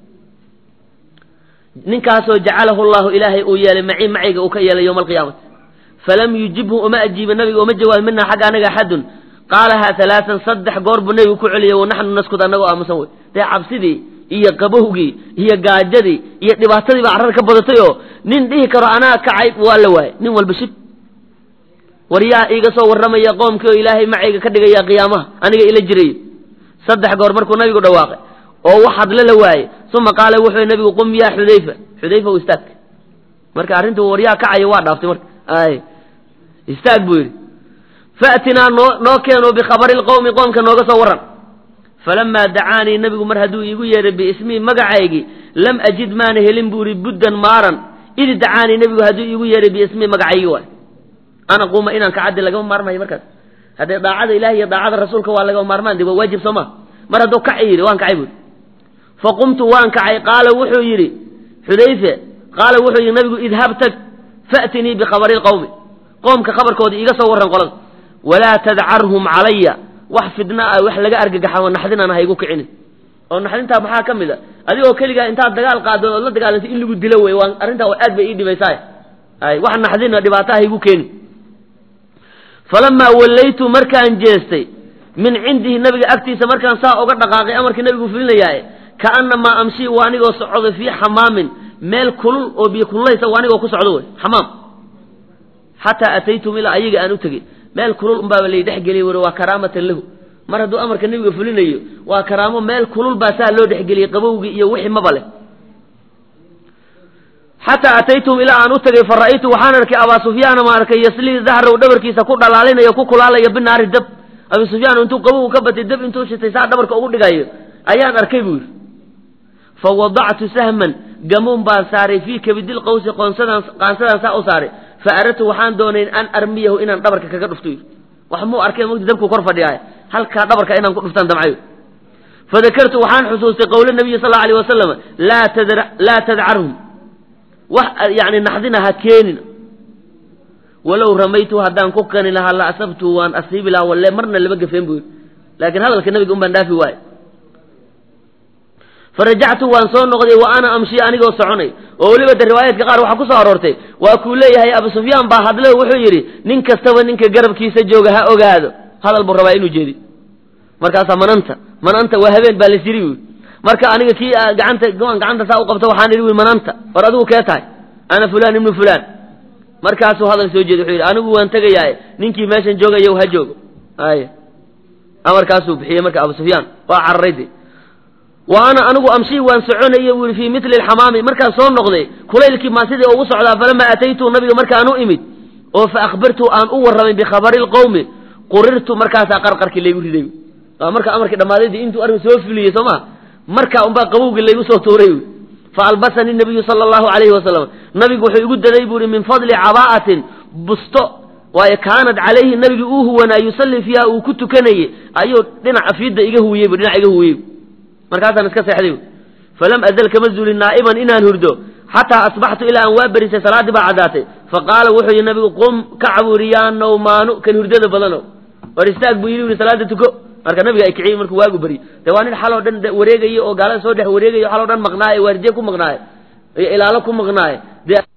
ninkaasoo jacalahu llahu ilaahay uu yeelay macii macayga uu ka yeelay yowma alqiyaamati falam yujibhu uma ajiiba nabiga uma jawaab mina xagga anaga axadun qaalahaa alaaan saddex goor buu nabigu ku celiyay wanaxnu naskud annagoo aamusan wey dee cabsidii iyo qabowgii iyo gaajadii iyo dhibaatadii baa carrada ka badatay oo nin dhihi karo anaa kacay waa la waayay nin walba shib war yaa iiga soo warramaya qoomkii oo ilaahay macayga ka dhigaya qiyaamaha aniga ila jirayo saddex goor markuu nabigu dhawaaqay oo wax hadle la waayey uma qaala wuxuu nabigu qum yaa xudayfa xudayfa u istaag marka arrintu war yaa kacayo waa dhaaftay marka ay istaag buu yidhi faatinaa noo noo keeno bikhabari lqowmi qoomka nooga soo warran falamaa dacaanii nabigu mar hadduu iigu yeedhay biismii magacaygii lam ajid maana helin buu yihi buddan maaran idi dacaanii nabigu hadduu iigu yeedhay biismii magacaygii waay ana quuma inaan kacaddi lagama maarmayo markaas haddee daacada ilahi iyo daacada rasuulka waa lagama maarmaan de waa waajib soo ma mar hadduu kaci yidhi waan kacay buui faqumtu waan kacay qaala wuxuu yidhi xudayfe qaala wuxuu yidhi nabigu idhab tag fa'tinii bikhabari lqowmi qoomka khabarkooda iiga soo warran qolada walaa tadcarhum calaya wax fidna ah wax laga argagaxamo naxdinana haygu kicinin oo naxdintaa maxaa ka mid a adigoo keligaa intaad dagaal qaado ood la dagaalantay in lagu dilo wey waan arrintaa aad bay ii dhibaysaay ay wax naxdina dhibaato haygu keenin falamaa wallaytu markaan jeestay min cindihi nabiga agtiisa markaan saa oga dhaqaaqay amarkii nabigu fulinayaaye kaanamaa amshii waa anigoo socdo fii xamaamin meel kulul oo biyo kululaysa waa anigoo ku socdo wey xamaam xataa ataytum ilaa ayaga aan u tegey meel kulul unbaaba lay dhexgeliyey wuri waa karaamatan lahu mar hadduu amarka nebiga fulinayo waa karaamo meel kulul baa saa loo dhexgeliyey qabowgii iyo wixii maba leh xataa ataytum ilaa aan u tegey fa ra'aytu waxaan arkay abaa sufyaana ma arkay yaslii dahrow dhabarkiisa ku dhalaalinayo ku kulaalayo binaari dab abi sufyaan intuu qabowgu ka batay dab intuu shitay saa dhabarka ugu dhigayo ayaan arkay buu yidhi fa wadactu sahman gamuun baan saaray fii kabidil qawsi qoonsadaan qaansadaan saa u saaray fa aradtu waxaan doonayn an armiyahu inaan dhabarka kaga dhufto yidhi wax muu arkay mugdi dabkuu kor fadhiyaay halkaa dhabarka inaan ku dhuftaan damcayo fadakartu waxaan xusuustay qowla nabiyi sal allau alayh wasalam laa tadra laa tadcarhum wax yani naxdina ha keenin walow ramaytu haddaan ku kani lahaa la asabtu waan asiibi lahaa walle marna laba gafeen buu yidhi laakiin hadalka nabiga un baan dhaafi waayo farajactu waan soo noqday wa ana amshi anigoo soconay oo weliba de riwaayaadka qaar waxaa ku soo aroortay waa kuu leeyahay abu sufyaan baa hadle wuxuu yidhi nin kastaba ninka garabkiisa jooga ha ogaado hadal buu rabaa inuu jeedi markaasaa mananta mananta waa habeen baa lasiri wi marka aniga kii gacanta goan gacanta saa u qabta waxaan idhi wi mananta war adigu kee tahay ana fulaan ibnu fulaan markaasuu hadal soo jeedi wuxuu yidhi anigu waan tegayaaye ninkii meeshan joogayo ha joogo ay amarkaasuu bixiyey marka abu sufyaan waa cararayde wa ana anigu amshii waan soconaya buu yidhi fii mitli alxamaami markaan soo noqday kulaylkii maa sidii ugu socdaa falamaa ataytu nabiga markaan u imid oo fa akhbartu aan u warramay bikhabari lqowmi qurirtu markaasaa qarqarkii laygu riday waa marka amarkii dhammaadaydi intuu arrin soo fuliyey soo maa markaa unbaa qabowgii laygu soo tuuray fa albasanii nabiyu sala allahu calayhi wasalam nabigu wuxuu igu daday buu yihi min fadli cabaa'atin busto waayo kaanad calayhi nabigii uu huwanaa yusallii fiiha uu ku tukanayey ayuu dhinaca fiidda iga huwiyey bu dhinac iga huwiyey markaasaan iska seexday falam azal kama zuulin naa'iman inaan hurdo xataa asbaxtu ilaa aan waa berisay salaaddii baa caddaatay faqaala wuxuu yidhi nabigu qum kac buu yidhi yaa nawmaanu kan hurdada badano war istaag buu yidhi uri salaada tuko marka nabiga ay kiciyey markuu waagu bari dee waa nin xaloo dhan wareegaya oo gaalada soo dhex wareegaya xaloo dhan maqnaaye waardiye ku maqnaaye iyo ilaalo ku maqnaaye dee